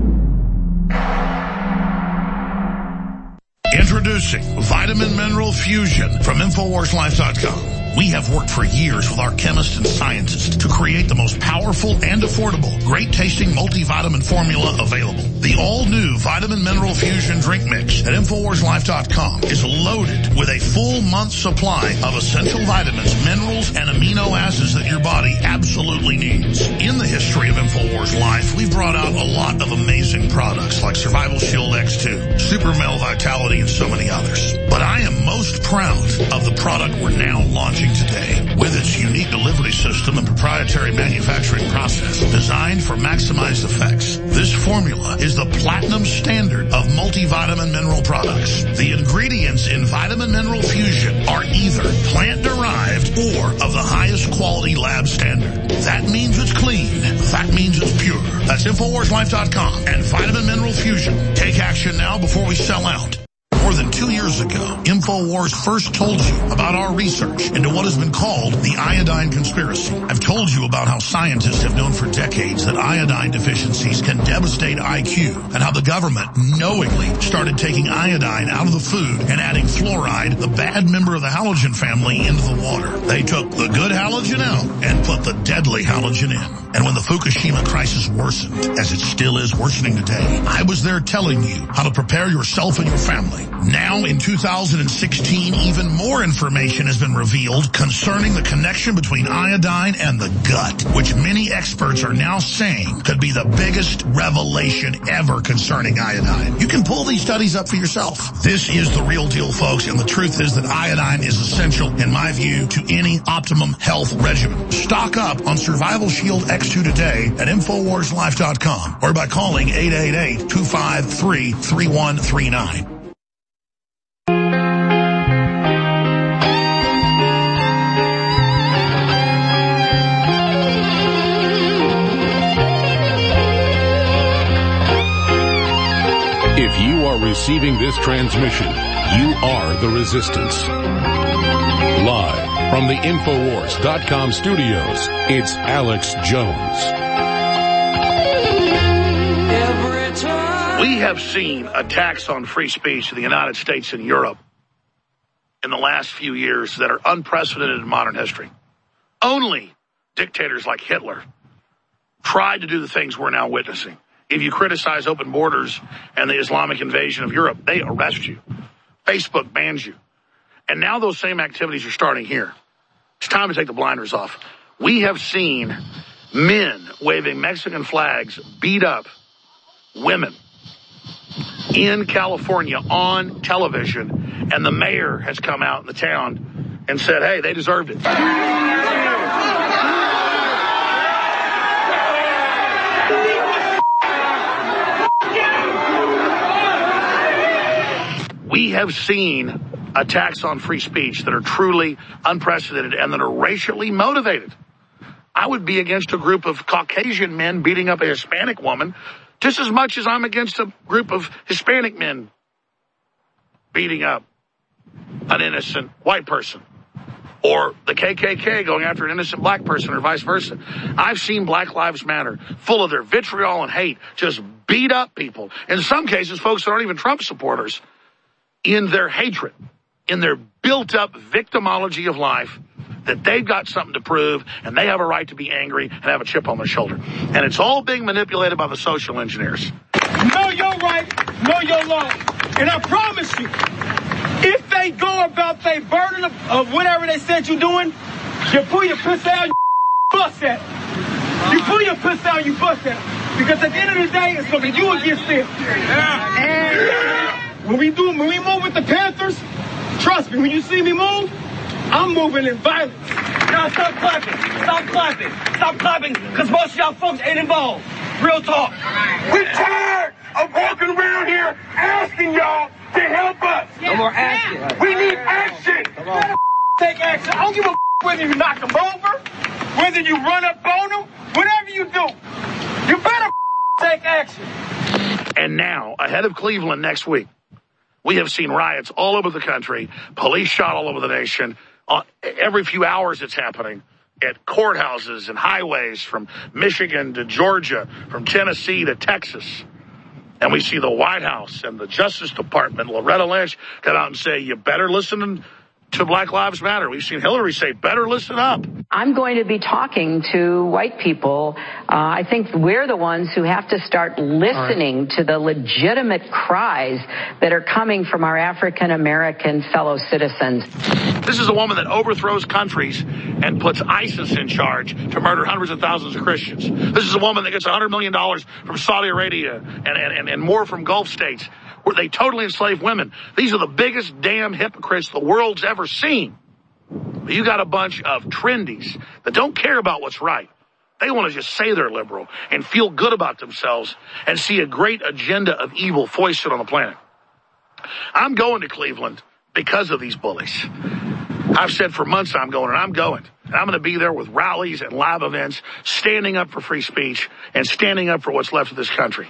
Introducing Vitamin Mineral Fusion from Infowars Life dot com. We have worked for years with our chemists and scientists to create the most powerful and affordable, great-tasting multivitamin formula available. The all-new Vitamin Mineral Fusion drink mix at Infowars Life dot com is loaded with a full month's supply of essential vitamins, minerals, and amino acids that your body absolutely needs. In the history of Infowars Life, we've brought out a lot of amazing products like Survival Shield X two, Super Male Vitality, and so many others. But I am most proud of the product we're now launching today. With its unique delivery system and proprietary manufacturing process designed for maximized effects, this formula is the platinum standard of multivitamin mineral products. The ingredients in Vitamin Mineral Fusion are either plant-derived or of the highest quality lab standard. That means it's clean. That means it's pure. That's Infowars Life dot com and Vitamin Mineral Fusion. Take action now before we sell out. More than two years ago, InfoWars first told you about our research into what has been called the iodine conspiracy. I've told you about how scientists have known for decades that iodine deficiencies can devastate I Q and how the government knowingly started taking iodine out of the food and adding fluoride, the bad member of the halogen family, into the water. They took the good halogen out and put the deadly halogen in. And when the Fukushima crisis worsened, as it still is worsening today, I was there telling you how to prepare yourself and your family. Now, in two thousand sixteen, even more information has been revealed concerning the connection between iodine and the gut, which many experts are now saying could be the biggest revelation ever concerning iodine. You can pull these studies up for yourself. This is the real deal, folks, and the truth is that iodine is essential, in my view, to any optimum health regimen. Stock up on Survival Shield X two today at Infowars Life dot com or by calling eight eight eight, two five three, three one three nine. If you are receiving this transmission, you are the resistance. Live from the Infowars dot com studios, it's Alex Jones. We have seen attacks on free speech in the United States and Europe in the last few years that are unprecedented in modern history. Only dictators like Hitler tried to do the things we're now witnessing. If you criticize open borders and the Islamic invasion of Europe, they arrest you. Facebook bans you. And now those same activities are starting here. It's time to take the blinders off. We have seen men waving Mexican flags beat up women in California on television, and the mayor has come out in the town and said, hey, they deserved it. We have seen attacks on free speech that are truly unprecedented and that are racially motivated. I would be against a group of Caucasian men beating up a Hispanic woman just as much as I'm against a group of Hispanic men beating up an innocent white person, or the K K K going after an innocent black person, or vice versa. I've seen Black Lives Matter full of their vitriol and hate just beat up people. In some cases, folks that aren't even Trump supporters, in their hatred, in their built-up victimology of life, that they've got something to prove, and they have a right to be angry and have a chip on their shoulder. And it's all being manipulated by the social engineers. Know your right, know your law. And I promise you, if they go about their burden of, of whatever they said you're doing, you pull your piss out, you bust at it. You pull your piss out, you bust at it. Because at the end of the day, it's going to be you against them. And when we do, when we move with the Panthers, trust me, when you see me move, I'm moving in violence. Now stop clapping. Stop clapping. Stop clapping, because most of y'all folks ain't involved. Real talk. We're tired of walking around here asking y'all to help us. No more action. We need action. Come on. Take action. I don't give a whether you knock them over, whether you run up on them, whatever you do. You better take action. And now, ahead of Cleveland next week, we have seen riots all over the country, police shot all over the nation. Uh, every few hours it's happening at courthouses and highways from Michigan to Georgia, from Tennessee to Texas. And we see the White House and the Justice Department, Loretta Lynch, come out and say, you better listen to Black Lives Matter. We've seen Hillary say, better listen up. I'm going to be talking to white people. Uh, I think we're the ones who have to start listening right. to the legitimate cries that are coming from our African-American fellow citizens. This is a woman that overthrows countries and puts ISIS in charge to murder hundreds of thousands of Christians. This is a woman that gets one hundred million dollars from Saudi Arabia and, and, and more from Gulf states, where they totally enslave women. These are the biggest damn hypocrites the world's ever seen. But you got a bunch of trendies that don't care about what's right. They want to just say they're liberal and feel good about themselves and see a great agenda of evil foisted on the planet. I'm going to Cleveland because of these bullies. I've said for months I'm going, and I'm going. And I'm going to be there with rallies and live events, standing up for free speech and standing up for what's left of this country.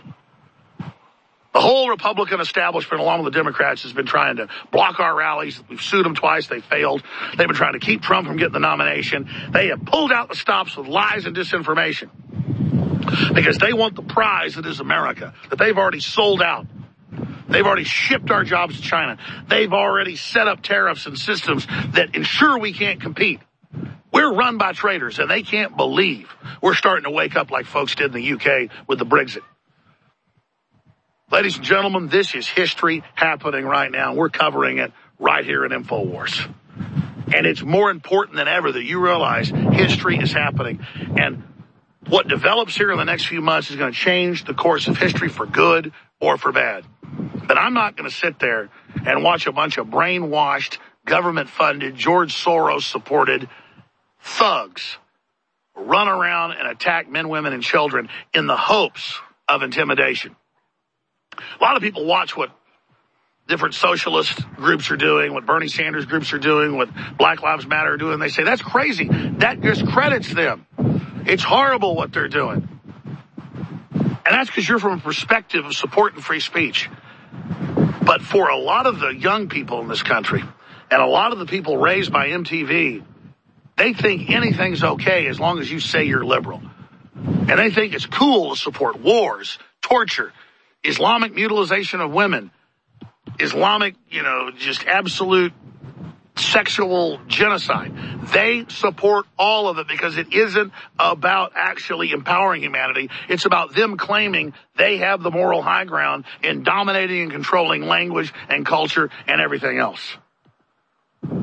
The whole Republican establishment, along with the Democrats, has been trying to block our rallies. We've sued them twice. They failed. They've been trying to keep Trump from getting the nomination. They have pulled out the stops with lies and disinformation because they want the prize that is America, that they've already sold out. They've already shipped our jobs to China. They've already set up tariffs and systems that ensure we can't compete. We're run by traitors, and they can't believe we're starting to wake up like folks did in the U K with the Brexit. Ladies and gentlemen, this is history happening right now. We're covering it right here in InfoWars. And it's more important than ever that you realize history is happening. And what develops here in the next few months is going to change the course of history for good or for bad. But I'm not going to sit there and watch a bunch of brainwashed, government-funded, George Soros-supported thugs run around and attack men, women, and children in the hopes of intimidation. A lot of people watch what different socialist groups are doing, what Bernie Sanders groups are doing, what Black Lives Matter are doing. They say, that's crazy. That discredits them. It's horrible what they're doing. And that's because you're from a perspective of supporting free speech. But for a lot of the young people in this country, and a lot of the people raised by M T V, they think anything's okay as long as you say you're liberal. And they think it's cool to support wars, torture, Islamic mutilation of women, Islamic, you know, just absolute sexual genocide. They support all of it because it isn't about actually empowering humanity. It's about them claiming they have the moral high ground in dominating and controlling language and culture and everything else.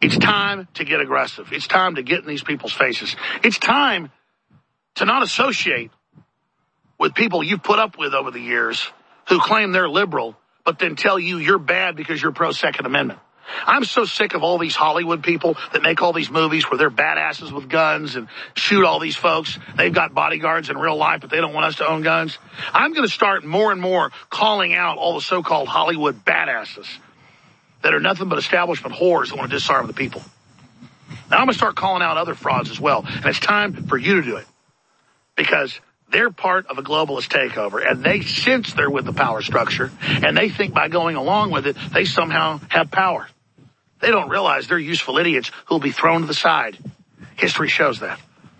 It's time to get aggressive. It's time to get in these people's faces. It's time to not associate with people you've put up with over the years who claim they're liberal, but then tell you you're bad because you're pro-Second Amendment. I'm so sick of all these Hollywood people that make all these movies where they're badasses with guns and shoot all these folks. They've got bodyguards in real life, but they don't want us to own guns. I'm going to start more and more calling out all the so-called Hollywood badasses that are nothing but establishment whores that want to disarm the people. Now I'm going to start calling out other frauds as well. And it's time for you to do it because they're part of a globalist takeover, and they sense they're with the power structure, and they think by going along with it, they somehow have power. They don't realize they're useful idiots who'll be thrown to the side. History shows that.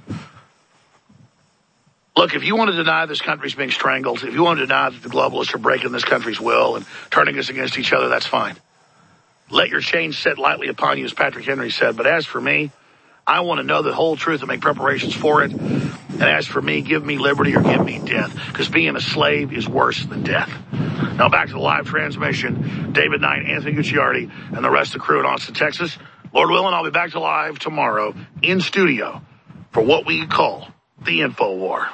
Look, if you want to deny this country's being strangled, if you want to deny that the globalists are breaking this country's will and turning us against each other, that's fine. Let your chains sit lightly upon you, as Patrick Henry said. But as for me, I want to know the whole truth and make preparations for it. And as for me, give me liberty or give me death, because being a slave is worse than death. Now back to the live transmission. David Knight, Anthony Gucciardi, and the rest of the crew in Austin, Texas. Lord willing, I'll be back to live tomorrow in studio for what we call the InfoWar.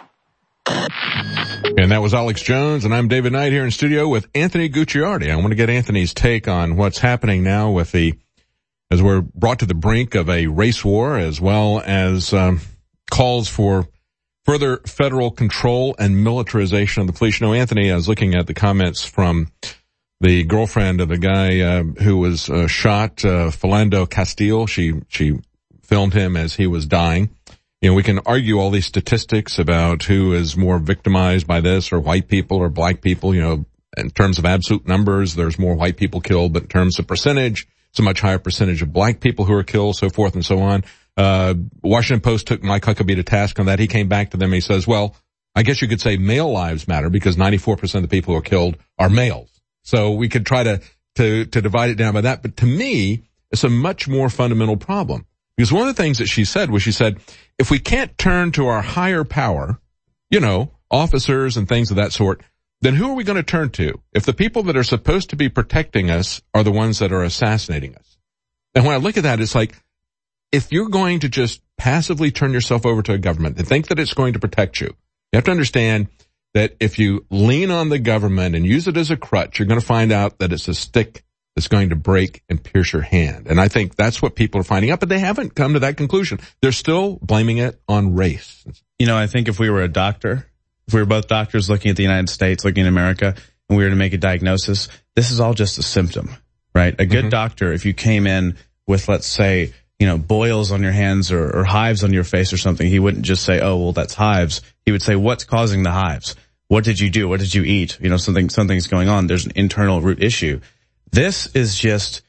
And that was Alex Jones, and I'm David Knight here in studio with Anthony Gucciardi. I want to get Anthony's take on what's happening now with the, as we're brought to the brink of a race war, as well as um, calls for further federal control and militarization of the police. You know, Anthony, I was looking at the comments from the girlfriend of the guy uh, who was uh, shot, uh, Philando Castile. She she filmed him as he was dying. You know, we can argue all these statistics about who is more victimized by this, or white people or black people. You know, in terms of absolute numbers, there's more white people killed, but in terms of percentage, it's a much higher percentage of black people who are killed, so forth and so on. Uh, Washington Post took Mike Huckabee to task on that. He came back to them and he says, well, I guess you could say male lives matter because ninety-four percent of the people who are killed are males. So we could try to, to, to divide it down by that. But to me, it's a much more fundamental problem. Because one of the things that she said was she said, if we can't turn to our higher power, you know, officers and things of that sort, then who are we going to turn to if the people that are supposed to be protecting us are the ones that are assassinating us? And when I look at that, it's like, if you're going to just passively turn yourself over to a government and think that it's going to protect you, you have to understand that if you lean on the government and use it as a crutch, you're going to find out that it's a stick that's going to break and pierce your hand. And I think that's what people are finding out, but they haven't come to that conclusion. They're still blaming it on race. You know, I think if we were a doctor, if we were both doctors looking at the United States, looking at America, and we were to make a diagnosis, this is all just a symptom, right? A good mm-hmm. doctor, if you came in with, let's say, you know, boils on your hands or, or hives on your face or something, he wouldn't just say, oh, well, that's hives. He would say, what's causing the hives? What did you do? What did you eat? You know, something, something's going on. There's an internal root issue. This is just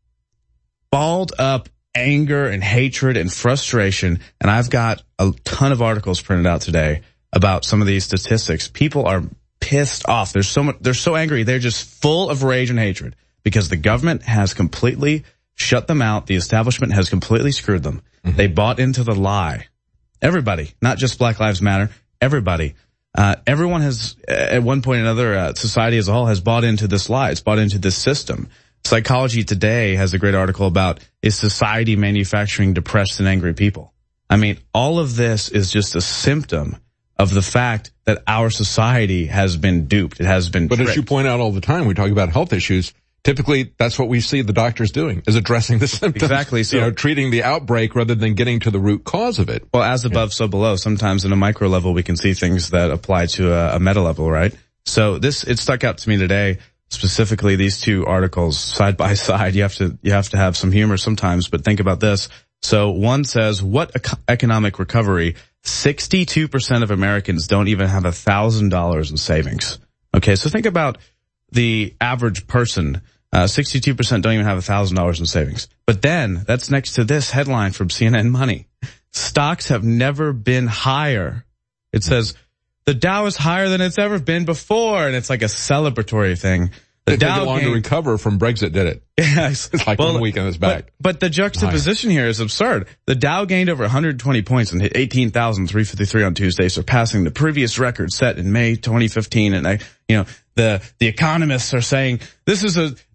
balled up anger and hatred and frustration. And I've got a ton of articles printed out today about some of these statistics. People are pissed off. They're so much, they're so angry. They're just full of rage and hatred because the government has completely shut them out. The establishment has completely screwed them. Mm-hmm. They bought into the lie. Everybody, not just Black Lives Matter, everybody. Uh, everyone has, at one point or another, uh, society as a whole has bought into this lie. It's bought into this system. Psychology Today has a great article about, is society manufacturing depressed and angry people? I mean, all of this is just a symptom of the fact that our society has been duped. It has been But tricked. As you point out all the time, we talk about health issues. Typically, that's what we see the doctors doing, is addressing the symptoms. Exactly. So, you know, treating the outbreak rather than getting to the root cause of it. Well, as above, yeah. so below. Sometimes in a micro level, we can see things that apply to a, a meta level, right? So this, it stuck out to me today, specifically these two articles side by side. You have to, you have to have some humor sometimes, but think about this. So one says, what ec- economic recovery? sixty-two percent of Americans don't even have a thousand dollars in savings. Okay. So think about the average person. Uh, sixty-two percent don't even have a thousand dollars in savings. But then that's next to this headline from C N N Money. Stocks have never been higher. It says the Dow is higher than it's ever been before. And it's like a celebratory thing. The it Dow took long to recover from Brexit, did it? Yes. It's like well, one week on its back. But, but the juxtaposition here is absurd. The Dow gained over one hundred twenty points and hit eighteen thousand three hundred fifty-three on Tuesday, surpassing the previous record set in May twenty fifteen. And I, you know, the, the economists are saying this is a,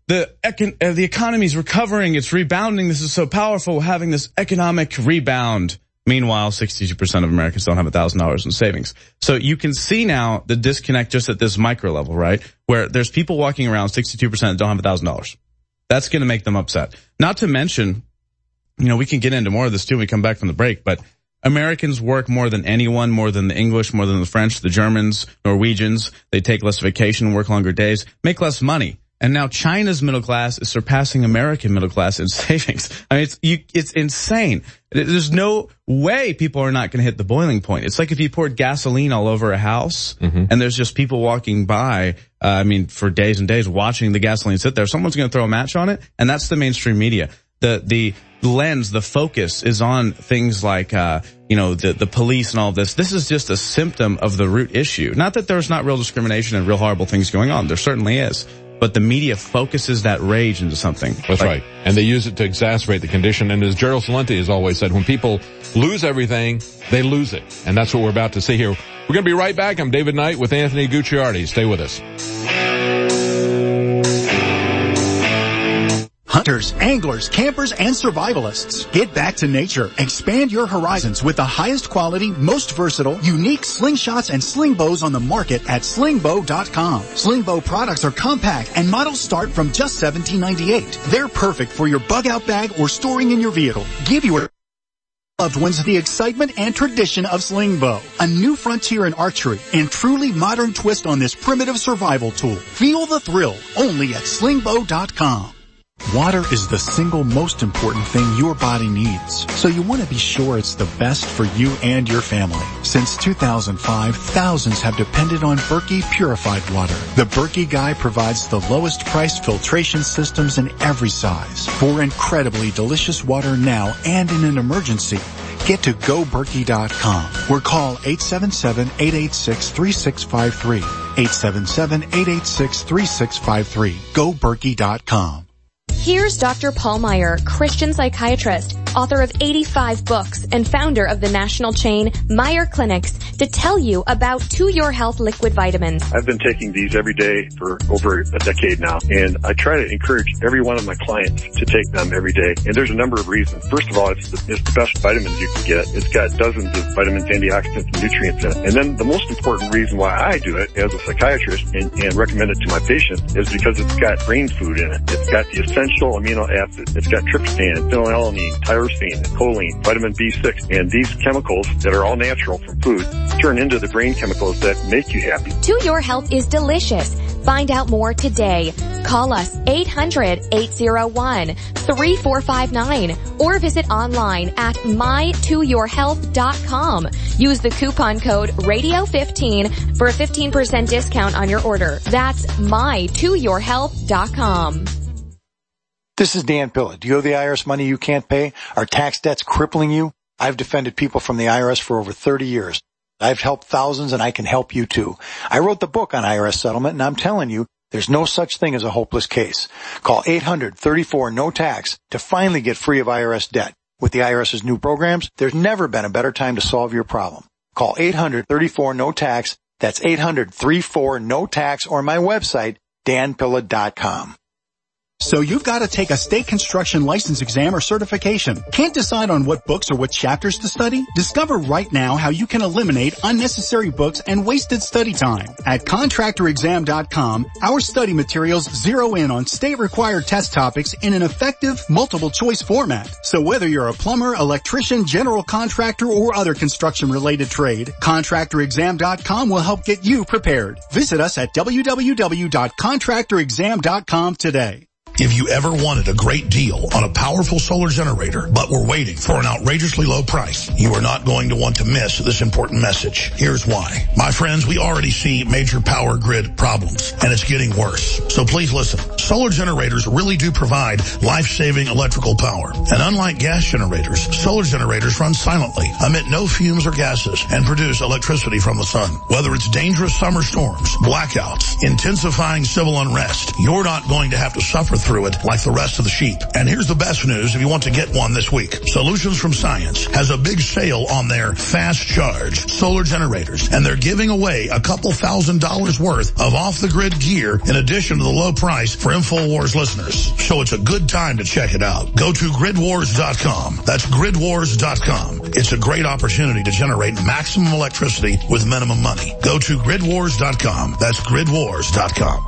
the econ- uh, the economy's recovering, it's rebounding, this is so powerful, we're having this economic rebound. Meanwhile, sixty-two percent of Americans don't have one thousand dollars in savings. So you can see now the disconnect just at this micro level, right? Where there's people walking around, sixty-two percent don't have one thousand dollars. That's going to make them upset. Not to mention, you know, we can get into more of this too when we come back from the break, but Americans work more than anyone, more than the English, more than the French, the Germans, Norwegians. They take less vacation, work longer days, make less money. And now China's middle class is surpassing American middle class in savings. I mean, it's, you, it's insane. There's no way people are not going to hit the boiling point. It's like if you poured gasoline all over a house, mm-hmm. and there's just people walking by, uh, I mean, for days and days watching the gasoline sit there. Someone's going to throw a match on it, and that's the mainstream media. The, the lens, the focus is on things like, uh, you know, the, the police and all of this. This is just a symptom of the root issue. Not that there's not real discrimination and real horrible things going on. There certainly is. But the media focuses that rage into something. That's like, right. And they use it to exacerbate the condition. And as Gerald Celente has always said, when people lose everything, they lose it. And that's what we're about to see here. We're going to be right back. I'm David Knight with Anthony Gucciardi. Stay with us. Hunters, anglers, campers, and survivalists. Get back to nature. Expand your horizons with the highest quality, most versatile, unique slingshots and sling bows on the market at sling bow dot com. Sling bow products are compact and models start from just seventeen ninety-eight. They're perfect for your bug out bag or storing in your vehicle. Give your loved ones the excitement and tradition of sling bow. A new frontier in archery and truly modern twist on this primitive survival tool. Feel the thrill only at sling bow dot com. Water is the single most important thing your body needs, so you want to be sure it's the best for you and your family. Since two thousand five, thousands have depended on Berkey purified water. The Berkey Guy provides the lowest priced filtration systems in every size. For incredibly delicious water now and in an emergency, get to go berkey dot com or call eight seven seven, eight eight six, three six five three. eight seven seven, eight eight six, three six five three. go berkey dot com. Here's Doctor Paul Meyer, Christian psychiatrist, author of eighty-five books and founder of the national chain Meyer Clinics, to tell you about To Your Health liquid vitamins. I've been taking these every day for over a decade now, and I try to encourage every one of my clients to take them every day. And there's a number of reasons. First of all, it's the, it's the best vitamins you can get. It's got dozens of vitamins, antioxidants, and nutrients in it. And then the most important reason why I do it as a psychiatrist and, and recommend it to my patients is because it's got brain food in it. It's got the essential amino acids. It's got tryptophan, phenylalanine, tyrosine, choline, vitamin B six, and these chemicals that are all natural from food turn into the brain chemicals that make you happy. To Your Health is delicious. Find out more today. Call us eight hundred, eight oh one, three four five nine or visit online at my to your health dot com. Use the coupon code radio fifteen for a fifteen percent discount on your order. That's my to your health dot com. This is Dan Pilla. Do you owe the I R S money you can't pay? Are tax debts crippling you? I've defended people from the I R S for over thirty years. I've helped thousands, and I can help you too. I wrote the book on I R S settlement, and I'm telling you, there's no such thing as a hopeless case. Call eight hundred, thirty-four, no tax to finally get free of I R S debt. With the IRS's new programs, there's never been a better time to solve your problem. Call eight hundred, thirty-four, no tax. That's eight hundred, thirty-four, no tax, or my website, dan pilla dot com. So you've got to take a state construction license exam or certification. Can't decide on what books or what chapters to study? Discover right now how you can eliminate unnecessary books and wasted study time. At contractor exam dot com, our study materials zero in on state-required test topics in an effective, multiple-choice format. So whether you're a plumber, electrician, general contractor, or other construction-related trade, contractor exam dot com will help get you prepared. Visit us at w w w dot contractor exam dot com today. If you ever wanted a great deal on a powerful solar generator, but were waiting for an outrageously low price, you are not going to want to miss this important message. Here's why. My friends, we already see major power grid problems, and it's getting worse. So please listen. Solar generators really do provide life-saving electrical power. And unlike gas generators, solar generators run silently, emit no fumes or gases, and produce electricity from the sun. Whether it's dangerous summer storms, blackouts, intensifying civil unrest, you're not going to have to suffer through through it like the rest of the sheep. And here's the best news if you want to get one this week. Solutions from Science has a big sale on their fast charge solar generators, and they're giving away a couple thousand dollars worth of off-the-grid gear in addition to the low price for InfoWars listeners. So it's a good time to check it out. Go to grid wars dot com. That's grid wars dot com. It's a great opportunity to generate maximum electricity with minimum money. Go to grid wars dot com. That's grid wars dot com.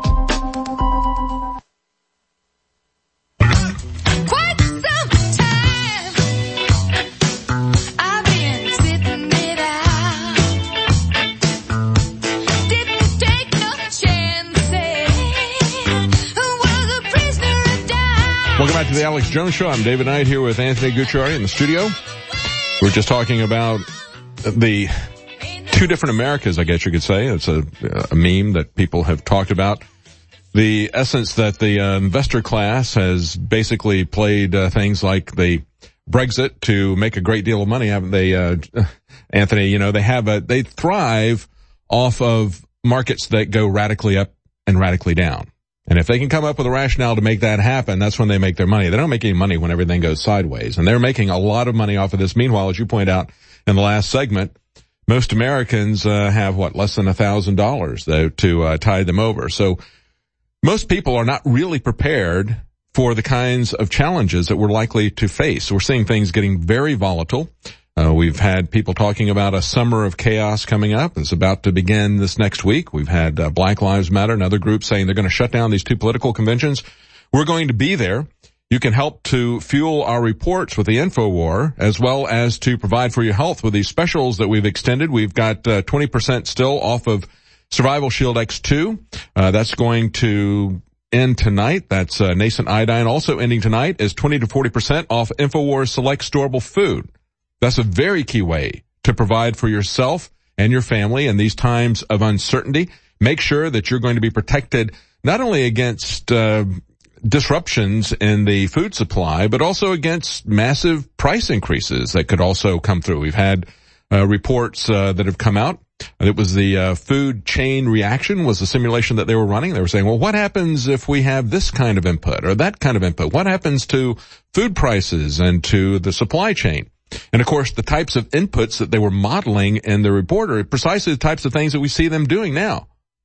Welcome back to the Alex Jones Show. I'm David Knight here with Anthony Gucciardi in the studio. We're just talking about the two different Americas, I guess you could say. It's a, a meme that people have talked about. The essence that the uh, investor class has basically played uh, things like the Brexit to make a great deal of money, haven't they, uh, Anthony? You know, they have a, they thrive off of markets that go radically up and radically down. And if they can come up with a rationale to make that happen, that's when they make their money. They don't make any money when everything goes sideways. And they're making a lot of money off of this. Meanwhile, as you point out in the last segment, most Americans uh, have, what, less than one thousand dollars to uh, tide them over. So most people are not really prepared for the kinds of challenges that we're likely to face. We're seeing things getting very volatile. Uh, we've had people talking about a summer of chaos coming up. It's about to begin this next week. We've had uh, Black Lives Matter, another group saying they're going to shut down these two political conventions. We're going to be there. You can help to fuel our reports with the InfoWar, as well as to provide for your health with these specials that we've extended. We've got uh, twenty percent still off of Survival Shield X two. Uh, that's going to end tonight. That's uh, nascent iodine. Also ending tonight is twenty to forty percent off InfoWars Select Storable Food. That's a very key way to provide for yourself and your family in these times of uncertainty. Make sure that you're going to be protected not only against uh, disruptions in the food supply, but also against massive price increases that could also come through. We've had uh, reports uh, that have come out. It was the uh, food chain reaction was the simulation that they were running. They were saying, well, what happens if we have this kind of input or that kind of input? What happens to food prices and to the supply chain? And of course, the types of inputs that they were modeling in the report are precisely the types of things that we see them doing now.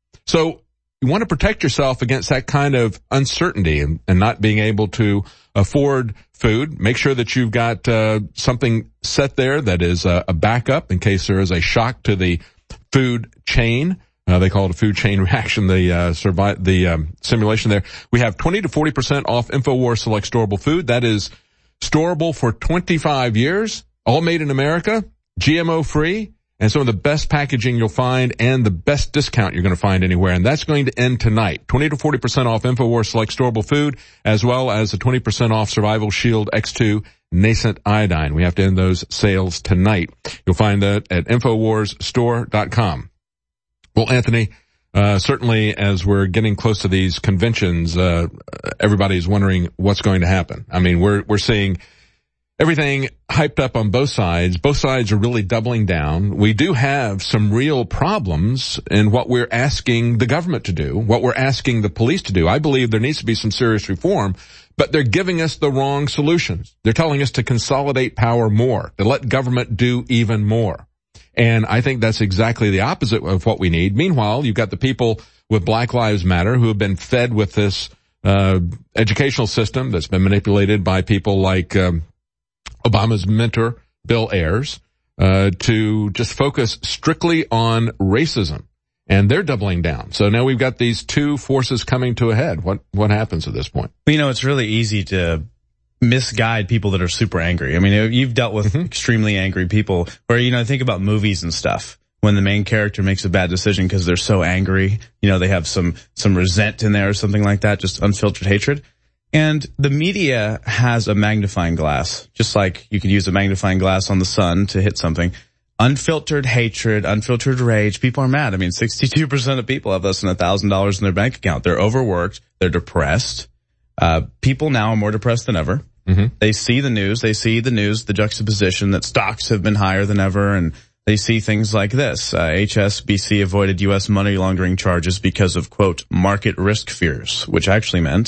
So you want to protect yourself against that kind of uncertainty and, and not being able to afford food. Make sure that you've got uh, something set there that is uh, a backup in case there is a shock to the food chain. Uh, they call it a food chain reaction, the uh, survive, the um, simulation there. We have twenty to forty percent off InfoWars Select Storable Food. That is storable for twenty-five years, all made in America, G M O free, and some of the best packaging you'll find and the best discount you're going to find anywhere. And that's going to end tonight. twenty to forty percent off InfoWars Select Storable Food, as well as a twenty percent off Survival Shield X two Nascent Iodine. We have to end those sales tonight. You'll find that at infowars store dot com. Well, Anthony, Uh, certainly as we're getting close to these conventions, uh, everybody's wondering what's going to happen. I mean, we're, we're seeing everything hyped up on both sides. Both sides are really doubling down. We do have some real problems in what we're asking the government to do, what we're asking the police to do. I believe there needs to be some serious reform, but they're giving us the wrong solutions. They're telling us to consolidate power more, to let government do even more. And I think that's exactly the opposite of what we need. Meanwhile, you've got the people with Black Lives Matter who have been fed with this uh educational system that's been manipulated by people like um, Obama's mentor, Bill Ayers, uh to just focus strictly on racism. And they're doubling down. So now we've got these two forces coming to a head. What what happens at this point? You know, it's really easy to misguide people that are super angry. I mean, you've dealt with mm-hmm. extremely angry people where, you know, think about movies and stuff. When the main character makes a bad decision because they're so angry, you know, they have some, some resent in there or something like that, just unfiltered hatred. And the media has a magnifying glass, just like you could use a magnifying glass on the sun to hit something. Unfiltered hatred, unfiltered rage. People are mad. I mean, sixty-two percent of people have less than one thousand dollars in their bank account. They're overworked. They're depressed. Uh, people now are more depressed than ever. Mm-hmm. They see the news. They see the news, the juxtaposition that stocks have been higher than ever, and they see things like this. Uh, H S B C avoided U S money laundering charges because of, quote, market risk fears, which actually meant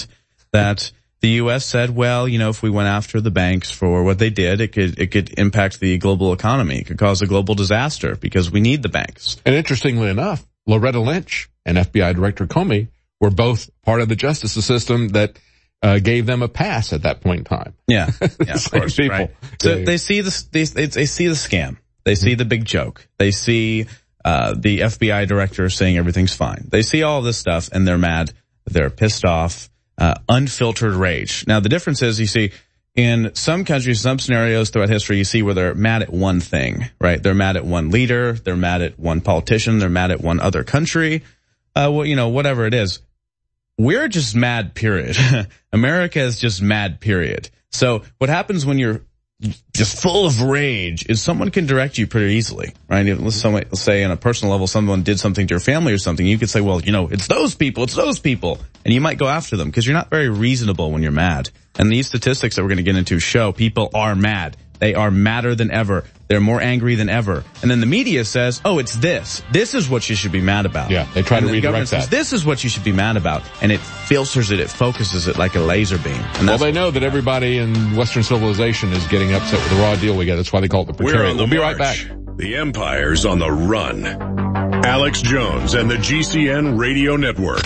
that the U S said, well, you know, if we went after the banks for what they did, it could it could impact the global economy. It could cause a global disaster because we need the banks. And interestingly enough, Loretta Lynch and F B I Director Comey were both part of the justice system that uh, gave them a pass at that point in time. Yeah, yeah, of course, people. Right. So yeah. they see the they, they see the scam. They see the big joke. They see uh the F B I director saying everything's fine. They see all this stuff and they're mad. They're pissed off. Uh, unfiltered rage. Now the difference is, you see, in some countries, some scenarios throughout history, you see where they're mad at one thing, right? They're mad at one leader. They're mad at one politician. They're mad at one other country. Uh, well, you know, whatever it is. We're just mad, period. America is just mad, period. So what happens when you're just full of rage is someone can direct you pretty easily, right? If, let's, someone, let's say on a personal level, someone did something to your family or something, you could say, well, you know, it's those people, it's those people. And you might go after them because you're not very reasonable when you're mad. And these statistics that we're going to get into show people are mad. They are madder than ever. They're more angry than ever. And then the media says, oh, it's this. This is what you should be mad about. Yeah, they try and to redirect that. Says, this is what you should be mad about. And it filters it, it focuses it like a laser beam. And well, they know that everybody in Western civilization is getting upset with the raw deal we get. That's why they call it the Praetorian. We'll be right back. The Empire's on the run. Alex Jones and the G C N Radio Network.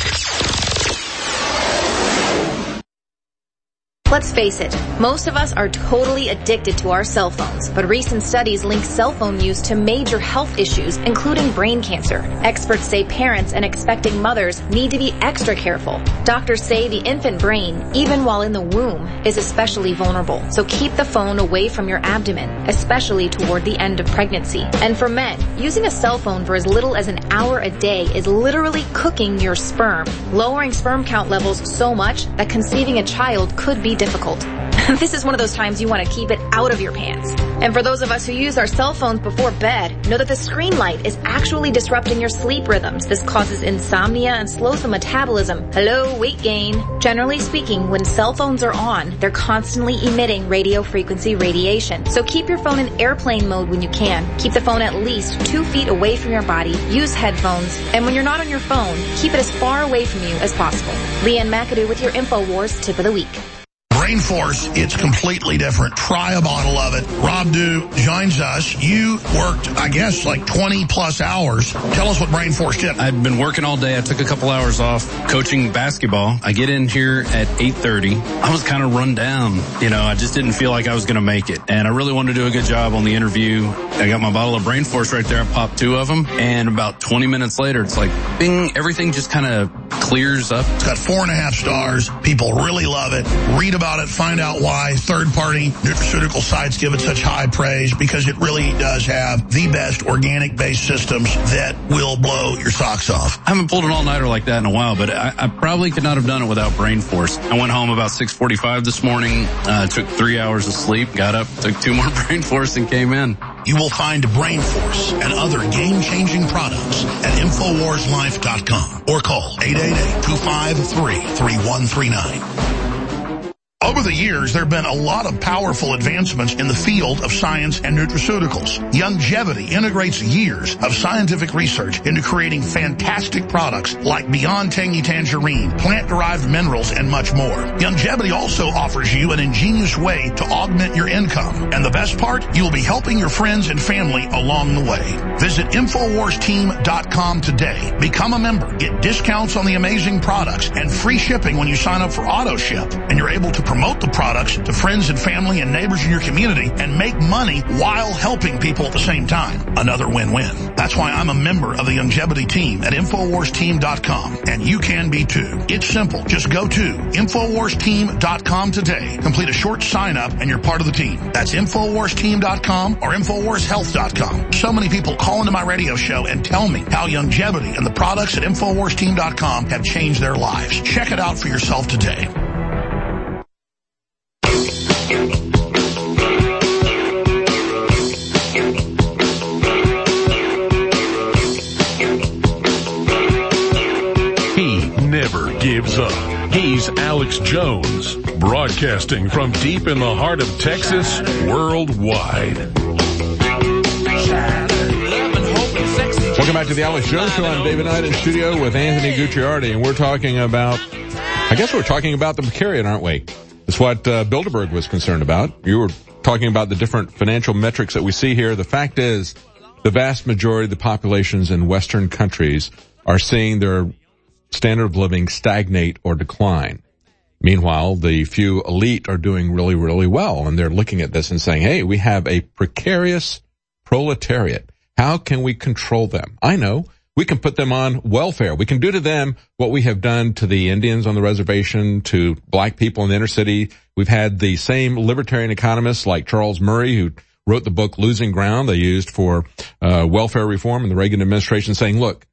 Let's face it, most of us are totally addicted to our cell phones, but recent studies link cell phone use to major health issues, including brain cancer. Experts say parents and expecting mothers need to be extra careful. Doctors say the infant brain, even while in the womb, is especially vulnerable, so keep the phone away from your abdomen, especially toward the end of pregnancy. And for men, using a cell phone for as little as an hour a day is literally cooking your sperm, lowering sperm count levels so much that conceiving a child could be difficult. This is one of those times you want to keep it out of your pants. And for those of us who use our cell phones before bed, know that the screen light is actually disrupting your sleep rhythms. This causes insomnia and slows the metabolism. Hello, weight gain. Generally speaking, when cell phones are on, they're constantly emitting radio frequency radiation. So keep your phone in airplane mode when you can. Keep the phone at least two feet away from your body. Use headphones. And when you're not on your phone, keep it as far away from you as possible. Leanne McAdoo with your InfoWars Tip of the Week. Brain Force, it's completely different. Try a bottle of it. Rob Dew joins us. You worked, I guess, like twenty plus hours. Tell us what Brain Force did. I'd been working all day. I took a couple hours off coaching basketball. I get in here at eight thirty. I was kind of run down. You know, I just didn't feel like I was going to make it. And I really wanted to do a good job on the interview. I got my bottle of Brain Force right there. I popped two of them. And about twenty minutes later, it's like, bing, everything just kind of clears up. It's got four and a half stars. People really love it. Read about it, find out why third-party nutraceutical sites give it such high praise, because it really does have the best organic-based systems that will blow your socks off. I haven't pulled an all-nighter like that in a while, but I, I probably could not have done it without Brain Force. I went home about six forty-five this morning, uh, took three hours of sleep, got up, took two more Brain Force, and came in. You will find Brain Force and other game-changing products at Infowars Life dot com or call eight eight eight, two five three, three one three nine. Over the years, there have been a lot of powerful advancements in the field of science and nutraceuticals. Youngevity integrates years of scientific research into creating fantastic products like Beyond Tangy Tangerine, plant-derived minerals, and much more. Youngevity also offers you an ingenious way to augment your income. And the best part, you'll be helping your friends and family along the way. Visit Infowars Team dot com today. Become a member, get discounts on the amazing products, and free shipping when you sign up for AutoShip. And you're able to promote the products to friends and family and neighbors in your community and make money while helping people at the same time. Another win-win. That's why I'm a member of the Youngevity team at Infowars Team dot com, and you can be too. It's simple. Just go to Infowars Team dot com today, complete a short sign-up, and you're part of the team. That's Infowars Team dot com or Infowars Health dot com. So many people call into my radio show and tell me how Youngevity and the products at Infowars Team dot com have changed their lives. Check it out for yourself today. Never gives up. He's Alex Jones, broadcasting from deep in the heart of Texas, worldwide. Welcome back to the Alex Jones Show. I'm David Knight in studio with Anthony Gucciardi, and we're talking about I guess we're talking about the precariat, aren't we? That's what uh, Bilderberg was concerned about. You were talking about the different financial metrics that we see here. The fact is, the vast majority of the populations in Western countries are seeing their standard of living stagnate or decline. Meanwhile, the few elite are doing really, really well, and they're looking at this and saying, hey, we have a precarious proletariat. How can we control them? I know. We can put them on welfare. We can do to them what we have done to the Indians on the reservation, to black people in the inner city. We've had the same libertarian economists like Charles Murray, who wrote the book Losing Ground they used for uh, welfare reform in the Reagan administration, saying, look,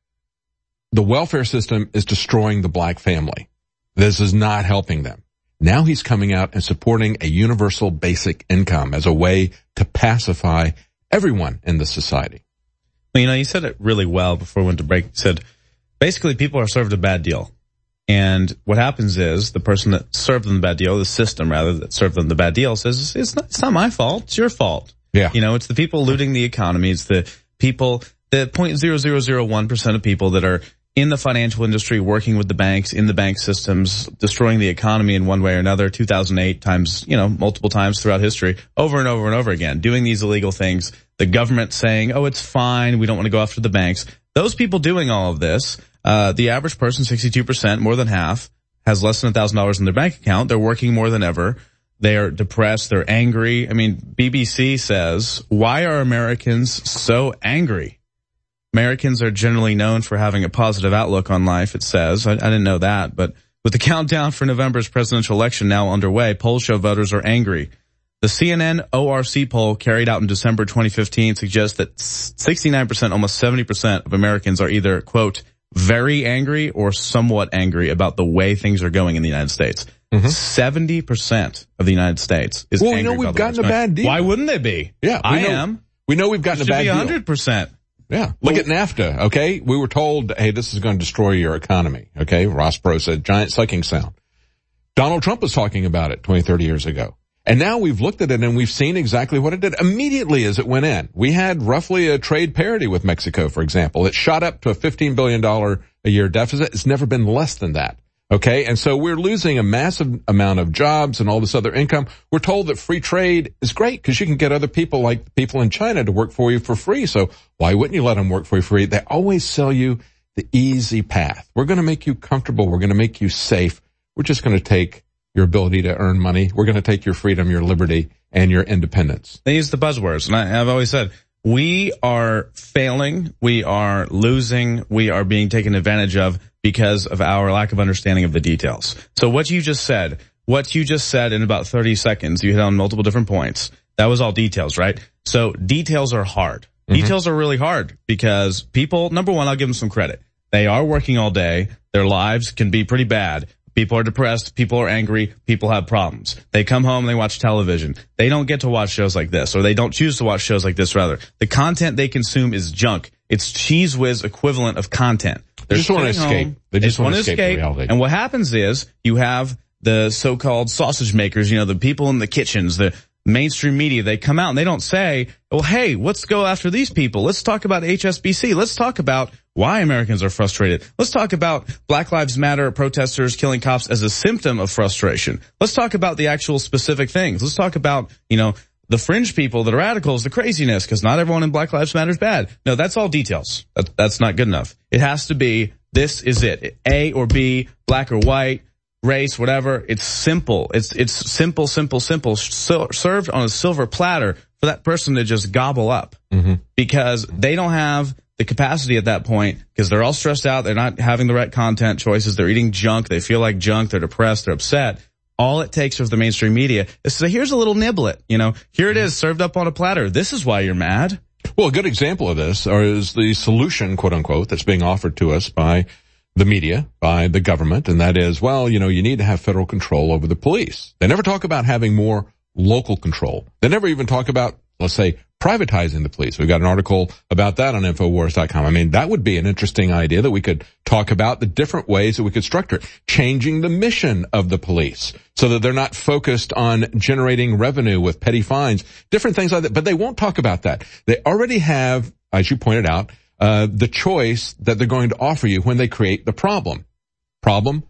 the welfare system is destroying the black family. This is not helping them. Now he's coming out and supporting a universal basic income as a way to pacify everyone in the society. Well, you know, you said it really well before we went to break. You said, basically, people are served a bad deal. And what happens is the person that served them the bad deal, the system rather, that served them the bad deal says, it's not, it's not my fault. It's your fault. Yeah. You know, it's the people looting the economy. It's the people, the zero point zero zero zero one percent of people that are in the financial industry, working with the banks, in the bank systems, destroying the economy in one way or another, two thousand eight times, you know, multiple times throughout history, over and over and over again, doing these illegal things. The government saying, oh, it's fine, we don't want to go after the banks. Those people doing all of this, uh, the average person, sixty-two percent, more than half, has less than one thousand dollars in their bank account. They're working more than ever. They are depressed. They're angry. I mean, B B C says, why are Americans so angry? Americans are generally known for having a positive outlook on life, it says. I, I didn't know that, but with the countdown for November's presidential election now underway, polls show voters are angry. The C N N O R C poll carried out in December twenty fifteen suggests that sixty-nine percent, almost seventy percent of Americans are either, quote, very angry or somewhat angry about the way things are going in the United States. Mm-hmm. seventy percent of the United States is well, angry we know we've about gotten a bad deal. Why wouldn't they be? Yeah, I know, am. We know we've gotten it a bad be deal. one hundred percent. Yeah. Look well, at NAFTA, okay? We were told, hey, this is going to destroy your economy, okay? Ross Perot said, giant sucking sound. Donald Trump was talking about it twenty, thirty years ago. And now we've looked at it and we've seen exactly what it did immediately as it went in. We had roughly a trade parity with Mexico, for example. It shot up to a fifteen billion dollars a year deficit. It's never been less than that. Okay. And so we're losing a massive amount of jobs and all this other income. We're told that free trade is great because you can get other people like people in China to work for you for free. So why wouldn't you let them work for you for free? They always sell you the easy path. We're going to make you comfortable. We're going to make you safe. We're just going to take your ability to earn money. We're going to take your freedom, your liberty, and your independence. They use the buzzwords. And I, I've always said, we are failing. We are losing. We are being taken advantage of because of our lack of understanding of the details. So what you just said, what you just said in about thirty seconds, you hit on multiple different points. That was all details, right? So details are hard. Mm-hmm. Details are really hard because people, number one, I'll give them some credit. They are working all day. Their lives can be pretty bad. People are depressed. People are angry. People have problems. They come home, they watch television. They don't get to watch shows like this, or they don't choose to watch shows like this, rather. The content they consume is junk. It's cheese whiz equivalent of content. They just want to escape. They just want to escape the reality. And what happens is you have the so-called sausage makers, you know, the people in the kitchens, the mainstream media, they come out and they don't say, well, hey, let's go after these people. Let's talk about H S B C. Let's talk about why Americans are frustrated. Let's talk about Black Lives Matter protesters killing cops as a symptom of frustration. Let's talk about the actual specific things. Let's talk about, you know, the fringe people, the radicals, the craziness, because not everyone in Black Lives Matter is bad. No, that's all details. That, that's not good enough. It has to be, this is it. A or B, black or white, race, whatever. It's simple. It's, it's simple, simple, simple, so, served on a silver platter for that person to just gobble up. Mm-hmm. Because they don't have the capacity at that point, because they're all stressed out. They're not having the right content choices. They're eating junk. They feel like junk. They're depressed. They're upset. All it takes of the mainstream media is to say, here's a little niblet. You know, here it is served up on a platter. This is why you're mad. Well, a good example of this is the solution, quote unquote, that's being offered to us by the media, by the government. And that is, well, you know, you need to have federal control over the police. They never talk about having more local control. They never even talk about, let's say, privatizing the police. We've got an article about that on Infowars dot com. I mean, that would be an interesting idea that we could talk about, the different ways that we could structure it. Changing the mission of the police so that they're not focused on generating revenue with petty fines, different things like that. But they won't talk about that. They already have, as you pointed out, uh, the choice that they're going to offer you when they create the problem. Problem,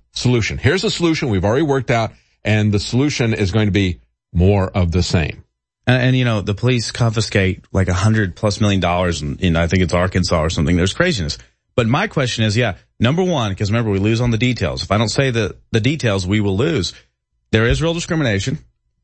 solution. Here's a solution we've already worked out, and the solution is going to be more of the same. And, and you know, the police confiscate like a hundred plus million dollars in, in, I think it's Arkansas or something. There's craziness. But my question is, yeah, number one, because remember, we lose on the details. If I don't say the, the details, we will lose. There is real discrimination.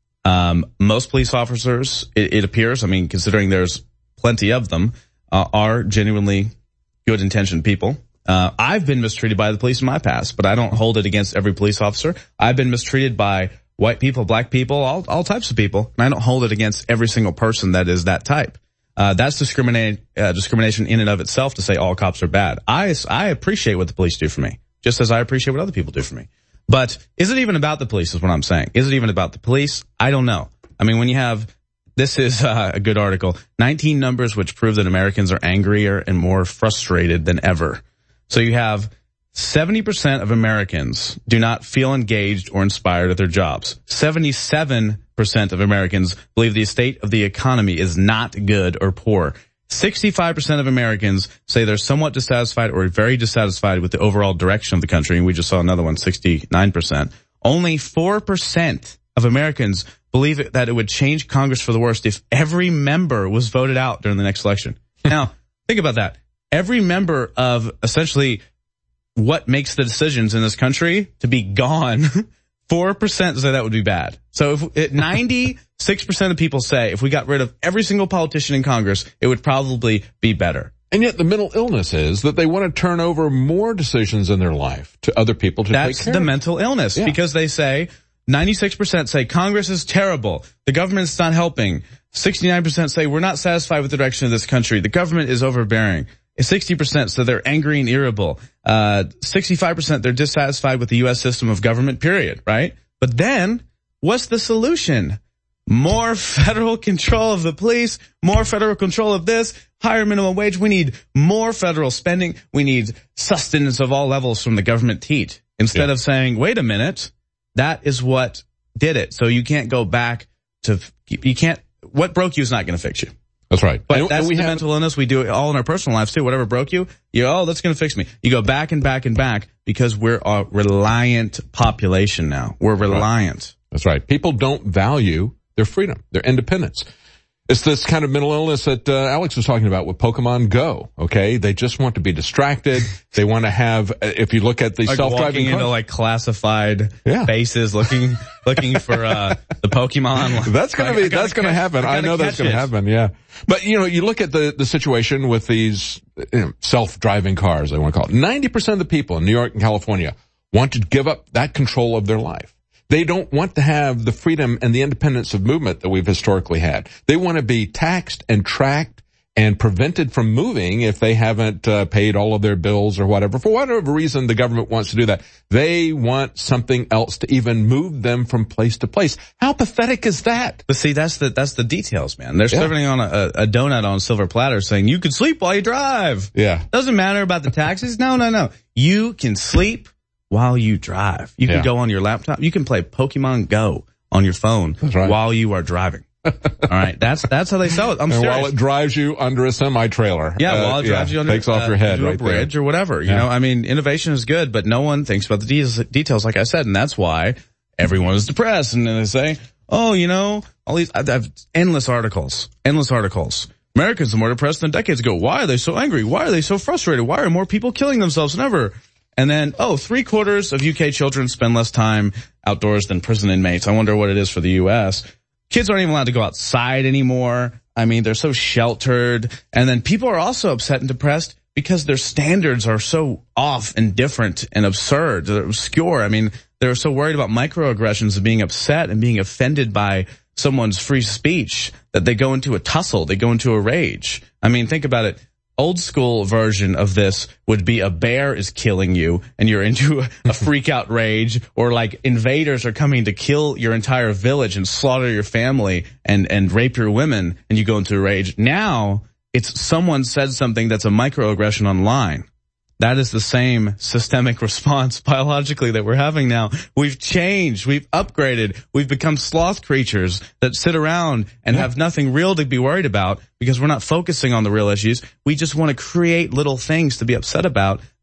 Um, most police officers, it, it appears, I mean, considering there's plenty of them, uh, are genuinely good-intentioned people. Uh, I've been mistreated by the police in my past, but I don't hold it against every police officer. I've been mistreated by white people, black people, all, all types of people, and I don't hold it against every single person that is that type. Uh, that's discriminate, uh, discrimination in and of itself to say all cops are bad. I, I appreciate what the police do for me, just as I appreciate what other people do for me. But is it even about the police is what I'm saying. Is it even about the police? I don't know. I mean, when you have, this is uh, a good article, nineteen numbers which prove that Americans are angrier and more frustrated than ever. So you have seventy percent of Americans do not feel engaged or inspired at their jobs. seventy-seven percent of Americans believe the state of the economy is not good or poor. sixty-five percent of Americans say they're somewhat dissatisfied or very dissatisfied with the overall direction of the country. And we just saw another one, sixty-nine percent. Only four percent of Americans believe that it would change Congress for the worst if every member was voted out during the next election. Now, think about that. Every member of essentially what makes the decisions in this country to be gone, four percent say that would be bad. So if ninety-six percent of people say if we got rid of every single politician in Congress, it would probably be better. And yet the mental illness is that they want to turn over more decisions in their life to other people to That's take care the of. mental illness, Yeah. because they say ninety-six percent say Congress is terrible. The government's not helping. sixty-nine percent say we're not satisfied with the direction of this country. The government is overbearing. sixty percent so they're angry and irritable. Uh, sixty-five percent they're dissatisfied with the U S system of government, period, right? But then, what's the solution? More federal control of the police, more federal control of this, higher minimum wage. We need more federal spending. We need sustenance of all levels from the government teat. Instead Yeah. of saying, wait a minute, that is what did it. So you can't go back to, you can't, what broke you is not going to fix you. That's right. But And- that's and we the have- mental illness. We do it all in our personal lives too. Whatever broke you, you oh, that's going to fix me. You go back and back and back because we're a reliant population now. We're reliant. That's right. People don't value their freedom, their independence. It's this kind of mental illness that uh, Alex was talking about with Pokemon Go, okay? They just want to be distracted. They want to have, uh, if you look at the Like self-driving walking cars, into like classified Yeah. bases, looking looking for uh the Pokemon. That's gonna I- be, I gotta that's gonna catch- happen. I gotta know that's catch gonna it. happen, yeah. But, you know, you look at the, the situation with these you know, self-driving cars, I want to call it. ninety percent of the people in New York and California want to give up that control of their life. They don't want to have the freedom and the independence of movement that we've historically had. They want to be taxed and tracked and prevented from moving if they haven't uh, paid all of their bills or whatever. For whatever reason the government wants to do that. They want something else to even move them from place to place. How pathetic is that? But see, that's the that's the details, man. They're Yeah. serving on a, a donut on a silver platter saying you can sleep while you drive. Yeah. Doesn't matter about the taxes. No, no, no. You can sleep while you drive. You can Yeah. go on your laptop. You can play Pokemon Go on your phone right. while you are driving. All right. That's, that's how they sell it. I'm and serious. while it drives you under a semi-trailer. Yeah, uh, while it drives you under, takes off uh, your head into right a bridge there. or whatever. You Yeah. know, I mean, innovation is good, but no one thinks about the de- details, like I said, and that's why everyone is depressed. And then they say, oh, you know, all these, I have endless articles, endless articles. Americans are more depressed than decades ago. Why are they so angry? Why are they so frustrated? Why are more people killing themselves than ever? And then, oh, three quarters of U K children spend less time outdoors than prison inmates. I wonder what it is for the U S. Kids aren't even allowed to go outside anymore. I mean, they're so sheltered. And then people are also upset and depressed because their standards are so off and different and absurd. They're obscure. I mean, they're so worried about microaggressions and being upset and being offended by someone's free speech that they go into a tussle. They go into a rage. I mean, think about it. Old school version of this would be a bear is killing you and you're into a, a freak out rage, or like invaders are coming to kill your entire village and slaughter your family and, and rape your women, and you go into a rage. Now it's someone said something that's a microaggression online. That is the same systemic response biologically that we're having now. We've changed. We've upgraded. We've become sloth creatures that sit around and have nothing real to be worried about because we're not focusing on the real issues. We just want to create little things to be upset about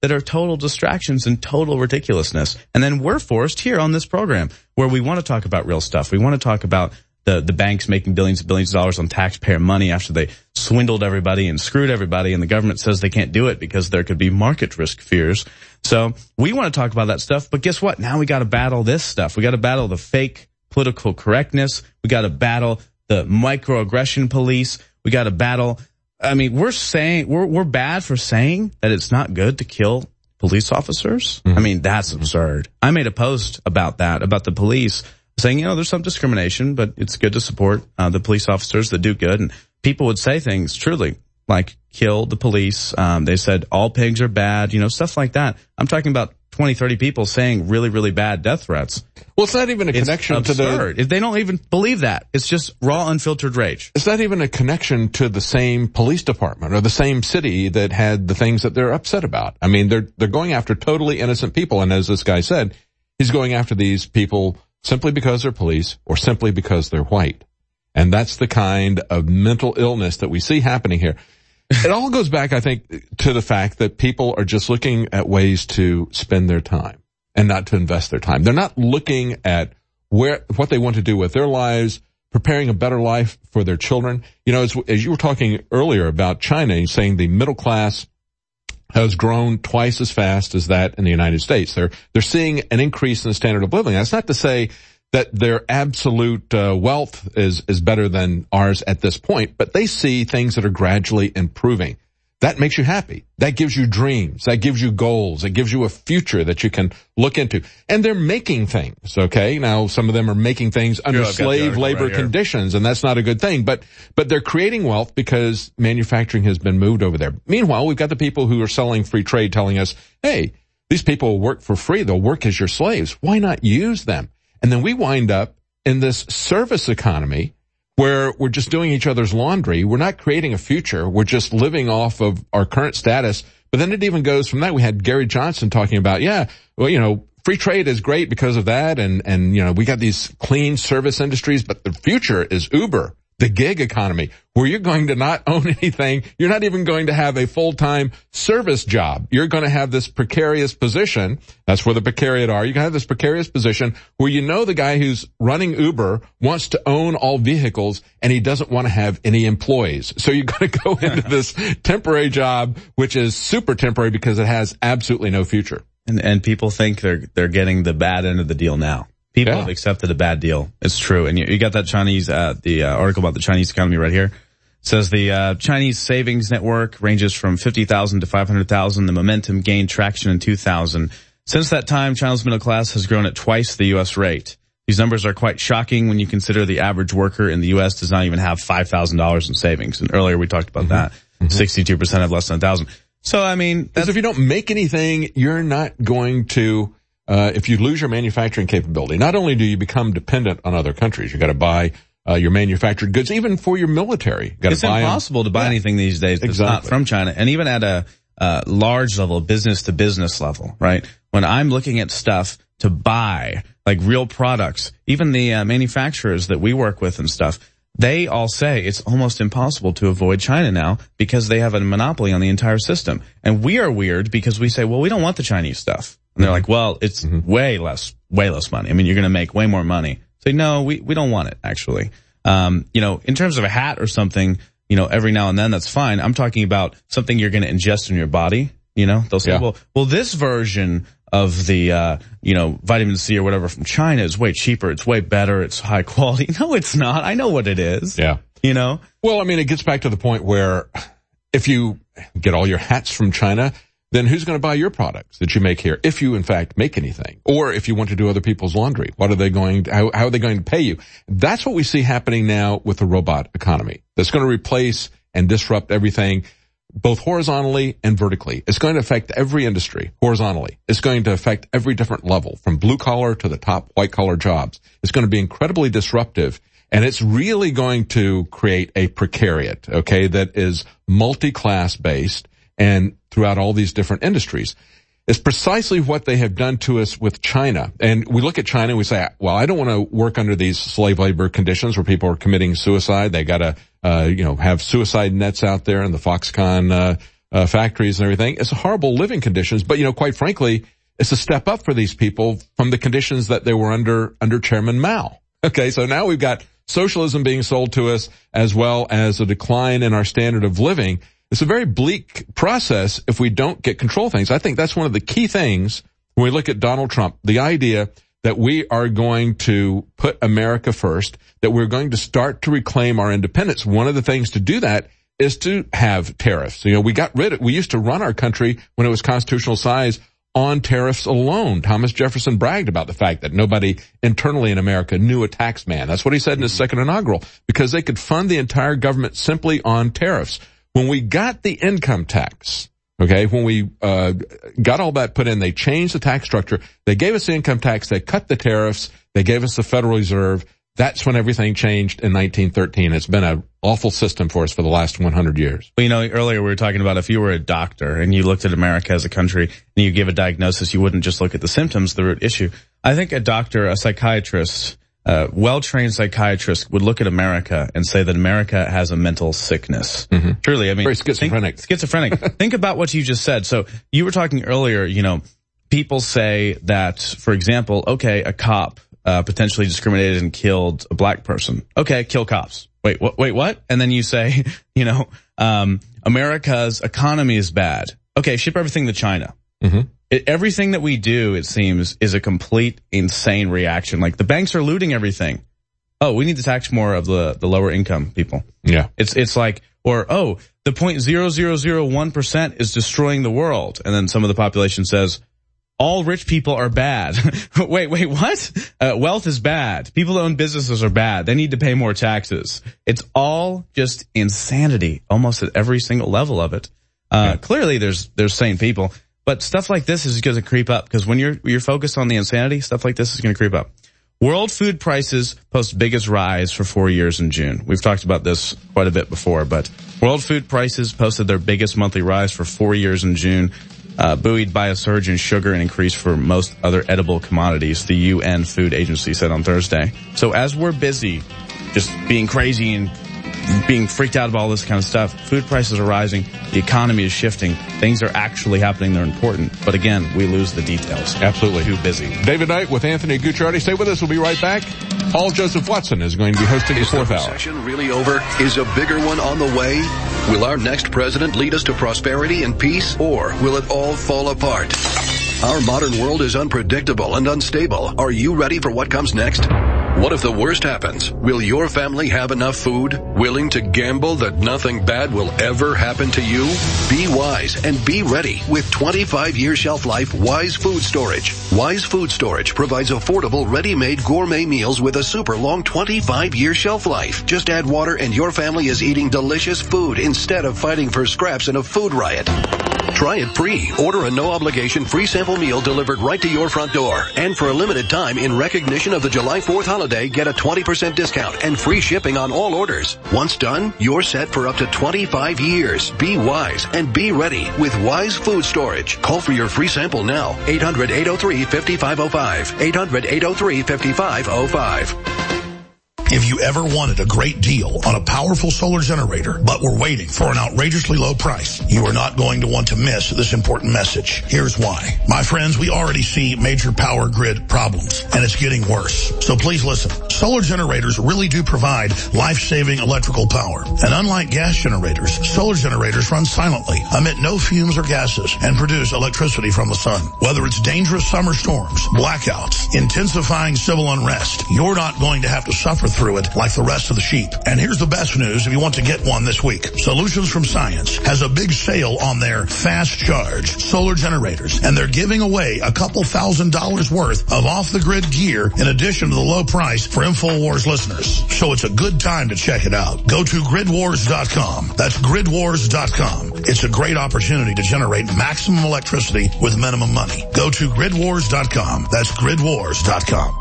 that are total distractions and total ridiculousness. And then we're forced here on this program where we want to talk about real stuff. We want to talk about the, the banks making billions and billions of dollars on taxpayer money after they swindled everybody and screwed everybody, and the government says they can't do it because there could be market risk fears. So we want to talk about that stuff, but guess what? Now we got to battle this stuff. We got to battle the fake political correctness. We got to battle the microaggression police. We got to battle. I mean, we're saying we're we're bad for saying that it's not good to kill police officers. Mm-hmm. I mean, that's absurd. I made a post about that, about the police, saying, you know, there's some discrimination, but it's good to support uh, the police officers that do good. And people would say things truly like kill the police. Um, they said all pigs are bad, you know, stuff like that. I'm talking about twenty, thirty people saying really, really bad death threats. Well, it's not even a connection it's to the... They don't even believe that. It's just raw, unfiltered rage. It's not even a connection to the same police department or the same city that had the things that they're upset about. I mean, they're they're going after totally innocent people. And as this guy said, he's going after these people simply because they're police or simply because they're white. And that's the kind of mental illness that we see happening here. It all goes back, I think, to the fact that people are just looking at ways to spend their time and not to invest their time. They're not looking at where, what they want to do with their lives, preparing a better life for their children. You know, as, as you were talking earlier about China, you're saying the middle class has grown twice as fast as that in the United States. They're, they're seeing an increase in the standard of living. That's not to say that their absolute uh, wealth is is better than ours at this point, but they see things that are gradually improving. That makes you happy. That gives you dreams. That gives you goals. It gives you a future that you can look into. And they're making things, okay? Now, some of them are making things under Sure, slave labor right conditions, and that's not a good thing. But but they're creating wealth because manufacturing has been moved over there. Meanwhile, we've got the people who are selling free trade telling us, hey, these people work for free. They'll work as your slaves. Why not use them? And then we wind up in this service economy where we're just doing each other's laundry. We're not creating a future. We're just living off of our current status. But then it even goes from that. We had Gary Johnson talking about, yeah, well, you know, free trade is great because of that. And, and, you know, we got these clean service industries, but the future is Uber, the gig economy, where you're going to not own anything. You're not even going to have a full-time service job. You're going to have this precarious position. That's where the precariat are. You're going to have this precarious position where you know the guy who's running Uber wants to own all vehicles and he doesn't want to have any employees. So you're going to go into this temporary job, which is super temporary because it has absolutely no future. And, and people think they're, they're getting the bad end of the deal now. People Yeah. have accepted a bad deal. It's true. And you, you got that Chinese, uh, the uh, article about the Chinese economy right here. It says the uh, Chinese savings network ranges from fifty thousand to five hundred thousand. The momentum gained traction in two thousand. Since that time, China's middle class has grown at twice the U S rate. These numbers are quite shocking when you consider the average worker in the U S does not even have five thousand dollars in savings. And earlier we talked about mm-hmm. that. Mm-hmm. sixty-two percent have less than one thousand. So, I mean, because if you don't make anything, you're not going to, uh, if you lose your manufacturing capability, not only do you become dependent on other countries, you got to buy uh, your manufactured goods, even for your military. You it's buy impossible them. to buy yeah. anything these days that's exactly. not from China. And even at a uh, large level, business to business level, right? When I'm looking at stuff to buy, like real products, even the uh, manufacturers that we work with and stuff, they all say it's almost impossible to avoid China now because they have a monopoly on the entire system. And we are weird because we say, well, we don't want the Chinese stuff. And they're like, well, it's mm-hmm. way less, way less money. I mean, you're going to make way more money. Say, no, we, we don't want it, actually. Um, you know, in terms of a hat or something, you know, every now and then, that's fine. I'm talking about something you're going to ingest in your body. You know, they'll say, yeah. well, well, this version of the, uh, you know, vitamin C or whatever from China is way cheaper. It's way better. It's high quality. No, it's not. I know what it is. Yeah. You know? Well, I mean, it gets back to the point where if you get all your hats from China, then who's going to buy your products that you make here? If you, in fact, make anything. Or if you want to do other people's laundry, what are they going to, how, how are they going to pay you? That's what we see happening now with the robot economy. That's going to replace and disrupt everything, both horizontally and vertically. It's going to affect every industry horizontally. It's going to affect every different level, from blue collar to the top white collar jobs. It's going to be incredibly disruptive, and it's really going to create a precariat, okay, that is multi-class based and throughout all these different industries. It's precisely what they have done to us with China. And we look at China and we say, well, I don't want to work under these slave labor conditions where people are committing suicide. They got to, uh, you know, have suicide nets out there in the Foxconn, uh, uh, factories and everything. It's horrible living conditions, but, you know, quite frankly, it's a step up for these people from the conditions that they were under, under Chairman Mao. Okay, so now we've got socialism being sold to us as well as a decline in our standard of living. It's a very bleak process if we don't get control of things. I think that's one of the key things when we look at Donald Trump, the idea that we are going to put America first, that we're going to start to reclaim our independence. One of the things to do that is to have tariffs. You know, we got rid of, we used to run our country when it was constitutional size on tariffs alone. Thomas Jefferson bragged about the fact that nobody internally in America knew a tax man. That's what he said in his second inaugural, because they could fund the entire government simply on tariffs. When we got the income tax, okay, when we uh got all that put in, they changed the tax structure. They gave us the income tax. They cut the tariffs. They gave us the Federal Reserve. That's when everything changed in nineteen thirteen. It's been an awful system for us for the last one hundred years. Well, you know, earlier we were talking about if you were a doctor and you looked at America as a country and you give a diagnosis, you wouldn't just look at the symptoms, the root issue. I think a doctor, a psychiatrist, a well-trained psychiatrist would look at America and say that America has a mental sickness. Mm-hmm. Truly, I mean, very schizophrenic. Think, schizophrenic. Think about what you just said. So you were talking earlier, you know, people say that, for example, okay, a cop uh potentially discriminated and killed a black person. Okay, kill cops. Wait, what? Wait, what? And then you say, you know, um America's economy is bad. Okay, ship everything to China. Mm-hmm. It, everything that we do, it seems, is a complete insane reaction. Like the banks are looting everything. Oh, we need to tax more of the the lower income people. Yeah, it's it's like, or oh, the point zero zero zero one percent is destroying the world, and then some of the population says, all rich people are bad. wait, wait, what? Uh, wealth is bad. People that own businesses are bad. They need to pay more taxes. It's all just insanity, almost at every single level of it. Uh, yeah. Clearly there's, there's sane people, but stuff like this is going to creep up because when you're, you're focused on the insanity, stuff like this is going to creep up. World food prices post biggest rise for four years in June. We've talked about this quite a bit before, but world food prices posted their biggest monthly rise for four years in June. Uh, buoyed by a surge in sugar and increase for most other edible commodities, the U N Food Agency said on Thursday. So as we're busy just being crazy and being freaked out about all this kind of stuff, food prices are rising, the economy is shifting, things are actually happening, they're important. But again, we lose the details. Absolutely. Too busy. David Knight with Anthony Gucciardi. Stay with us. We'll be right back. Paul Joseph Watson is going to be hosting the fourth hour. Is the recession really over? Is a bigger one on the way? Will our next president lead us to prosperity and peace, or will it all fall apart? Our modern world is unpredictable and unstable. Are you ready for what comes next? What if the worst happens? Will your family have enough food? Willing to gamble that nothing bad will ever happen to you? Be wise and be ready with twenty-five year shelf life Wise Food Storage. Wise Food Storage provides affordable, ready-made gourmet meals with a super long twenty-five year shelf life. Just add water and your family is eating delicious food instead of fighting for scraps in a food riot. Try it free. Order a no-obligation free sample meal delivered right to your front door. And for a limited time, in recognition of the July fourth holiday, get a twenty percent discount and free shipping on all orders. Once done, you're set for up to twenty-five years. Be wise and be ready with Wise Food Storage. Call for your free sample now. eight hundred, eight oh three, five five oh five. eight hundred, eight oh three, five five oh five. If you ever wanted a great deal on a powerful solar generator, but were waiting for an outrageously low price, you are not going to want to miss this important message. Here's why. My friends, we already see major power grid problems, and it's getting worse. So please listen. Solar generators really do provide life-saving electrical power. And unlike gas generators, solar generators run silently, emit no fumes or gases, and produce electricity from the sun. Whether it's dangerous summer storms, blackouts, intensifying civil unrest, you're not going to have to suffer through through it like the rest of the sheep. And here's the best news if you want to get one this week. Solutions from Science has a big sale on their fast charge solar generators, and they're giving away a couple thousand dollars worth of off-the-grid gear in addition to the low price for InfoWars listeners. So it's a good time to check it out. Go to grid wars dot com. That's grid wars dot com. It's a great opportunity to generate maximum electricity with minimum money. Go to grid wars dot com. That's grid wars dot com.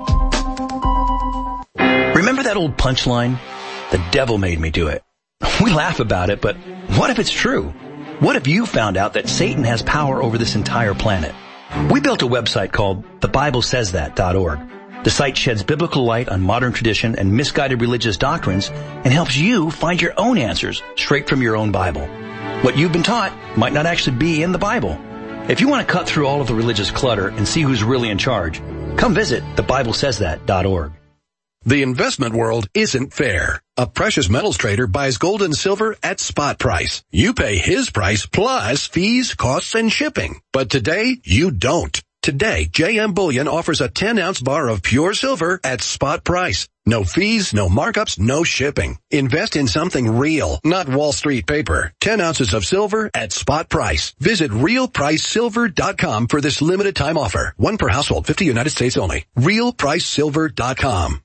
Remember that old punchline? The devil made me do it. We laugh about it, but what if it's true? What if you found out that Satan has power over this entire planet? We built a website called the bible says that dot org. The site sheds biblical light on modern tradition and misguided religious doctrines and helps you find your own answers straight from your own Bible. What you've been taught might not actually be in the Bible. If you want to cut through all of the religious clutter and see who's really in charge, come visit the bible says that dot org. The investment world isn't fair. A precious metals trader buys gold and silver at spot price. You pay his price plus fees, costs, and shipping. But today, you don't. Today, J M Bullion offers a ten ounce bar of pure silver at spot price. No fees, no markups, no shipping. Invest in something real, not Wall Street paper. ten ounces of silver at spot price. Visit real price silver dot com for this limited time offer. One per household, fifty United States only. real price silver dot com.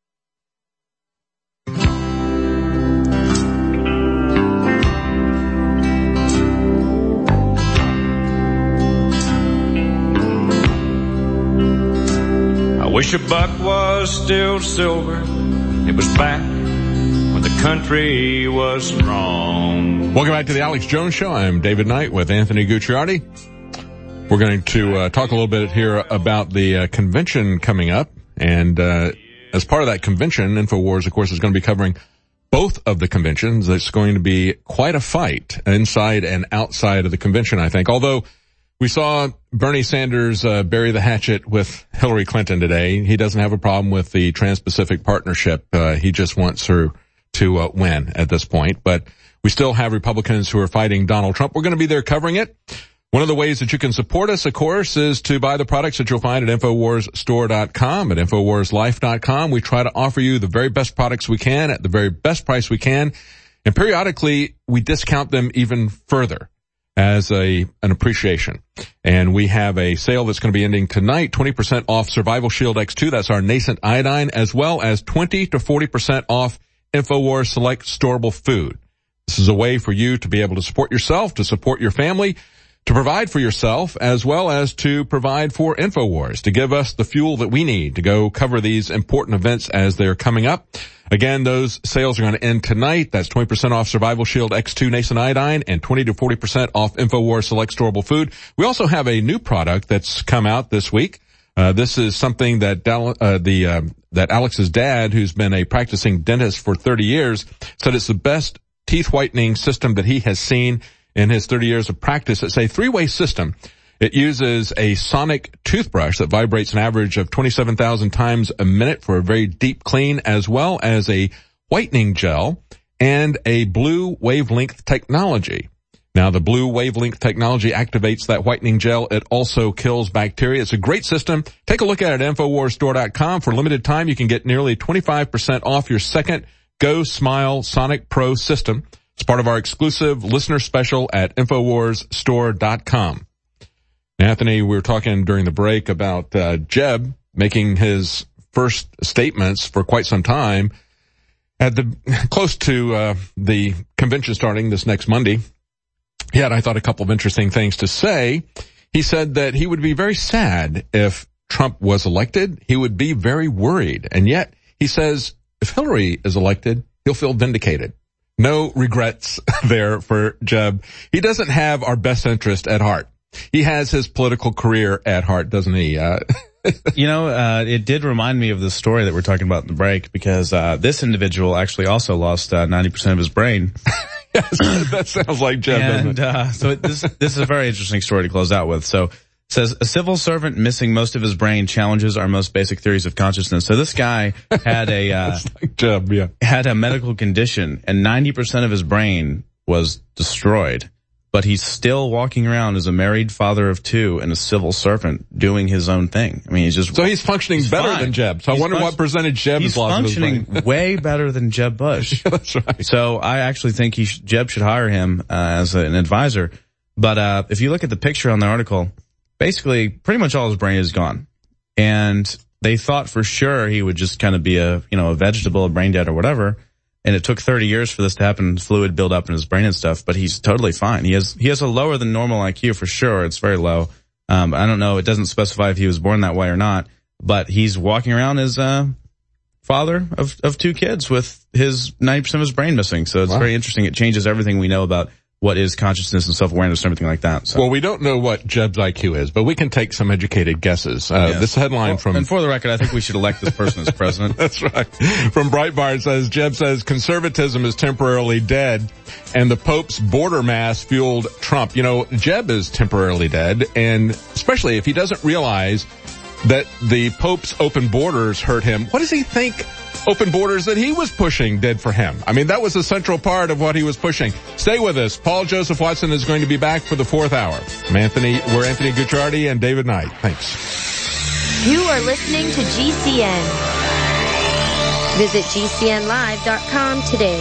I wish a buck was still silver. It was back when the country was strong. Welcome back to the Alex Jones Show. I'm David Knight with Anthony Gucciardi. We're going to uh, talk a little bit here about the uh, convention coming up. And uh, as part of that convention, InfoWars, of course, is going to be covering both of the conventions. It's going to be quite a fight inside and outside of the convention, I think. Although we saw Bernie Sanders uh, bury the hatchet with Hillary Clinton today. He doesn't have a problem with the Trans-Pacific Partnership. Uh, he just wants her to uh, win at this point. But we still have Republicans who are fighting Donald Trump. We're going to be there covering it. One of the ways that you can support us, of course, is to buy the products that you'll find at InfoWars Store dot com, at InfoWars Life dot com. We try to offer you the very best products we can at the very best price we can. And periodically, we discount them even further as a an appreciation. And we have a sale that's going to be ending tonight, twenty percent off Survival Shield X two. That's our nascent iodine, as well as twenty to forty percent off InfoWars Select Storable Food. This is a way for you to be able to support yourself, to support your family, to provide for yourself, as well as to provide for InfoWars, to give us the fuel that we need to go cover these important events as they're coming up. Again, those sales are going to end tonight. That's twenty percent off Survival Shield X two Nascent Iodine and twenty to forty percent off InfoWars Select Storable Food. We also have a new product that's come out this week. Uh, this is something that uh, the uh, that Alex's dad, who's been a practicing dentist for thirty years, said it's the best teeth whitening system that he has seen in his thirty years of practice. It's a three-way system. It uses a sonic toothbrush that vibrates an average of twenty-seven thousand times a minute for a very deep clean, as well as a whitening gel and a blue wavelength technology. Now, the blue wavelength technology activates that whitening gel. It also kills bacteria. It's a great system. Take a look at it at InfoWars Store dot com. For a limited time, you can get nearly twenty-five percent off your second Go Smile Sonic Pro system. It's part of our exclusive listener special at InfoWars Store dot com. Anthony, we were talking during the break about uh, Jeb making his first statements for quite some time at the close to uh, the convention starting this next Monday. He had, I thought, a couple of interesting things to say. He said that he would be very sad if Trump was elected. He would be very worried. And yet, he says, if Hillary is elected, he'll feel vindicated. No regrets there for Jeb. He doesn't have our best interest at heart. He has his political career at heart, doesn't he? Uh, you know, uh, it did remind me of the story that we're talking about in the break, because uh, this individual actually also lost uh, ninety percent of his brain. Yes, that sounds like Jeb, and, doesn't it? Uh, so this, this is a very interesting story to close out with. So it says, a civil servant missing most of his brain challenges our most basic theories of consciousness. So this guy had a, uh, like Jeb, yeah. had a medical condition, and ninety percent of his brain was destroyed. But he's still walking around as a married father of two and a civil servant doing his own thing. I mean, he's just... So he's functioning he's better fine. than Jeb. So he's I wonder what percentage Jeb is lost. He's functioning way better than Jeb Bush. Yeah, that's right. So I actually think he sh- Jeb should hire him uh, as a, an advisor. But uh if you look at the picture on the article, basically pretty much all his brain is gone. And they thought for sure he would just kind of be a, you know, a vegetable, a brain dead or whatever. And it took thirty years for this to happen, fluid build up in his brain and stuff, but he's totally fine. He has, he has a lower than normal I Q for sure. It's very low. Um, I don't know. It doesn't specify if he was born that way or not, but he's walking around as a father of, of two kids with his ninety percent of his brain missing. So it's wow. very interesting. It changes everything we know about what is consciousness and self-awareness and everything like that. So. Well, we don't know what Jeb's I Q is, but we can take some educated guesses. Uh, yes. This headline well, from... And for the record, I think we should elect this person as president. That's right. From Breitbart says, Jeb says conservatism is temporarily dead and the Pope's border mass fueled Trump. You know, Jeb is temporarily dead, and especially if he doesn't realize that the Pope's open borders hurt him. What does he think open borders that he was pushing did for him? I mean, that was a central part of what he was pushing. Stay with us. Paul Joseph Watson is going to be back for the fourth hour. I'm Anthony, we're Anthony Gucciardi and David Knight. Thanks. You are listening to G C N. Visit G C N live dot com today.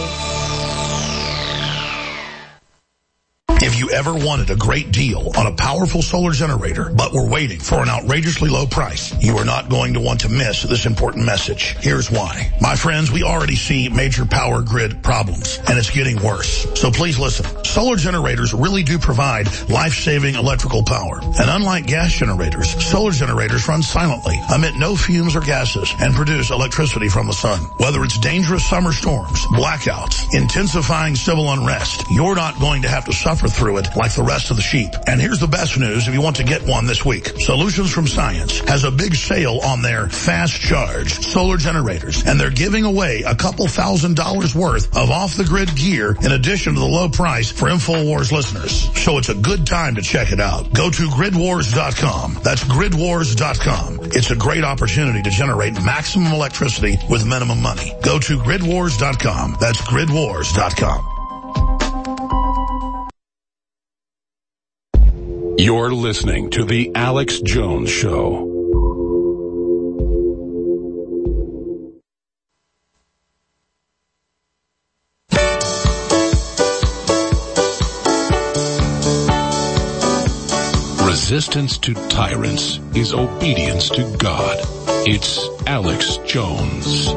If you ever wanted a great deal on a powerful solar generator, but were waiting for an outrageously low price, you are not going to want to miss this important message. Here's why. My friends, we already see major power grid problems, and it's getting worse. So please listen. Solar generators really do provide life-saving electrical power. And unlike gas generators, solar generators run silently, emit no fumes or gases, and produce electricity from the sun. Whether it's dangerous summer storms, blackouts, intensifying civil unrest, you're not going to have to suffer through it like the rest of the sheep. And here's the best news if you want to get one this week. Solutions from Science has a big sale on their fast charge solar generators, and they're giving away a couple thousand dollars worth of off-the-grid gear in addition to the low price for InfoWars listeners. So it's a good time to check it out. Go to grid wars dot com. That's grid wars dot com. It's a great opportunity to generate maximum electricity with minimum money. Go to grid wars dot com. That's grid wars dot com. You're listening to The Alex Jones Show. Resistance to tyrants is obedience to God. It's Alex Jones.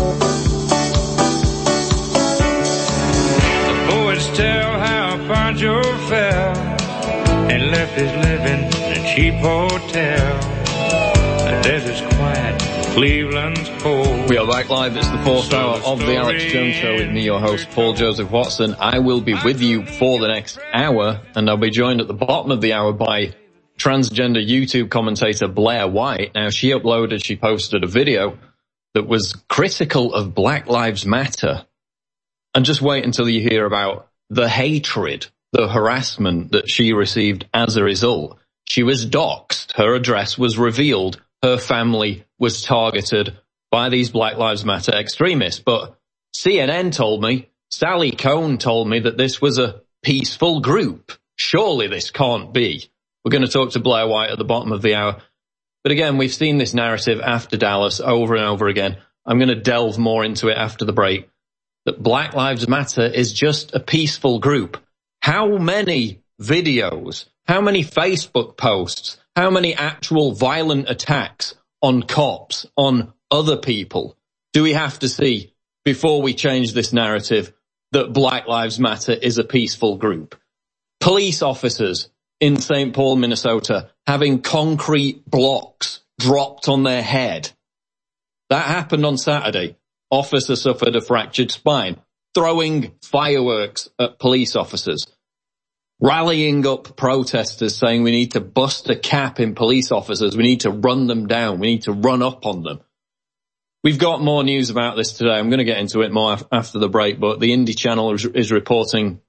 The poets tell how Pancho fell and left his living in a cheap hotel. The desert's quiet, Cleveland's cold. We are back live. It's the fourth hour of the Alex Jones Show with me, your host, Paul Joseph Watson. I will be with you for the next hour, and I'll be joined at the bottom of the hour by transgender YouTube commentator Blair White. Now, she uploaded, she posted a video that was critical of Black Lives Matter. And just wait until you hear about the hatred, the harassment that she received as a result. She was doxxed. Her address was revealed. Her family was targeted by these Black Lives Matter extremists. But C N N told me, Sally Cohn told me that this was a peaceful group. Surely this can't be. We're going to talk to Blair White at the bottom of the hour. But again, we've seen this narrative after Dallas over and over again. I'm going to delve more into it after the break. That Black Lives Matter is just a peaceful group. How many videos, how many Facebook posts, how many actual violent attacks on cops, on other people do we have to see before we change this narrative that Black Lives Matter is a peaceful group? Police officers in Saint Paul, Minnesota, having concrete blocks dropped on their head. That happened on Saturday. Officer suffered a fractured spine. Throwing fireworks at police officers, rallying up protesters saying we need to bust a cap in police officers, we need to run them down, we need to run up on them. We've got more news about this today. I'm going to get into it more after the break, but the Indie Channel is, is reporting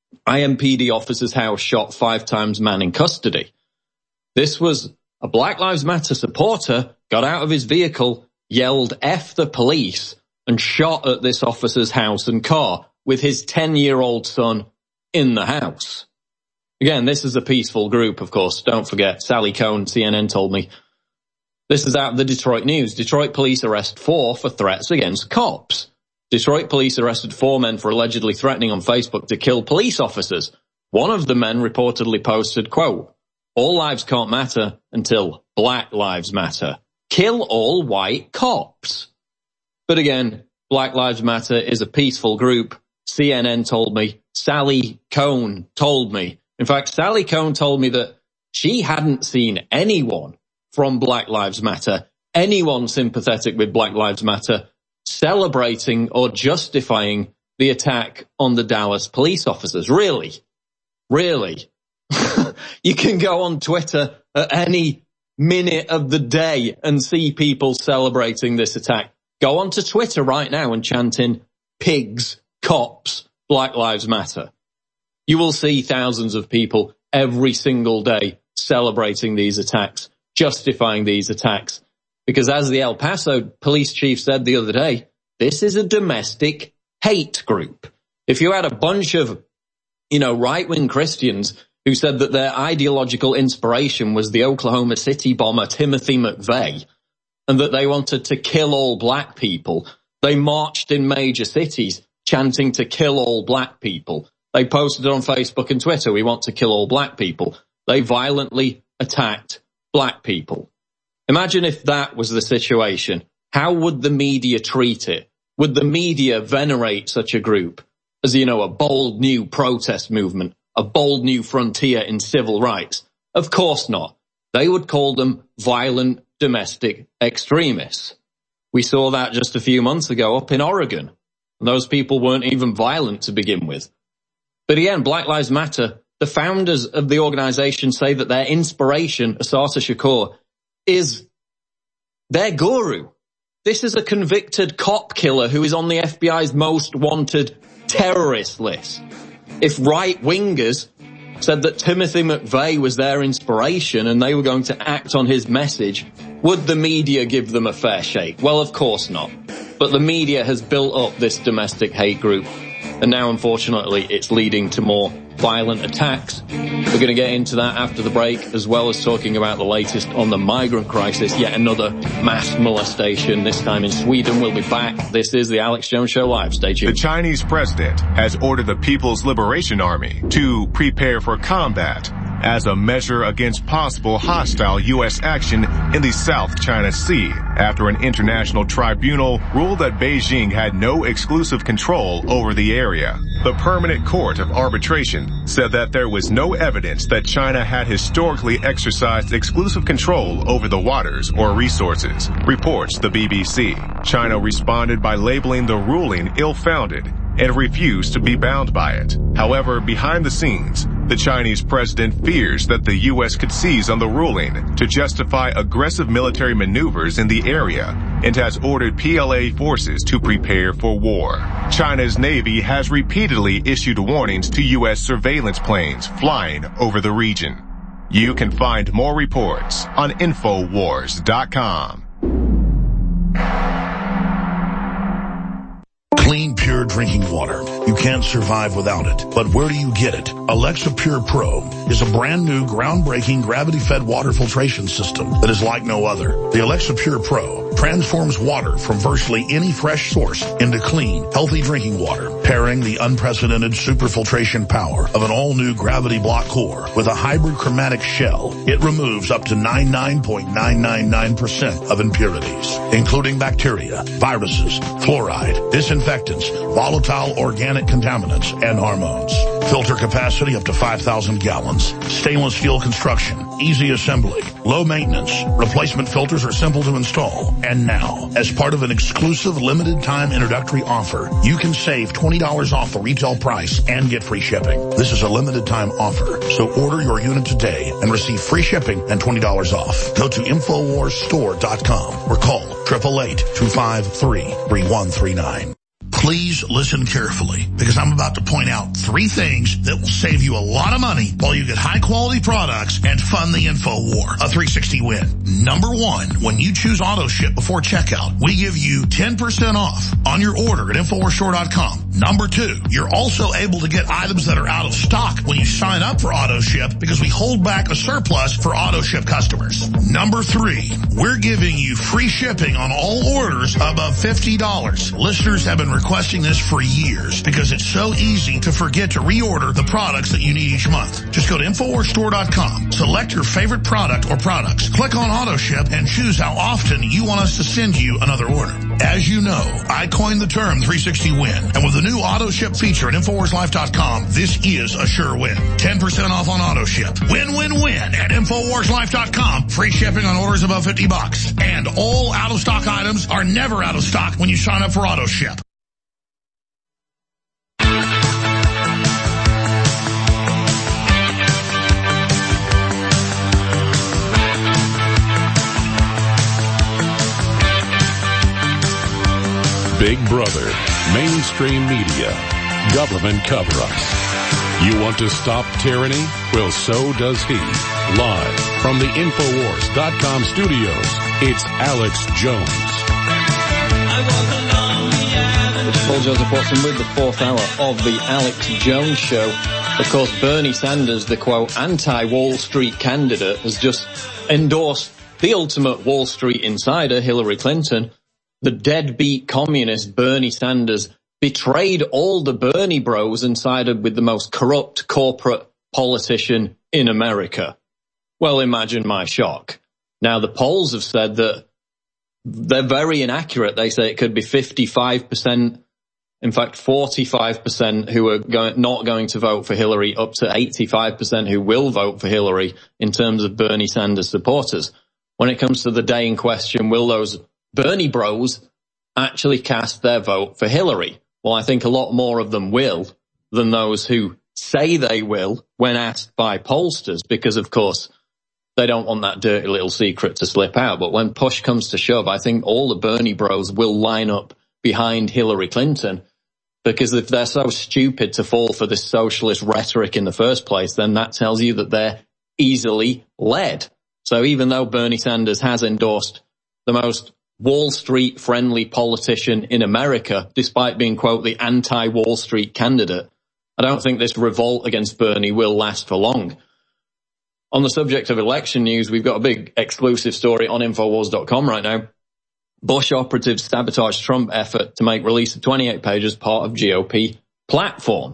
I M P D officer's house shot five times, man in custody. This was a Black Lives Matter supporter, got out of his vehicle, yelled F the police, and shot at this officer's house and car with his ten-year-old son in the house. Again, this is a peaceful group, of course. Don't forget, Sally Cohn, C N N told me. This is out of the Detroit News. Detroit police arrest four for threats against cops. Detroit police arrested four men for allegedly threatening on Facebook to kill police officers. One of the men reportedly posted, quote, all lives can't matter until Black Lives Matter. Kill all white cops. But again, Black Lives Matter is a peaceful group. C N N told me. Sally Cohn told me. In fact, Sally Cohn told me that she hadn't seen anyone from Black Lives Matter, anyone sympathetic with Black Lives Matter, celebrating or justifying the attack on the Dallas police officers. Really? Really? You can go on Twitter at any minute of the day and see people celebrating this attack. Go onto Twitter right now and chant in pigs, cops, Black Lives Matter. You will see thousands of people every single day celebrating these attacks, justifying these attacks. Because as the El Paso police chief said the other day, this is a domestic hate group. If you had a bunch of, you know, right-wing Christians who said that their ideological inspiration was the Oklahoma City bomber Timothy McVeigh, and that they wanted to kill all black people, they marched in major cities chanting to kill all black people. They posted on Facebook and Twitter, we want to kill all black people. They violently attacked black people. Imagine if that was the situation. How would the media treat it? Would the media venerate such a group as, you know, a bold new protest movement, a bold new frontier in civil rights? Of course not. They would call them violent domestic extremists. We saw that just a few months ago up in Oregon. And those people weren't even violent to begin with. But again, Black Lives Matter, the founders of the organization say that their inspiration, Assata Shakur, is their guru. This is a convicted cop killer who is on the F B I's most wanted terrorist list. If right-wingers said that Timothy McVeigh was their inspiration and they were going to act on his message, would the media give them a fair shake? Well, of course not. But the media has built up this domestic hate group, and now, unfortunately, it's leading to more violent attacks. We're going to get into that after the break, as well as talking about the latest on the migrant crisis, yet another mass molestation, this time in Sweden. We'll be back. This is the Alex Jones Show Live. Stay tuned. The Chinese president has ordered the People's Liberation Army to prepare for combat as a measure against possible hostile U S action in the South China Sea after an international tribunal ruled that Beijing had no exclusive control over the area. The Permanent Court of Arbitration said that there was no evidence that China had historically exercised exclusive control over the waters or resources, reports the B B C. China responded by labeling the ruling ill-founded and refused to be bound by it. However, behind the scenes, the Chinese president fears that the U S could seize on the ruling to justify aggressive military maneuvers in the area and has ordered P L A forces to prepare for war. China's Navy has repeatedly issued warnings to U S surveillance planes flying over the region. You can find more reports on Infowars dot com. Clean, pure drinking water. You can't survive without it. But where do you get it? Alexa Pure Pro is a brand new, groundbreaking, gravity-fed water filtration system that is like no other. The Alexa Pure Pro transforms water from virtually any fresh source into clean, healthy drinking water, pairing the unprecedented superfiltration power of an all-new gravity block core with a hybrid chromatic shell. It removes up to ninety-nine point nine nine nine percent of impurities, including bacteria, viruses, fluoride, disinfectants, volatile organic contaminants, and hormones. Filter capacity up to five thousand gallons. Stainless steel construction. Easy assembly. Low maintenance. Replacement filters are simple to install. And now, as part of an exclusive limited time introductory offer, you can save twenty dollars off the retail price and get free shipping. This is a limited time offer, so order your unit today and receive free shipping and twenty dollars off. Go to Infowars Store dot com or call eight eight eight, two five three, three one three nine. Please listen carefully, because I'm about to point out three things that will save you a lot of money while you get high-quality products and fund the InfoWar. A three sixty win. Number one, when you choose AutoShip before checkout, we give you ten percent off on your order at Infowars Store dot com. Number two, you're also able to get items that are out of stock when you sign up for AutoShip, because we hold back a surplus for AutoShip customers. Number three, we're giving you free shipping on all orders above fifty dollars. Listeners have been requesting this for years because it's so easy to forget to reorder the products that you need each month. Just go to Infowars Store dot com, select your favorite product or products, click on AutoShip, and choose how often you want us to send you another order. As you know, I coined the term three sixty win, and with the new AutoShip feature at Infowars Life dot com, this is a sure win. ten percent off on AutoShip. Win, win, win at Infowars Life dot com. Free shipping on orders above fifty bucks. And all out-of-stock items are never out of stock when you sign up for AutoShip. brother, mainstream media, government cover-ups. You want to stop tyranny? Well, so does he. Live from the Infowars dot com studios, it's Alex Jones. It's Paul Joseph Watson with the fourth hour of the Alex Jones Show. Of course, Bernie Sanders, the quote, anti-Wall Street candidate, has just endorsed the ultimate Wall Street insider, Hillary Clinton. The deadbeat communist Bernie Sanders betrayed all the Bernie bros and sided with the most corrupt corporate politician in America. Well, imagine my shock. Now, the polls have said that they're very inaccurate. They say it could be fifty-five percent, in fact, forty-five percent who are go- not going to vote for Hillary, up to eighty-five percent who will vote for Hillary in terms of Bernie Sanders supporters. When it comes to the day in question, will those Bernie bros actually cast their vote for Hillary? Well, I think a lot more of them will than those who say they will when asked by pollsters, because, of course, they don't want that dirty little secret to slip out. But when push comes to shove, I think all the Bernie bros will line up behind Hillary Clinton, because if they're so stupid to fall for this socialist rhetoric in the first place, then that tells you that they're easily led. So even though Bernie Sanders has endorsed the most Wall Street friendly politician in America, despite being, quote, the anti-Wall Street candidate, I don't think this revolt against Bernie will last for long. On the subject of election news, we've got a big exclusive story on Infowars dot com right now. Bush operatives sabotage Trump effort to make release of twenty-eight pages part of G O P platform.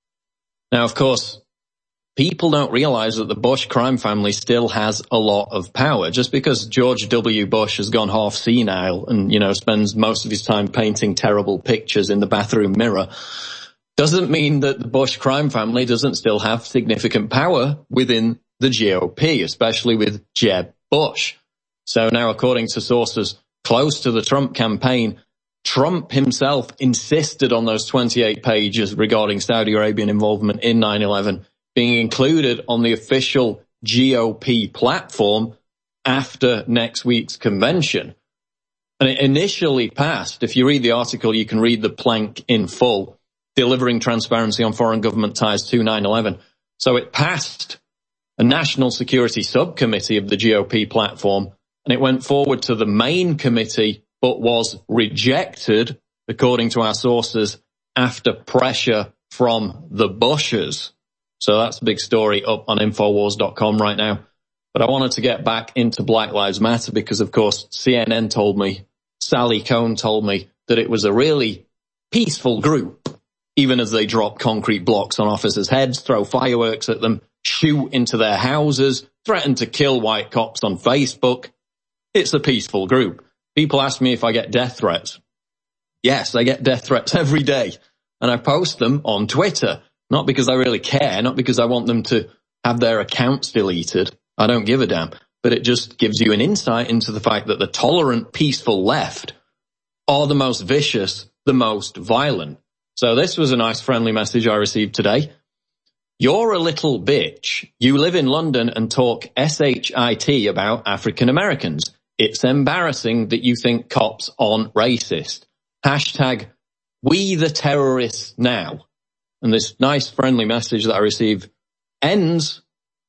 Now, of course, people don't realize that the Bush crime family still has a lot of power. Just because George W. Bush has gone half senile and, you know, spends most of his time painting terrible pictures in the bathroom mirror doesn't mean that the Bush crime family doesn't still have significant power within the G O P, especially with Jeb Bush. So now, according to sources close to the Trump campaign, Trump himself insisted on those twenty-eight pages regarding Saudi Arabian involvement in nine eleven being included on the official G O P platform after next week's convention. And it initially passed. If you read the article, you can read the plank in full, delivering transparency on foreign government ties to nine eleven. So it passed a national security subcommittee of the G O P platform, and it went forward to the main committee, but was rejected, according to our sources, after pressure from the Bushes. So that's a big story up on Infowars dot com right now. But I wanted to get back into Black Lives Matter because, of course, C N N told me, Sally Cohn told me that it was a really peaceful group, even as they drop concrete blocks on officers' heads, throw fireworks at them, shoot into their houses, threaten to kill white cops on Facebook. It's a peaceful group. People ask me if I get death threats. Yes, I get death threats every day, and I post them on Twitter. Not because I really care, not because I want them to have their accounts deleted. I don't give a damn. But it just gives you an insight into the fact that the tolerant, peaceful left are the most vicious, the most violent. So this was a nice, friendly message I received today. You're a little bitch. You live in London and talk shit about African Americans. It's embarrassing that you think cops aren't racist. Hashtag we the terrorists now. And this nice friendly message that I received ends,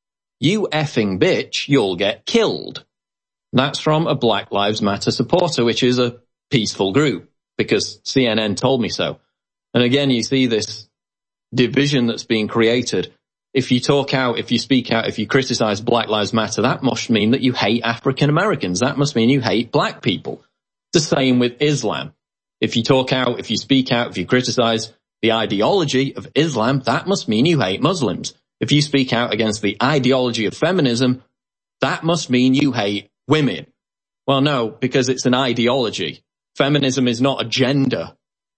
you effing bitch, you'll get killed. And that's from a Black Lives Matter supporter, which is a peaceful group, because C N N told me so. And again, you see this division that's being created. If you talk out, if you speak out, if you criticize Black Lives Matter, that must mean that you hate African Americans. That must mean you hate black people. The same with Islam. If you talk out, if you speak out, if you criticize the ideology of Islam, that must mean you hate Muslims. If you speak out against the ideology of feminism, that must mean you hate women. Well, no, because it's an ideology. Feminism is not a gender.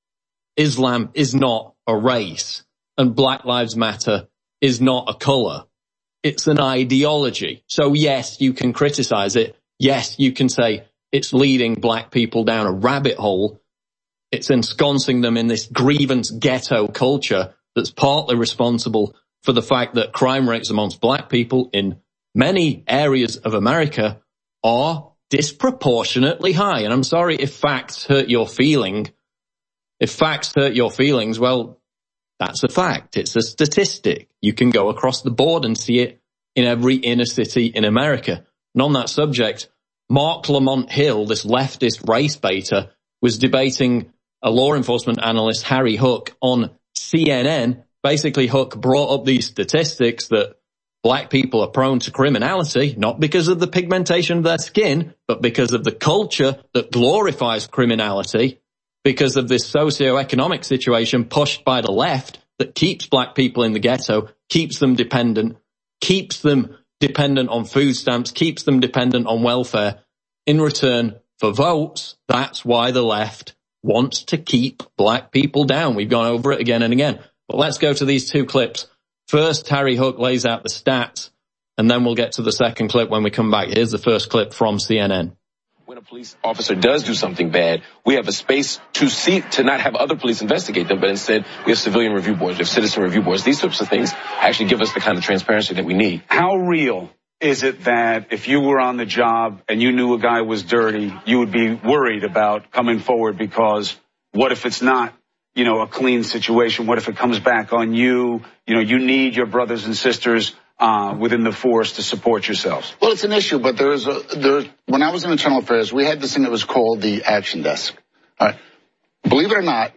Islam is not a race. And Black Lives Matter is not a color. It's an ideology. So yes, you can criticize it. Yes, you can say it's leading black people down a rabbit hole. It's ensconcing them in this grievance ghetto culture that's partly responsible for the fact that crime rates amongst black people in many areas of America are disproportionately high. And I'm sorry if facts hurt your feeling, If facts hurt your feelings, well, that's a fact. It's a statistic. You can go across the board and see it in every inner city in America. And on that subject, Mark Lamont Hill, this leftist race baiter, was debating a law enforcement analyst, Harry Hook, on C N N. Basically, Hook brought up these statistics that black people are prone to criminality, not because of the pigmentation of their skin, but because of the culture that glorifies criminality, because of this socioeconomic situation pushed by the left that keeps black people in the ghetto, keeps them dependent, keeps them dependent on food stamps, keeps them dependent on welfare. In return for votes, that's why the left wants to keep black people down. We've gone over it again and again. But let's go to these two clips. First, Harry Hook lays out the stats, and then we'll get to the second clip when we come back. Here's the first clip from C N N. When a police officer does do something bad, we have a space to see, to not have other police investigate them, but instead we have civilian review boards, we have citizen review boards. These types of things actually give us the kind of transparency that we need. How real is it that if you were on the job and you knew a guy was dirty, you would be worried about coming forward because what if it's not, you know, a clean situation? What if it comes back on you? You know, you need your brothers and sisters Uh, within the force to support yourselves? Well, it's an issue, but there is a, there, when I was in internal affairs, we had this thing that was called the action desk. All right. Believe it or not,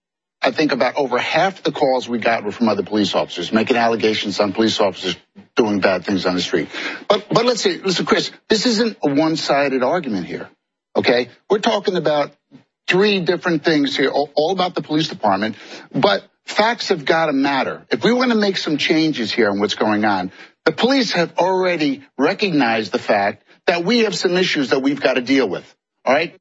I think about over half the calls we got were from other police officers making allegations on police officers doing bad things on the street. But, but let's see, listen, Chris, this isn't a one-sided argument here. Okay. We're talking about three different things here, all, all about the police department, but facts have got to matter. If we want to make some changes here on what's going on, the police have already recognized the fact that we have some issues that we've got to deal with. All right.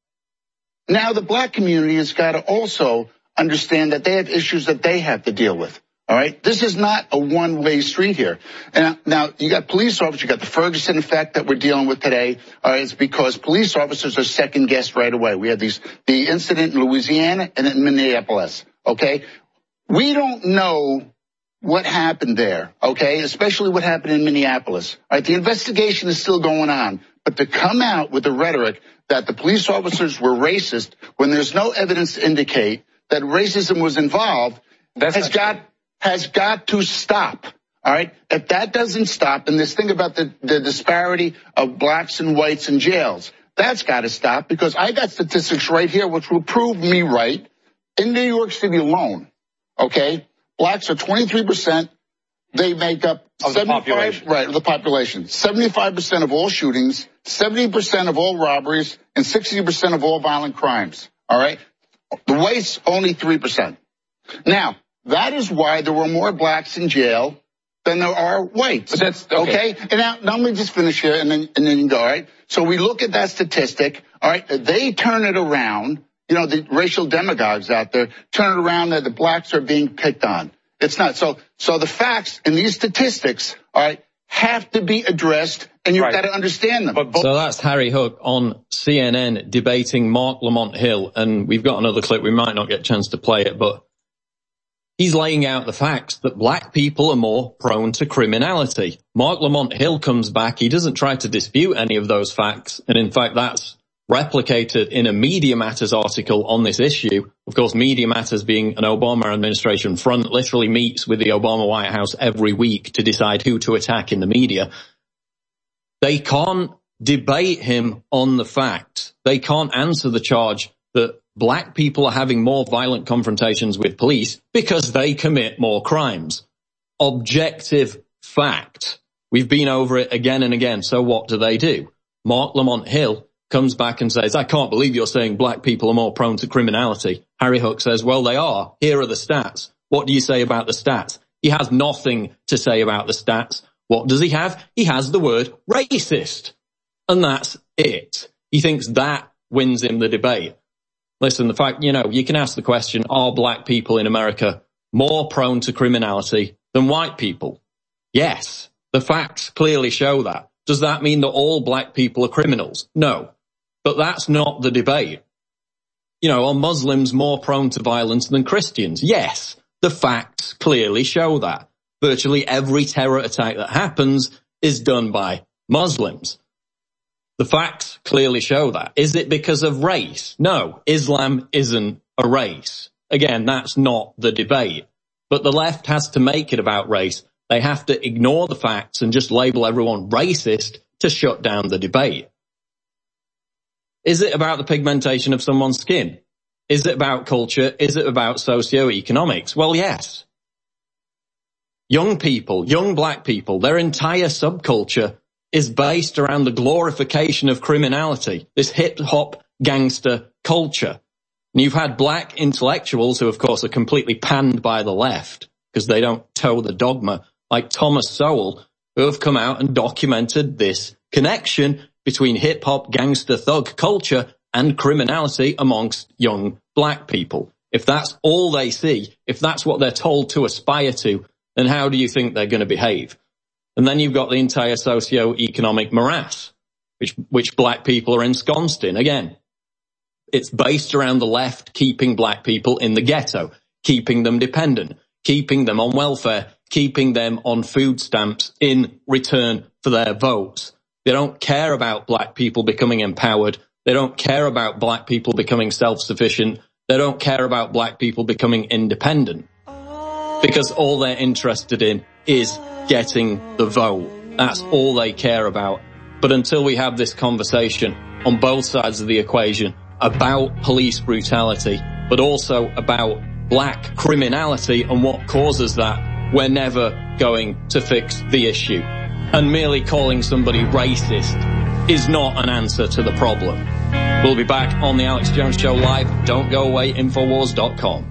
Now the black community has got to also understand that they have issues that they have to deal with. All right. This is not a one-way street here. And now you got police officers, you got the Ferguson effect that we're dealing with today. All right. It's because police officers are second guessed right away. We had these, the incident in Louisiana and in Minneapolis. Okay. We don't know what happened there, okay, especially what happened in Minneapolis. All right, the investigation is still going on, but to come out with the rhetoric that the police officers were racist when there's no evidence to indicate that racism was involved That's has got true. has got to stop. All right, if that doesn't stop, and this thing about the, the disparity of blacks and whites in jails, that's got to stop, because I got statistics right here which will prove me right. In New York City alone, okay, blacks are twenty-three percent. They make up of seventy-five, right, of the population. seventy-five percent of all shootings, seventy percent of all robberies, and sixty percent of all violent crimes. All right, the whites only three percent. Now, that is why there were more blacks in jail than there are whites. But that's okay. okay? And now, now let me just finish here, and then and then you go. All right. So we look at that statistic. All right, they turn it around. You know, the racial demagogues out there turn it around that the blacks are being picked on. It's not. So so the facts and these statistics, all right, have to be addressed, and you've right. got to understand them. But, but, so that's Harry Hook on C N N debating Mark Lamont Hill, and we've got another clip. We might not get a chance to play it, but he's laying out the facts that black people are more prone to criminality. Mark Lamont Hill comes back. He doesn't try to dispute any of those facts, and in fact, that's replicated in a Media Matters article on this issue. Of course, Media Matters, being an Obama administration front, literally meets with the Obama White House every week to decide who to attack in the media. They can't debate him on the facts. They can't answer the charge that black people are having more violent confrontations with police because they commit more crimes. Objective fact. We've been over it again and again. So what do they do? Mark Lamont Hill comes back and says, I can't believe you're saying black people are more prone to criminality. Harry Hook says, well, they are. Here are the stats. What do you say about the stats? He has nothing to say about the stats. What does he have? He has the word racist. And that's it. He thinks that wins him the debate. Listen, the fact, you know, you can ask the question, are black people in America more prone to criminality than white people? Yes. The facts clearly show that. Does that mean that all black people are criminals? No. But that's not the debate. You know, are Muslims more prone to violence than Christians? Yes. The facts clearly show that. Virtually every terror attack that happens is done by Muslims. The facts clearly show that. Is it because of race? No. Islam isn't a race. again, that's not the debate. But the left has to make it about race. They have to ignore the facts and just label everyone racist to shut down the debate. Is it about the pigmentation of someone's skin? Is it about culture? Is it about socioeconomics? Well, yes. Young people, young black people, their entire subculture is based around the glorification of criminality, this hip-hop gangster culture. And you've had black intellectuals who, of course, are completely panned by the left because they don't toe the dogma, like Thomas Sowell, who have come out and documented this connection between hip-hop gangster thug culture and criminality amongst young black people. If that's all they see, if that's what they're told to aspire to, then how do you think they're going to behave? And then you've got the entire socio-economic morass, which, which black people are ensconced in. Again, it's based around the left keeping black people in the ghetto, keeping them dependent, keeping them on welfare, keeping them on food stamps in return for their votes. They don't care about black people becoming empowered. They don't care about black people becoming self-sufficient. They don't care about black people becoming independent. Because all they're interested in is getting the vote. That's all they care about. But until we have this conversation on both sides of the equation about police brutality, but also about black criminality and what causes that, we're never going to fix the issue. And merely calling somebody racist is not an answer to the problem. We'll be back on the Alex Jones Show live. Don't go away, Infowars dot com.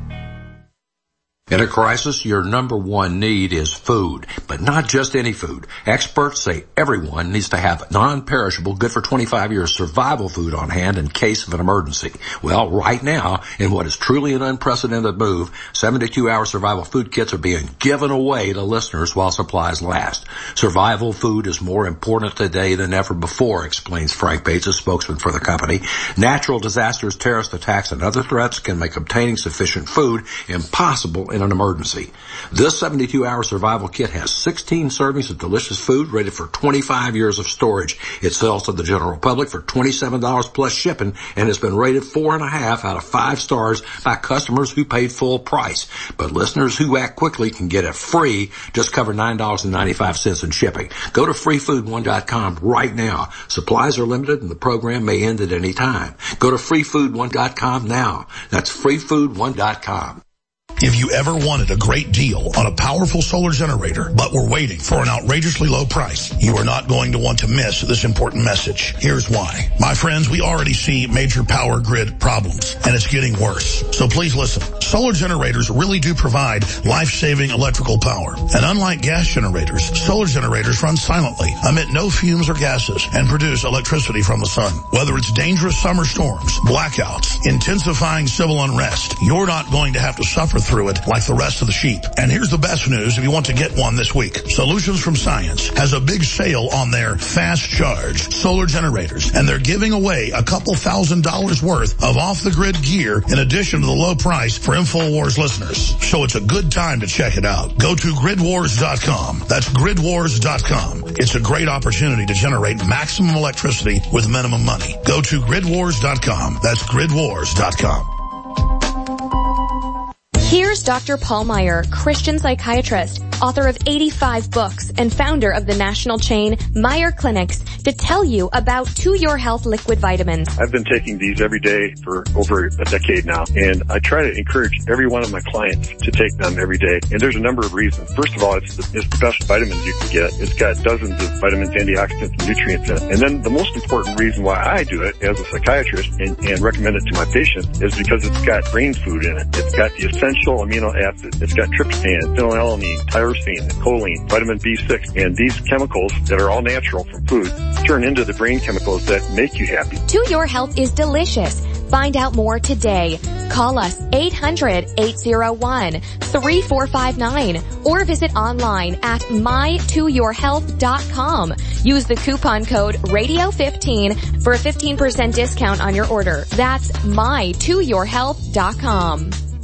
In a crisis, your number one need is food, but not just any food. Experts say everyone needs to have non-perishable, good for twenty-five years survival food on hand in case of an emergency. Well, right now, in what is truly an unprecedented move, seventy-two hour survival food kits are being given away to listeners while supplies last. Survival food is more important today than ever before, explains Frank Bates, a spokesman for the company. Natural disasters, terrorist attacks, and other threats can make obtaining sufficient food impossible in an emergency. This seventy-two hour survival kit has sixteen servings of delicious food rated for twenty-five years of storage. It sells to the general public for twenty-seven dollars plus shipping and has been rated four and a half out of five stars by customers who paid full price. But listeners who act quickly can get it free. Just cover nine dollars and ninety-five cents in shipping. Go to free food one dot com right now. Supplies are limited and the program may end at any time. Go to free food one dot com now. That's free food one dot com. If you ever wanted a great deal on a powerful solar generator, but were waiting for an outrageously low price, you are not going to want to miss this important message. Here's why. My friends, we already see major power grid problems, and it's getting worse. So please listen. Solar generators really do provide life-saving electrical power. And unlike gas generators, solar generators run silently, emit no fumes or gases, and produce electricity from the sun. Whether it's dangerous summer storms, blackouts, intensifying civil unrest, you're not going to have to suffer through it like the rest of the sheep. And here's the best news if you want to get one this week. Solutions from Science has a big sale on their fast charge solar generators, and they're giving away a couple thousand dollars worth of off-the-grid gear in addition to the low price for InfoWars listeners. So it's a good time to check it out. Go to grid wars dot com. That's grid wars dot com. It's a great opportunity to generate maximum electricity with minimum money. Go to grid wars dot com. That's grid wars dot com. Here's Doctor Paul Meyer, Christian psychiatrist, author of eighty-five books, and founder of the national chain Meyer Clinics, to tell you about To Your Health liquid vitamins. I've been taking these every day for over a decade now, and I try to encourage every one of my clients to take them every day. And there's a number of reasons. First of all, it's the, it's the best vitamins you can get. It's got dozens of vitamins, antioxidants, and nutrients in it. And then the most important reason why I do it as a psychiatrist and, and recommend it to my patients is because it's got brain food in it. It's got the essential amino acids. It's got tryptophan, phenylalanine, tyrosine, choline, vitamin B six, and these chemicals that are all natural from food turn into the brain chemicals that make you happy. To Your Health is delicious. Find out more today. Call us eight hundred, eight oh one, three four five nine or visit online at my to your health dot com. Use the coupon code radio fifteen for a fifteen percent discount on your order. That's my to your health dot com.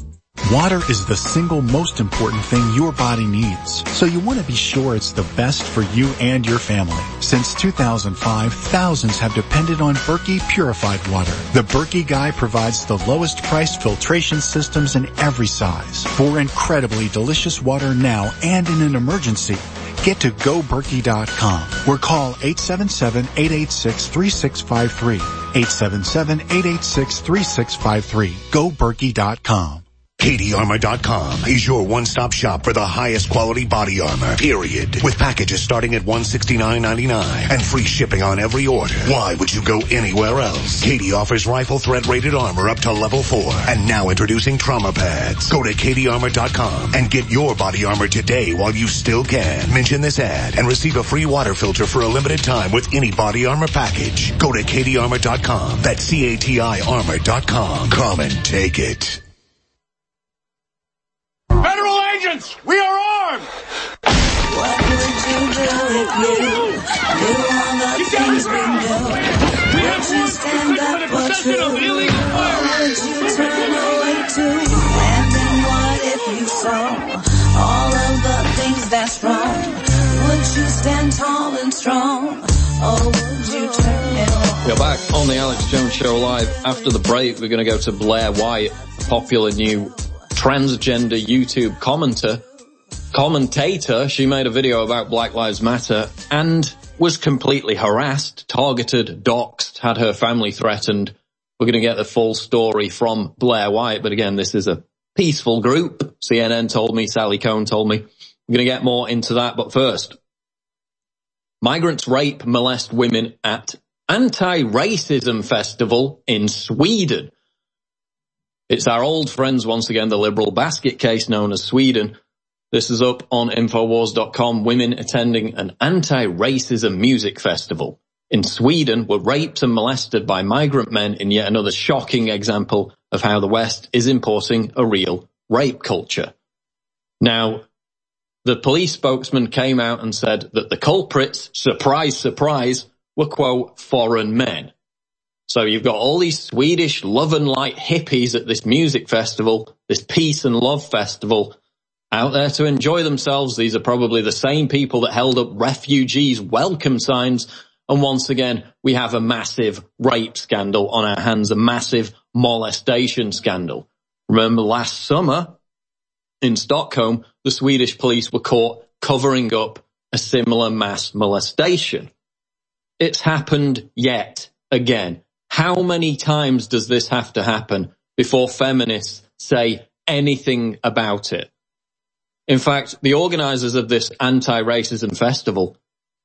Water is the single most important thing your body needs, so you want to be sure it's the best for you and your family. Since two thousand five, thousands have depended on Berkey purified water. The Berkey Guy provides the lowest priced filtration systems in every size for incredibly delicious water now and in an emergency. Get to go berkey dot com or call eight seven seven, eight eight six, three six five three. eight seven seven, eight eight six, three six five three. go berkey dot com. Katie Armor dot com is your one-stop shop for the highest quality body armor, period. With packages starting at one hundred sixty-nine ninety-nine and free shipping on every order. Why would you go anywhere else? Katie offers rifle threat rated armor up to level four. And now introducing trauma pads. Go to Katie Armor dot com and get your body armor today while you still can. Mention this ad and receive a free water filter for a limited time with any body armor package. Go to Katie Armor dot com. That's C A T I Armor dot com. Come and take it. Federal agents, we are armed! What would you do if you knew all the things we know? Would you stand up for truth? Or would you turn away too? And then what if you saw all of the things that's wrong? Would you stand tall and strong? Or would you turn it off? We're back on the Alex Jones Show live. After the break, we're going to go to Blair White, a popular new transgender YouTube commentator. Commentator, she made a video about Black Lives Matter and was completely harassed, targeted, doxxed, had her family threatened. We're going to get the full story from Blair White, but again, this is a peaceful group. C N N told me, Sally Cohn told me. We're going to get more into that, but first, migrants rape, molest women at anti-racism festival in Sweden. It's our old friends once again, the liberal basket case known as Sweden. This is up on Infowars dot com. Women attending an anti-racism music festival in Sweden were raped and molested by migrant men in yet another shocking example of how the West is importing a real rape culture. Now, the police spokesman came out and said that the culprits, surprise, surprise, were, quote, foreign men. So you've got all these Swedish love and light hippies at this music festival, this peace and love festival, out there to enjoy themselves. These are probably the same people that held up refugees' welcome signs. And once again, we have a massive rape scandal on our hands, a massive molestation scandal. Remember last summer in Stockholm, the Swedish police were caught covering up a similar mass molestation. It's happened yet again. How many times does this have to happen before feminists say anything about it? In fact, the organizers of this anti-racism festival,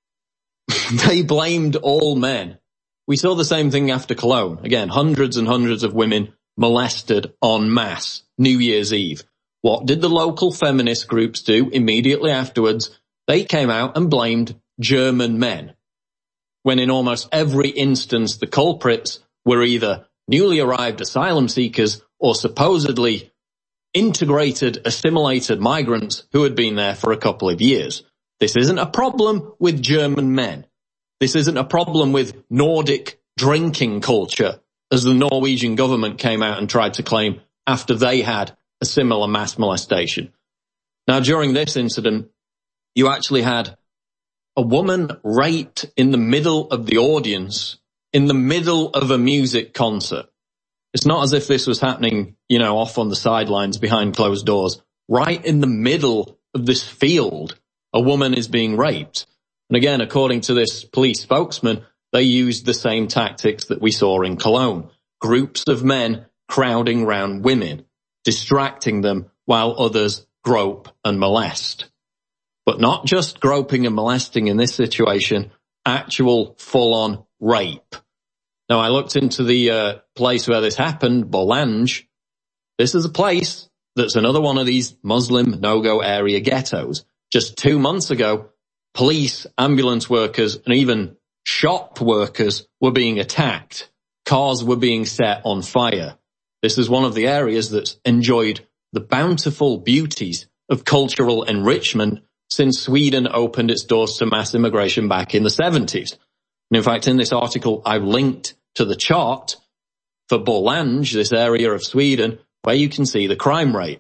they blamed all men. We saw the same thing after Cologne. Again, hundreds and hundreds of women molested en masse New Year's Eve. What did the local feminist groups do immediately afterwards? They came out and blamed German men, when in almost every instance the culprits were either newly arrived asylum seekers or supposedly integrated, assimilated migrants who had been there for a couple of years. This isn't a problem with German men. This isn't a problem with Nordic drinking culture, as the Norwegian government came out and tried to claim after they had a similar mass molestation. Now, during this incident, you actually had a woman raped in the middle of the audience, in the middle of a music concert. It's not as if this was happening, you know, off on the sidelines behind closed doors. Right in the middle of this field, a woman is being raped. And again, according to this police spokesman, they used the same tactics that we saw in Cologne. Groups of men crowding round women, distracting them while others grope and molest. But not just groping and molesting in this situation, actual full-on rape. Now, I looked into the uh, place where this happened, Bolange. This is a place that's another one of these Muslim no-go area ghettos. Just two months ago, police, ambulance workers, and even shop workers were being attacked. Cars were being set on fire. This is one of the areas that's enjoyed the bountiful beauties of cultural enrichment since Sweden opened its doors to mass immigration back in the seventies. And in fact, in this article, I've linked to the chart for Bolange, this area of Sweden, where you can see the crime rate.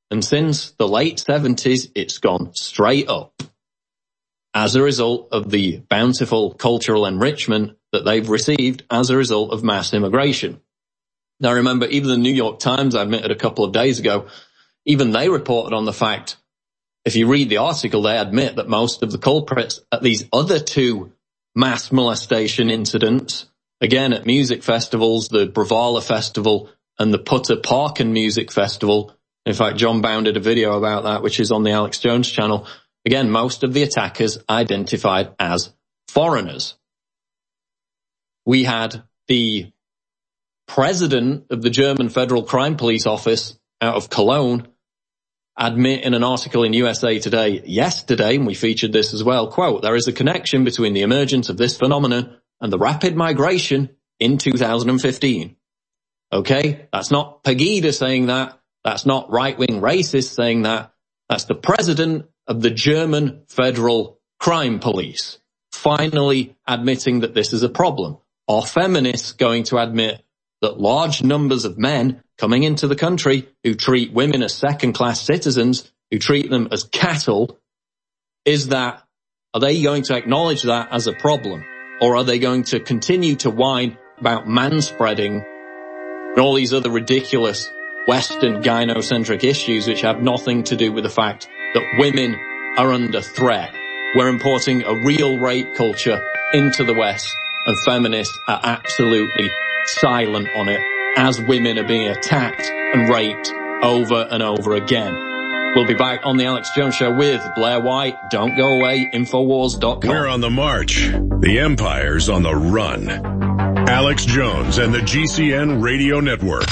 And since the late seventies, it's gone straight up as a result of the bountiful cultural enrichment that they've received as a result of mass immigration. Now remember, even the New York Times, I admitted a couple of days ago, even they reported on the fact, if you read the article, they admit that most of the culprits at these other two mass molestation incidents, again at music festivals, the Bravalla Festival and the Putter Parken Music Festival. In fact, John Bound did a video about that, which is on the Alex Jones channel. Again, most of the attackers identified as foreigners. We had the president of the German Federal Crime Police Office out of Cologne admit in an article in U S A Today yesterday, and we featured this as well, quote, there is a connection between the emergence of this phenomenon and the rapid migration in two thousand fifteen. Okay, that's not Pegida saying that. That's not right-wing racists saying that. That's the president of the German Federal Crime Police finally admitting that this is a problem. Are feminists going to admit that large numbers of men coming into the country who treat women as second-class citizens, who treat them as cattle, is that, are they going to acknowledge that as a problem? Or are they going to continue to whine about manspreading and all these other ridiculous Western gynocentric issues which have nothing to do with the fact that women are under threat? We're importing a real rape culture into the West, and feminists are absolutely silent on it as women are being attacked and raped over and over again. We'll be back on the Alex Jones Show with Blair White. Don't go away, Infowars dot com. We're on the march. The empire's on the run. Alex Jones and the G C N Radio Network.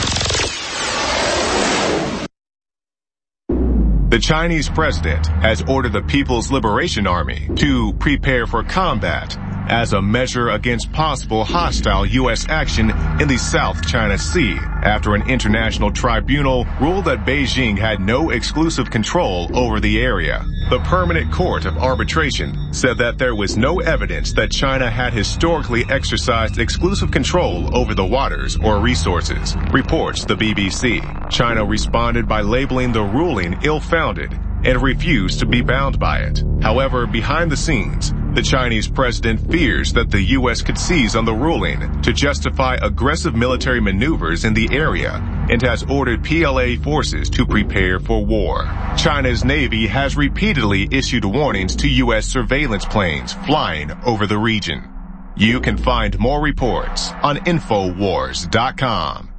The Chinese president has ordered the People's Liberation Army to prepare for combat as a measure against possible hostile U S action in the South China Sea after an international tribunal ruled that Beijing had no exclusive control over the area. The Permanent Court of Arbitration said that there was no evidence that China had historically exercised exclusive control over the waters or resources, reports the B B C. China responded by labeling the ruling ill-founded and refused to be bound by it. However, behind the scenes, the Chinese president fears that the U S could seize on the ruling to justify aggressive military maneuvers in the area and has ordered P L A forces to prepare for war. China's Navy has repeatedly issued warnings to U S surveillance planes flying over the region. You can find more reports on Infowars dot com.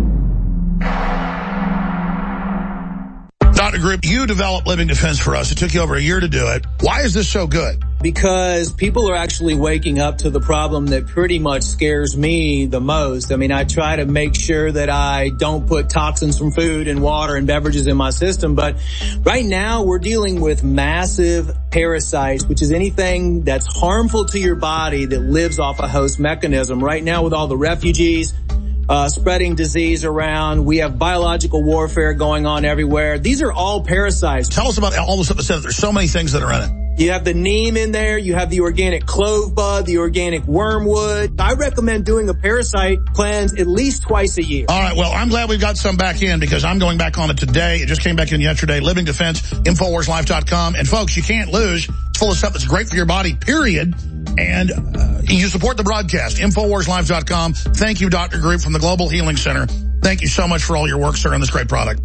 Doctor Group, you developed Living Defense for us. It took you over a year to do it. Why is this so good? Because people are actually waking up to the problem that pretty much scares me the most. I mean, I try to make sure that I don't put toxins from food and water and beverages in my system. But right now we're dealing with massive parasites, which is anything that's harmful to your body that lives off a host mechanism. Right now with all the refugees, Uh, spreading disease around. We have biological warfare going on everywhere. These are all parasites. Tell us about all the stuff that said there's so many things that are in it. You have the neem in there. You have the organic clove bud, the organic wormwood. I recommend doing a parasite cleanse at least twice a year. All right. Well, I'm glad we've got some back in because I'm going back on it today. It just came back in yesterday. Living Defense, Infowars Life dot com. And folks, you can't lose. It's full of stuff that's great for your body, period. And uh, you support the broadcast, Infowars Life dot com. Thank you, Doctor Group from the Global Healing Center. Thank you so much for all your work, sir, on this great product.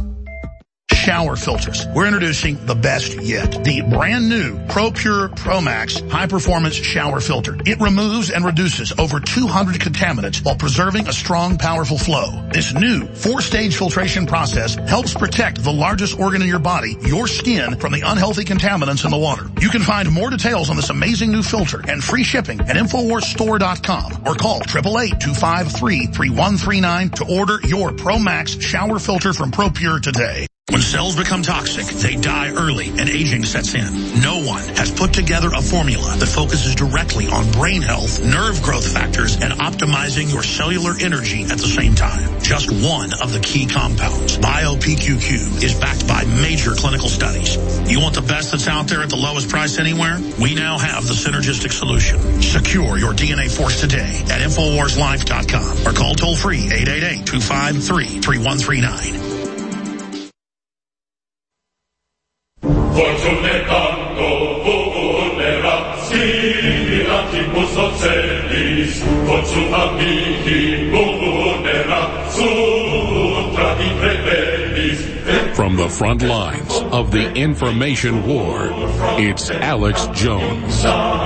Shower filters. We're introducing the best yet. The brand new ProPure ProMax high performance shower filter. It removes and reduces over two hundred contaminants while preserving a strong, powerful flow. This new four stage filtration process helps protect the largest organ in your body, your skin, from the unhealthy contaminants in the water. You can find more details on this amazing new filter and free shipping at Infowars Store dot com or call eight eight eight, two five three, three one three nine to order your ProMax shower filter from ProPure today. When cells become toxic, they die early and aging sets in. No one has put together a formula that focuses directly on brain health, nerve growth factors, and optimizing your cellular energy at the same time. Just one of the key compounds, BioPQ Q, is backed by major clinical studies. You want the best that's out there at the lowest price anywhere? We now have the synergistic solution. Secure your D N A force today at Infowars Life dot com or call toll free eight eight eight, two five three, three one three nine. From the front lines of the information war, it's Alex Jones.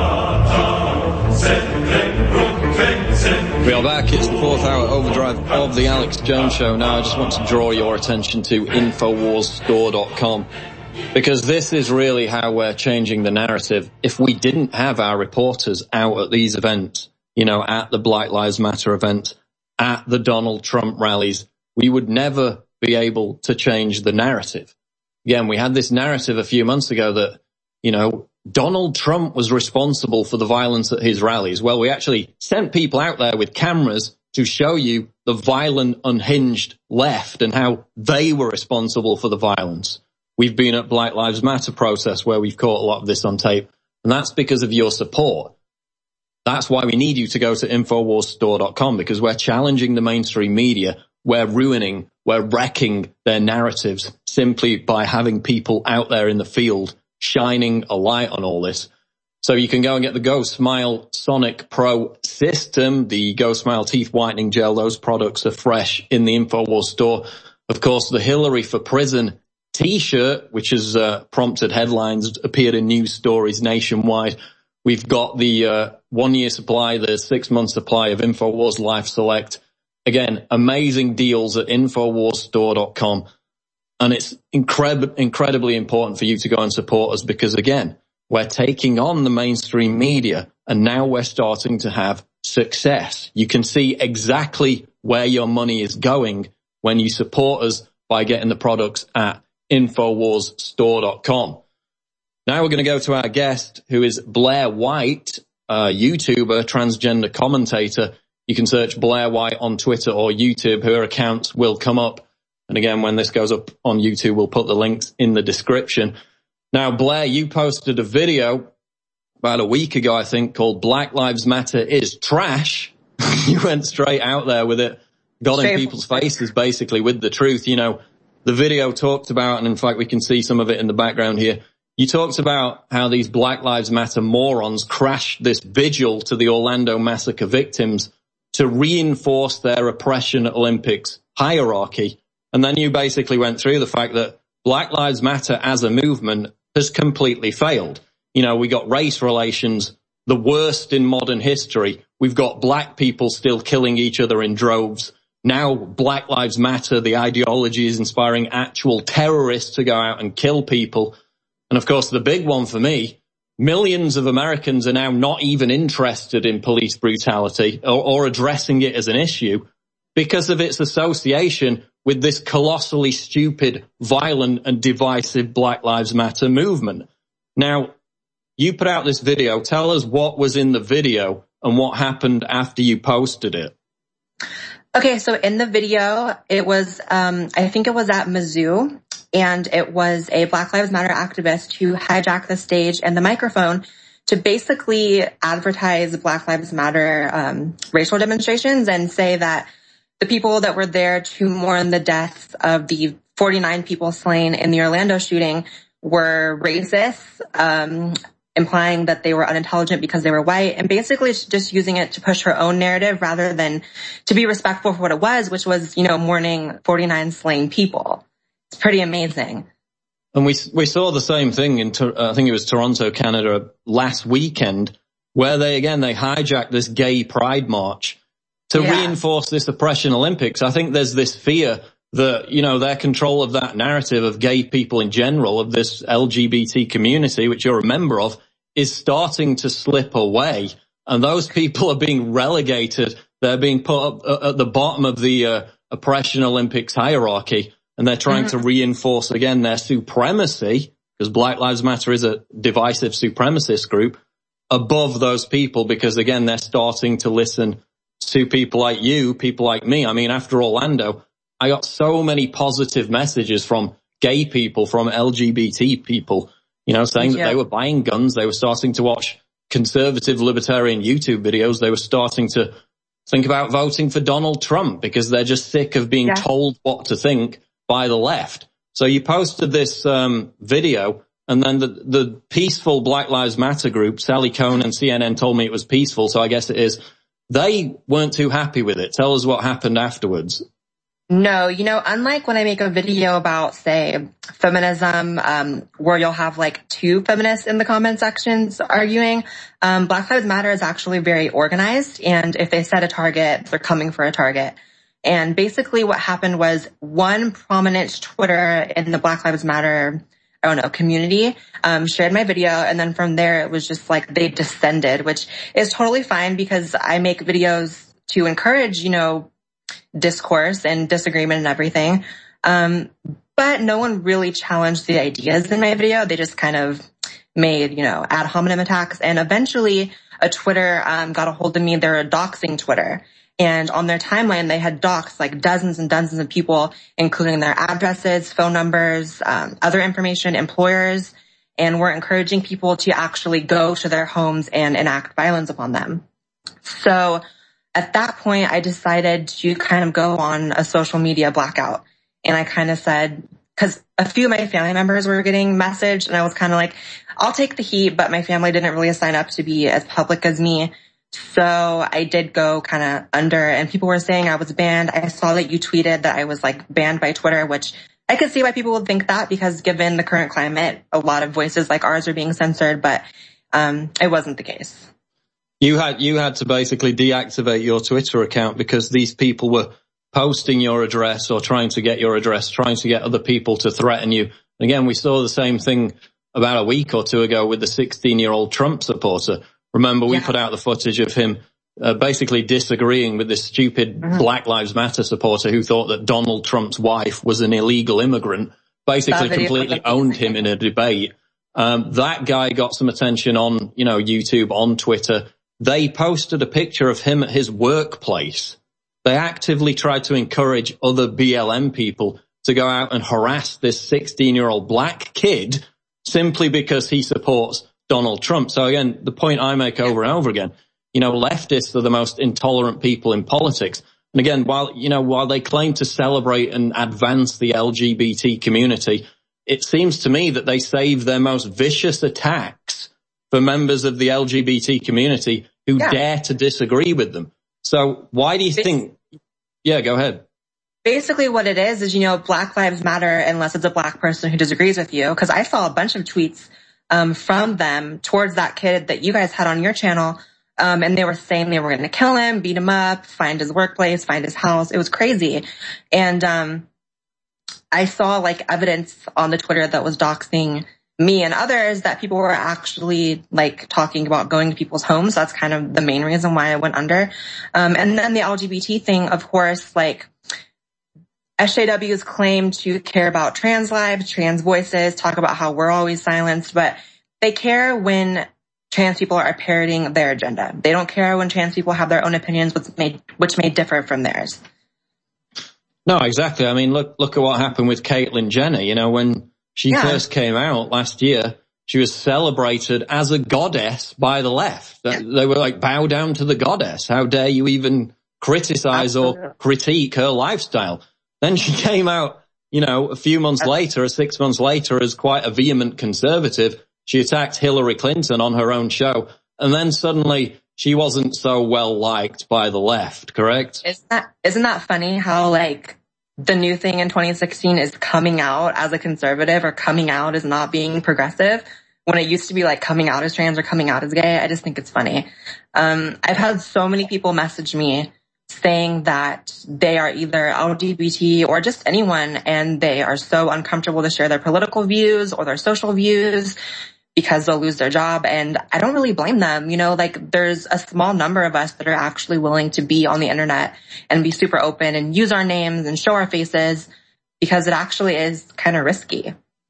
We are back. It's the fourth hour overdrive of the Alex Jones Show. Now I just want to draw your attention to Infowars Store dot com, because this is really how we're changing the narrative. If we didn't have our reporters out at these events, you know, at the Black Lives Matter event, at the Donald Trump rallies, we would never be able to change the narrative. Again, we had this narrative a few months ago that, you know, Donald Trump was responsible for the violence at his rallies. Well, we actually sent people out there with cameras to show you the violent, unhinged left and how they were responsible for the violence. We've been at Black Lives Matter protests where we've caught a lot of this on tape, and that's because of your support. That's why we need you to go to Infowars Store dot com, because we're challenging the mainstream media. We're ruining, we're wrecking their narratives simply by having people out there in the field shining a light on all this. So you can go and get the Go Smile Sonic Pro system, the Go Smile teeth whitening gel. Those products are fresh in the Infowars store. Of course, the Hillary for Prison t-shirt, which has uh, prompted headlines, appeared in news stories nationwide. We've got the uh, one-year supply, the six-month supply of Infowars Life Select. Again, amazing deals at Infowars Store dot com. And it's incred- incredibly important for you to go and support us because, again, we're taking on the mainstream media and now we're starting to have success. You can see exactly where your money is going when you support us by getting the products at Infowars Store dot com. Now we're going to go to our guest, who is Blair White, a YouTuber, transgender commentator. You can search Blair White on Twitter or YouTube. Her accounts will come up. And again, when this goes up on YouTube, we'll put the links in the description. Now, Blair, you posted a video about a week ago, I think, called Black Lives Matter is Trash. You went straight out there with it, got in people's faces, basically, with the truth. You know, the video talked about, and in fact, we can see some of it in the background here. You talked about how these Black Lives Matter morons crashed this vigil to the Orlando massacre victims to reinforce their oppression Olympics hierarchy. And then you basically went through the fact that Black Lives Matter as a movement has completely failed. You know, we got race relations, the worst in modern history. We've got black people still killing each other in droves. Now Black Lives Matter, the ideology is inspiring actual terrorists to go out and kill people. And of course, the big one for me, millions of Americans are now not even interested in police brutality or, or addressing it as an issue because of its association with this colossally stupid, violent and divisive Black Lives Matter movement. Now, you put out this video. Tell us what was in the video and what happened after you posted it. Okay, so in the video, it was, um, I think it was at Mizzou, and it was a Black Lives Matter activist who hijacked the stage and the microphone to basically advertise Black Lives Matter um, racial demonstrations and say that the people that were there to mourn the deaths of the forty-nine people slain in the Orlando shooting were racist, um, implying that they were unintelligent because they were white, and basically just using it to push her own narrative rather than to be respectful for what it was, which was, you know, mourning forty-nine slain people. It's pretty amazing. And we we saw the same thing in, I think it was Toronto, Canada, last weekend, where they, again, they hijacked this gay pride march to yeah. reinforce this oppression Olympics. I think there's this fear that, you know, their control of that narrative of gay people in general, of this L G B T community, which you're a member of, is starting to slip away. And those people are being relegated. They're being put up at the bottom of the uh, oppression Olympics hierarchy. And they're trying mm-hmm. to reinforce, again, their supremacy, because Black Lives Matter is a divisive supremacist group, above those people, because, again, they're starting to listen to people like you, people like me. I mean, after Orlando, I got so many positive messages from gay people, from L G B T people, you know, saying yeah. that they were buying guns. They were starting to watch conservative libertarian YouTube videos. They were starting to think about voting for Donald Trump because they're just sick of being yeah. told what to think by the left. So you posted this um video. And then the, the peaceful Black Lives Matter group, Sally Cohn and C N N told me it was peaceful, so I guess it is. They weren't too happy with it. Tell us what happened afterwards. No, you know, unlike when I make a video about, say, feminism, um, where you'll have like two feminists in the comment sections arguing, um, Black Lives Matter is actually very organized. And if they set a target, they're coming for a target. And basically what happened was one prominent Twitter in the Black Lives Matter I don't know, community, um, shared my video. And then from there, it was just like they descended, which is totally fine because I make videos to encourage, you know, discourse and disagreement and everything. Um, but no one really challenged the ideas in my video. They just kind of made, you know, ad hominem attacks. And eventually a Twitter, um, got a hold of me. They're doxing Twitter. And on their timeline, they had doxed like dozens and dozens of people, including their addresses, phone numbers, um, other information, employers, and were encouraging people to actually go to their homes and enact violence upon them. So at that point, I decided to kind of go on a social media blackout. And I kind of said, because a few of my family members were getting messaged, and I was kind of like, I'll take the heat, but my family didn't really sign up to be as public as me. So I did go kind of under, and people were saying I was banned. I saw that you tweeted that I was like banned by Twitter, which I could see why people would think that because given the current climate, a lot of voices like ours are being censored, but um, it wasn't the case. You had, you had to basically deactivate your Twitter account because these people were posting your address or trying to get your address, trying to get other people to threaten you. And again, we saw the same thing about a week or two ago with the sixteen-year-old Trump supporter. Remember, we yeah. put out the footage of him uh, basically disagreeing with this stupid mm-hmm. Black Lives Matter supporter who thought that Donald Trump's wife was an illegal immigrant, basically completely owned him in a debate. Um, that guy got some attention on, you know, YouTube, on Twitter. They posted a picture of him at his workplace. They actively tried to encourage other B L M people to go out and harass this sixteen-year-old black kid simply because he supports Donald Trump. So again, the point I make over and over again, you know, leftists are the most intolerant people in politics. And again, while, you know, while they claim to celebrate and advance the L G B T community, it seems to me that they save their most vicious attacks for members of the L G B T community who yeah. dare to disagree with them. So why do you think, yeah, go ahead. Basically what it is, is, you know, Black Lives Matter unless it's a black person who disagrees with you. Cause I saw a bunch of tweets Um, from them towards that kid that you guys had on your channel. Um, and they were saying they were going to kill him, beat him up, find his workplace, find his house. It was crazy. And, um, I saw like evidence on the Twitter that was doxing me and others that people were actually like talking about going to people's homes. That's kind of the main reason why I went under. Um, and then the L G B T thing, of course, like, S J Ws claim to care about trans lives, trans voices, talk about how we're always silenced, but they care when trans people are parroting their agenda. They don't care when trans people have their own opinions, which may, which may differ from theirs. No, exactly. I mean, look, look at what happened with Caitlyn Jenner. You know, when she yeah. first came out last year, she was celebrated as a goddess by the left. Yeah. They were like, bow down to the goddess. How dare you even criticize Absolutely. or critique her lifestyle? Then she came out, you know, a few months later, or six months later, as quite a vehement conservative. She attacked Hillary Clinton on her own show. And then suddenly she wasn't so well liked by the left, correct? Isn't that, isn't that funny how, like, the new thing in twenty sixteen is coming out as a conservative or coming out as not being progressive when it used to be like coming out as trans or coming out as gay? I just think it's funny. Um, I've had so many people message me saying that they are either L G B T or just anyone, and they are so uncomfortable to share their political views or their social views because they'll lose their job. And I don't really blame them. You know, like there's a small number of us that are actually willing to be on the internet and be super open and use our names and show our faces because it actually is kind of risky.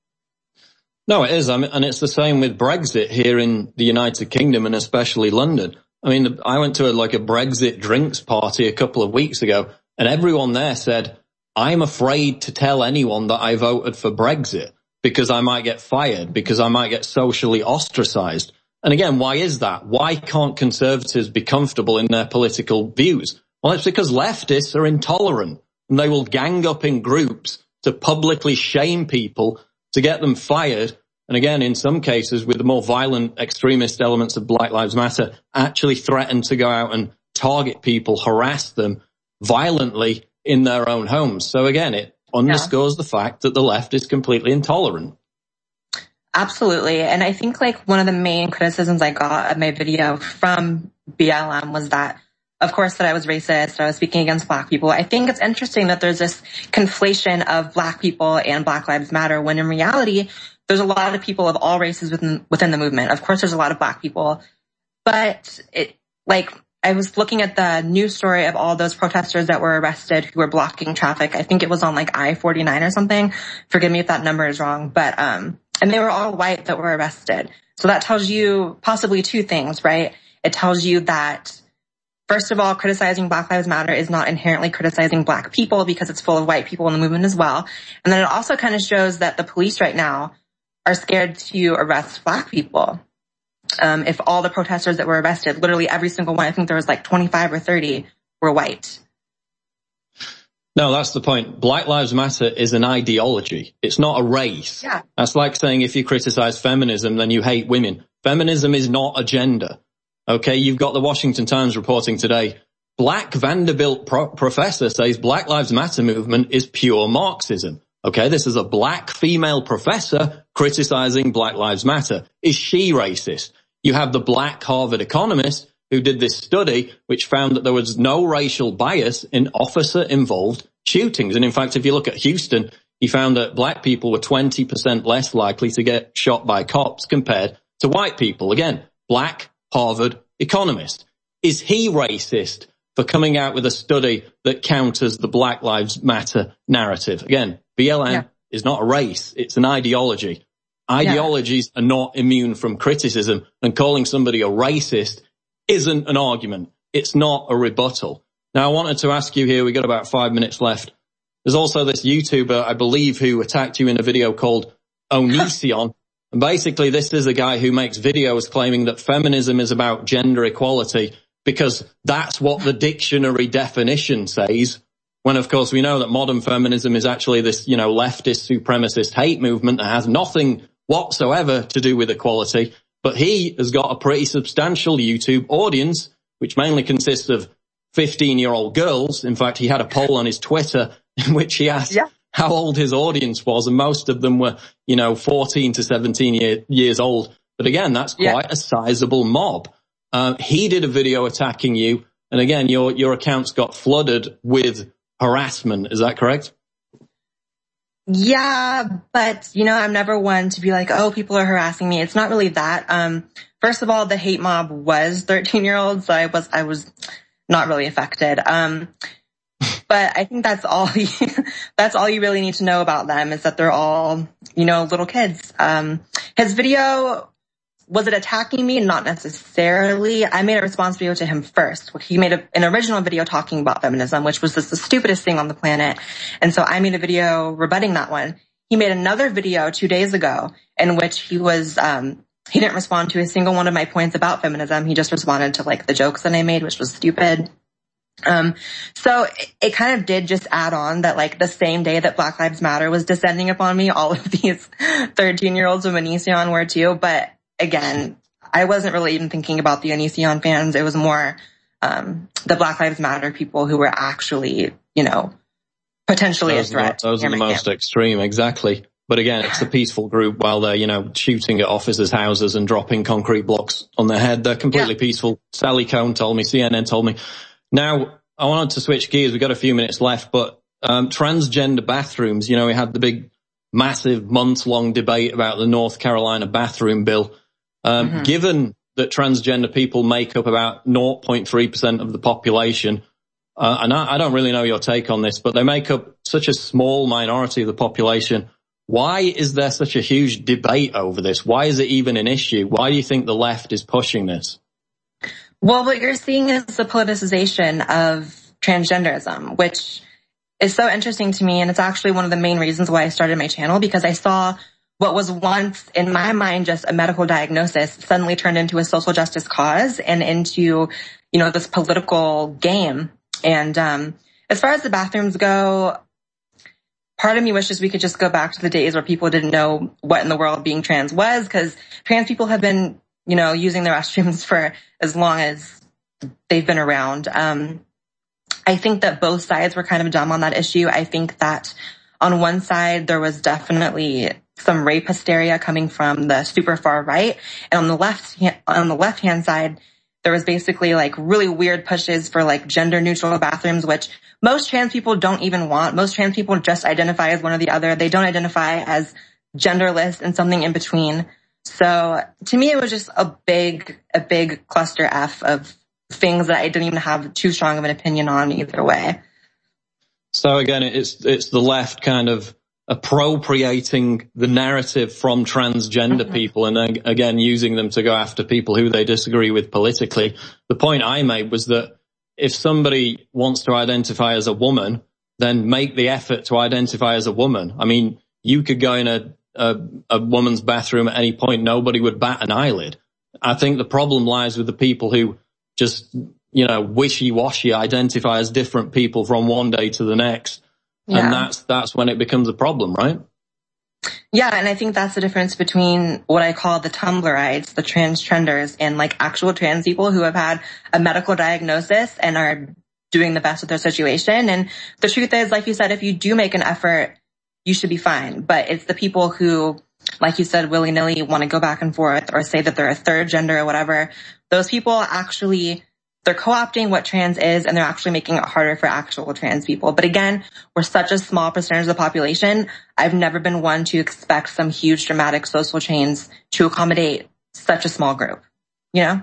No, it is. I mean, and it's the same with Brexit here in the United Kingdom and especially London. I mean, I went to a, like a Brexit drinks party a couple of weeks ago, and everyone there said, I'm afraid to tell anyone that I voted for Brexit because I might get fired, because I might get socially ostracized. And again, why is that? Why can't conservatives be comfortable in their political views? Well, it's because leftists are intolerant, and they will gang up in groups to publicly shame people, to get them fired, and again, in some cases with the more violent extremist elements of Black Lives Matter, actually threaten to go out and target people, harass them violently in their own homes. So again, it underscores yeah. the fact that the left is completely intolerant. Absolutely. And I think like one of the main criticisms I got of my video from B L M was that, of course, that I was racist, I was speaking against black people. I think it's interesting that there's this conflation of black people and Black Lives Matter, when in reality, there's a lot of people of all races within, within the movement. Of course, there's a lot of black people, but it, like, I was looking at the news story of all those protesters that were arrested who were blocking traffic. I think it was on like I forty-nine or something. Forgive me if that number is wrong, but, um, and they were all white that were arrested. So that tells you possibly two things, right? It tells you that, first of all, criticizing Black Lives Matter is not inherently criticizing black people, because it's full of white people in the movement as well. And then it also kind of shows that the police right now are scared to arrest black people. Um, if all the protesters that were arrested, literally every single one, I think there was like twenty-five or thirty, were white. No, that's the point. Black Lives Matter is an ideology. It's not a race. Yeah. That's like saying if you criticize feminism, then you hate women. Feminism is not a gender. Okay, you've got the Washington Times reporting today. Black Vanderbilt pro- professor says Black Lives Matter movement is pure Marxism. Okay, this is a black female professor criticizing Black Lives Matter. Is she racist? You have the black Harvard economist who did this study which found that there was no racial bias in officer-involved shootings. And in fact, if you look at Houston, he found that black people were twenty percent less likely to get shot by cops compared to white people. Again, black Harvard economist. Is he racist for coming out with a study that counters the Black Lives Matter narrative? Again, B L M yeah. is not a race. It's an ideology. Ideologies yeah. are not immune from criticism, and calling somebody a racist isn't an argument. It's not a rebuttal. Now, I wanted to ask you here, we got about five minutes left. There's also this YouTuber, I believe, who attacked you in a video called Onision. And basically, this is a guy who makes videos claiming that feminism is about gender equality because that's what the dictionary definition says. When, of course, we know that modern feminism is actually this, you know, leftist supremacist hate movement that has nothing whatsoever to do with equality. But he has got a pretty substantial YouTube audience, which mainly consists of fifteen-year-old girls. In fact, he had a poll on his Twitter in which he asked yeah. how old his audience was, and most of them were, you know, fourteen to seventeen year, years old. But again, that's quite yeah. a sizable mob. Uh, he did a video attacking you, and again, your your accounts got flooded with harassment. Is that correct? Yeah, but, you know, I'm never one to be like, oh, people are harassing me. It's not really that. Um, first of all, the hate mob was thirteen-year-olds, so I was, I was not really affected. Um, but I think that's all, you, that's all you really need to know about them, is that they're all, you know, little kids. Um, his video, was it attacking me? Not necessarily. I made a response video to him first. He made a, an original video talking about feminism, which was just the stupidest thing on the planet. And so I made a video rebutting that one. He made another video two days ago in which he was, um, he didn't respond to a single one of my points about feminism. He just responded to like the jokes that I made, which was stupid. Um, so it, it kind of did just add on that, like, the same day that Black Lives Matter was descending upon me, all of these thirteen-year-olds of Onision were too. But again, I wasn't really even thinking about the Onision fans. It was more um the Black Lives Matter people who were actually, you know, potentially those a threat. Are the, those are the most camp. extreme, exactly. But again, it's a peaceful group while they're, you know, shooting at officers' houses and dropping concrete blocks on their head. They're completely yeah. peaceful. Sally Cohn told me, C N N told me. Now, I wanted to switch gears. We've got a few minutes left, but um transgender bathrooms, you know, we had the big, massive, months-long debate about the North Carolina bathroom bill. Um, mm-hmm. Given that transgender people make up about zero point three percent of the population, uh, and I, I don't really know your take on this, but they make up such a small minority of the population. Why is there such a huge debate over this? Why is it even an issue? Why do you think the left is pushing this? Well, what you're seeing is the politicization of transgenderism, which is so interesting to me. And it's actually one of the main reasons why I started my channel, because I saw what was once, in my mind, just a medical diagnosis suddenly turned into a social justice cause and into, you know, this political game. And um as far as the bathrooms go, part of me wishes we could just go back to the days where people didn't know what in the world being trans was, because trans people have been, you know, using the restrooms for as long as they've been around. Um, I think that both sides were kind of dumb on that issue. I think that on one side, there was definitely some rape hysteria coming from the super far right. And on the left, on the left hand side, there was basically like really weird pushes for like gender neutral bathrooms, which most trans people don't even want. Most trans people just identify as one or the other. They don't identify as genderless and something in between. So to me, it was just a big, a big cluster F of things that I didn't even have too strong of an opinion on either way. So again, it's, it's the left kind of appropriating the narrative from transgender mm-hmm. people and then, again, using them to go after people who they disagree with politically. The point I made was that if somebody wants to identify as a woman, then make the effort to identify as a woman. I mean, you could go in a, a, a woman's bathroom at any point, nobody would bat an eyelid. I think the problem lies with the people who just, you know, wishy-washy identify as different people from one day to the next. Yeah. And that's, that's when it becomes a problem, right? Yeah, and I think that's the difference between what I call the Tumblrites, the trans trenders, and like actual trans people who have had a medical diagnosis and are doing the best with their situation. And the truth is, like you said, if you do make an effort, you should be fine. But it's the people who, like you said, willy-nilly want to go back and forth or say that they're a third gender or whatever. Those people actually, they're co-opting what trans is, and they're actually making it harder for actual trans people. But again, we're such a small percentage of the population. I've never been one to expect some huge dramatic social change to accommodate such a small group, you know?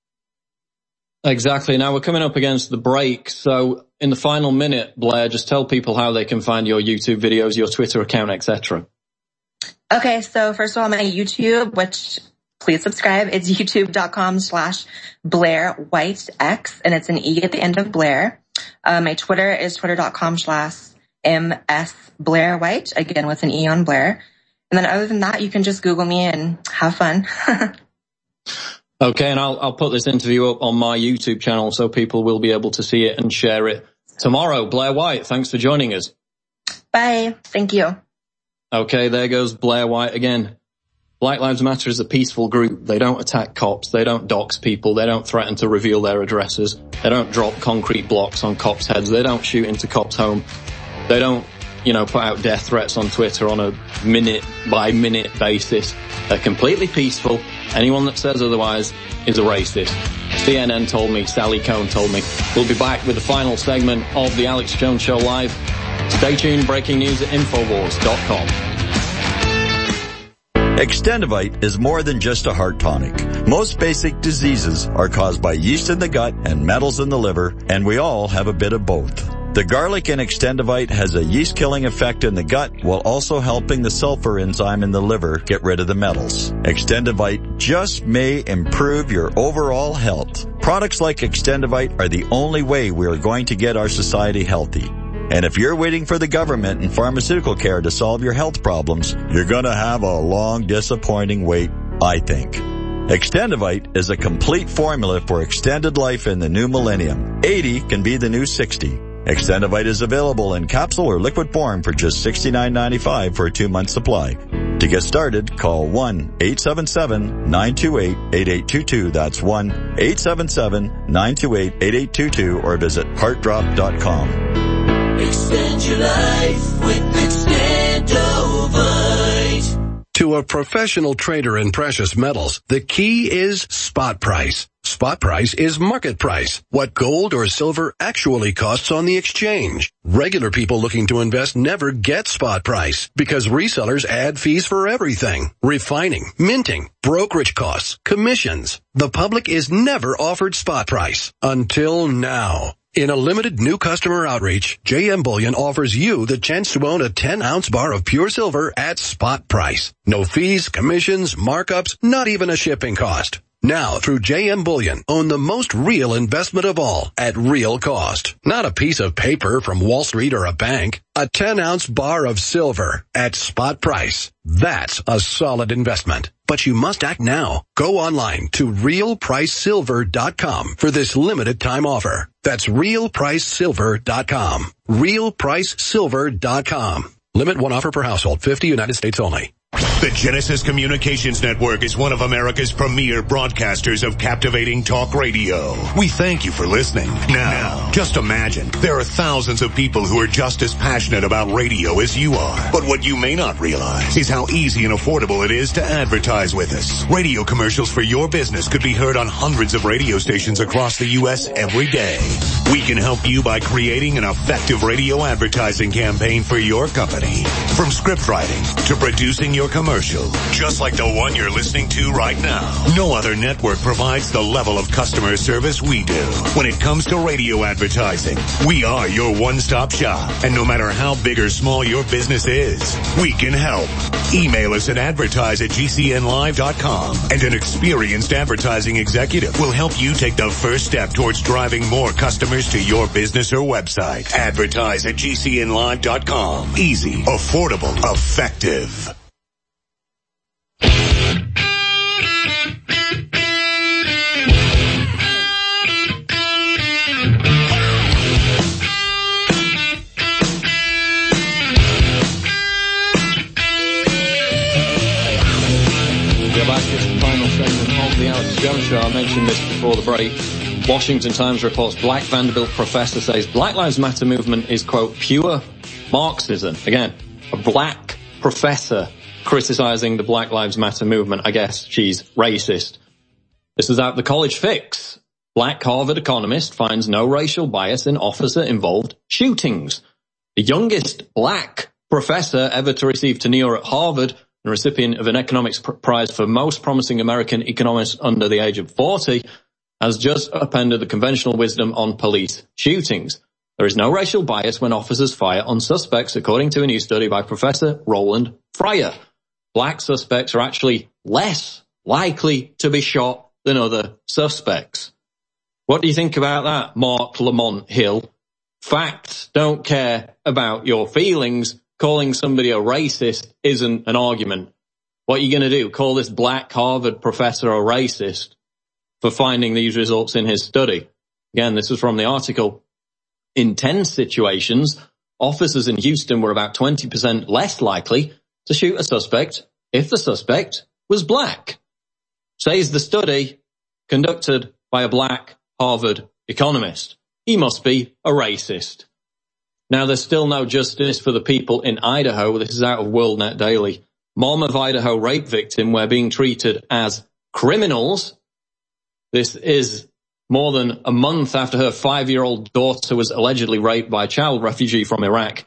Exactly. Now we're coming up against the break. So in the final minute, Blair, just tell people how they can find your YouTube videos, your Twitter account, et cetera. Okay. So first of all, my YouTube, which please subscribe. It's youtube.com slash Blair White X, and it's an E at the end of Blair. Uh, my Twitter is twitter.com slash MS Blair White, again with an E on Blair. And then other than that, you can just Google me and have fun. Okay, and I'll, I'll put this interview up on my YouTube channel so people will be able to see it and share it tomorrow. Blair White, thanks for joining us. Bye. Thank you. Okay, there goes Blair White again. Black Lives Matter is a peaceful group. They don't attack cops. They don't dox people. They don't threaten to reveal their addresses. They don't drop concrete blocks on cops' heads. They don't shoot into cops' home. They don't, you know, put out death threats on Twitter on a minute-by-minute basis. They're completely peaceful. Anyone that says otherwise is a racist. C N N told me, Sally Cohn told me. We'll be back with the final segment of the Alex Jones Show Live. Stay tuned, breaking news at Infowars dot com. Extendivite is more than just a heart tonic. Most basic diseases are caused by yeast in the gut and metals in the liver, and we all have a bit of both. The garlic in Extendivite has a yeast-killing effect in the gut while also helping the sulfur enzyme in the liver get rid of the metals. Extendivite just may improve your overall health. Products like Extendivite are the only way we are going to get our society healthy. And if you're waiting for the government and pharmaceutical care to solve your health problems, you're gonna have a long, disappointing wait, I think. Extendivite is a complete formula for extended life in the new millennium. eighty can be the new sixty. Extendivite is available in capsule or liquid form for just sixty-nine ninety-five for a two-month supply. To get started, call one eight seven seven nine two eight eight eight two two. That's one eight seven seven nine two eight eight eight two two or visit heart drop dot com. Extend your life with Extendovite. To a professional trader in precious metals, the key is spot price. Spot price is market price, what gold or silver actually costs on the exchange. Regular people looking to invest never get spot price because resellers add fees for everything. Refining, minting, brokerage costs, commissions. The public is never offered spot price until now. In a limited new customer outreach, J M Bullion offers you the chance to own a ten ounce bar of pure silver at spot price. No fees, commissions, markups, not even a shipping cost. Now, through J M Bullion, own the most real investment of all at real cost. Not a piece of paper from Wall Street or a bank. A ten ounce bar of silver at spot price. That's a solid investment. But you must act now. Go online to real price silver dot com for this limited time offer. That's real price silver dot com. real price silver dot com. Limit one offer per household. fifty United States only. The Genesis Communications Network is one of America's premier broadcasters of captivating talk radio. We thank you for listening. Now, just imagine, there are thousands of people who are just as passionate about radio as you are. But what you may not realize is how easy and affordable it is to advertise with us. Radio commercials for your business could be heard on hundreds of radio stations across the U S every day. We can help you by creating an effective radio advertising campaign for your company. From script writing to producing your commercial, just like the one you're listening to right now. No other network provides the level of customer service we do. When it comes to radio advertising, we are your one-stop shop. And no matter how big or small your business is, we can help. Email us at advertise at G C N live dot com, and an experienced advertising executive will help you take the first step towards driving more customers to your business or website. Advertise at G C N live dot com. Easy, affordable, effective. Back to the final segment of the Alex Jones Show. I mentioned this before the break. Washington Times reports Black Vanderbilt professor says Black Lives Matter movement is, quote, pure Marxism. Again, a black professor criticizing the Black Lives Matter movement. I guess she's racist. This is out the College Fix. Black Harvard economist finds no racial bias in officer-involved shootings. The youngest black professor ever to receive tenure at Harvard, and recipient of an economics prize for most promising American economist under the age of forty, has just upended the conventional wisdom on police shootings. There is no racial bias when officers fire on suspects, according to a new study by Professor Roland Fryer. Black suspects are actually less likely to be shot than other suspects. What do you think about that, Mark Lamont Hill? Facts don't care about your feelings. Calling somebody a racist isn't an argument. What are you going to do? Call this black Harvard professor a racist for finding these results in his study? Again, this is from the article. In ten situations, officers in Houston were about twenty percent less likely to shoot a suspect if the suspect was black, says the study conducted by a black Harvard economist. He must be a racist. Now, there's still no justice for the people in Idaho. This is out of WorldNet Daily. Mom of Idaho rape victim were being treated as criminals. This is more than a month after her five-year-old daughter was allegedly raped by a child refugee from Iraq.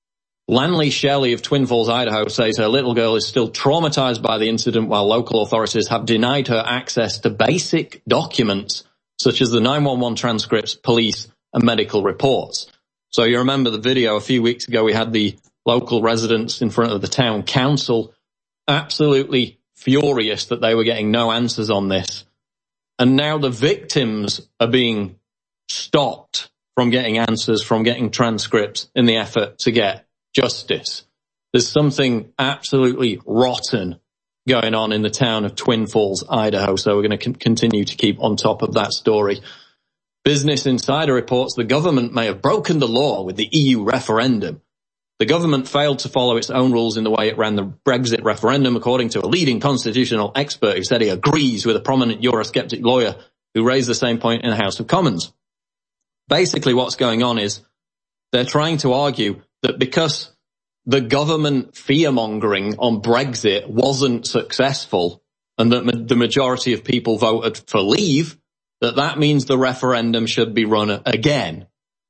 Lanley Shelley of Twin Falls, Idaho, says her little girl is still traumatized by the incident, while local authorities have denied her access to basic documents such as the nine one one transcripts, police, and medical reports. So you remember the video a few weeks ago, we had the local residents in front of the town council absolutely furious that they were getting no answers on this. And now the victims are being stopped from getting answers, from getting transcripts in the effort to get justice. There's something absolutely rotten going on in the town of Twin Falls, Idaho. So we're going to continue to keep on top of that story. Business Insider reports the government may have broken the law with the E U referendum. The government failed to follow its own rules in the way it ran the Brexit referendum, according to a leading constitutional expert who said he agrees with a prominent Eurosceptic lawyer who raised the same point in the House of Commons. Basically, what's going on is they're trying to argue that because the government fear-mongering on Brexit wasn't successful and that ma- the majority of people voted for leave, that that means the referendum should be run again.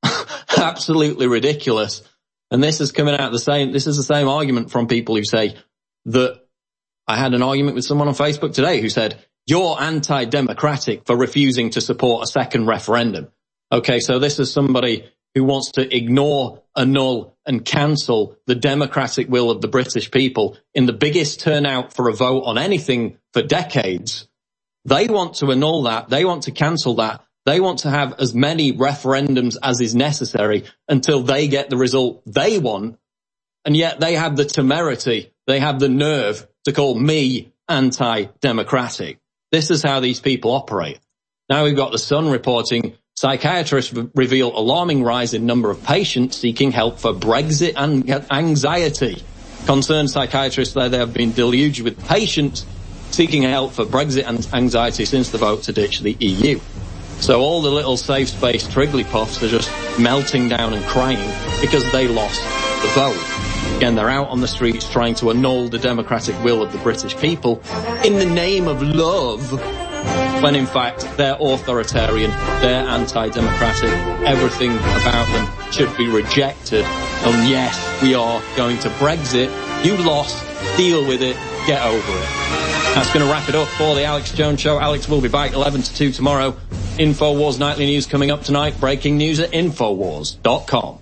Absolutely ridiculous. And this is coming out the same, this is the same argument from people who say that, I had an argument with someone on Facebook today who said, you're anti-democratic for refusing to support a second referendum. Okay, so this is somebody who wants to ignore, annul, and cancel the democratic will of the British people in the biggest turnout for a vote on anything for decades. They want to annul that. They want to cancel that. They want to have as many referendums as is necessary until they get the result they want. And yet they have the temerity, they have the nerve to call me anti-democratic. This is how these people operate. Now we've got the Sun reporting Psychiatrists re- reveal alarming rise in number of patients seeking help for Brexit and anxiety. Concerned psychiatrists there, they have been deluged with patients seeking help for Brexit and anxiety since the vote to ditch the E U. So all the little safe space Trigglypuffs are just melting down and crying because they lost the vote. Again, they're out on the streets trying to annul the democratic will of the British people in the name of love, when in fact they're authoritarian, they're anti-democratic, everything about them should be rejected. And yes, we are going to Brexit. You lost, deal with it, get over it. That's going to wrap it up for the Alex Jones Show. Alex will be back eleven to two tomorrow. InfoWars Nightly News coming up tonight. Breaking news at Infowars dot com.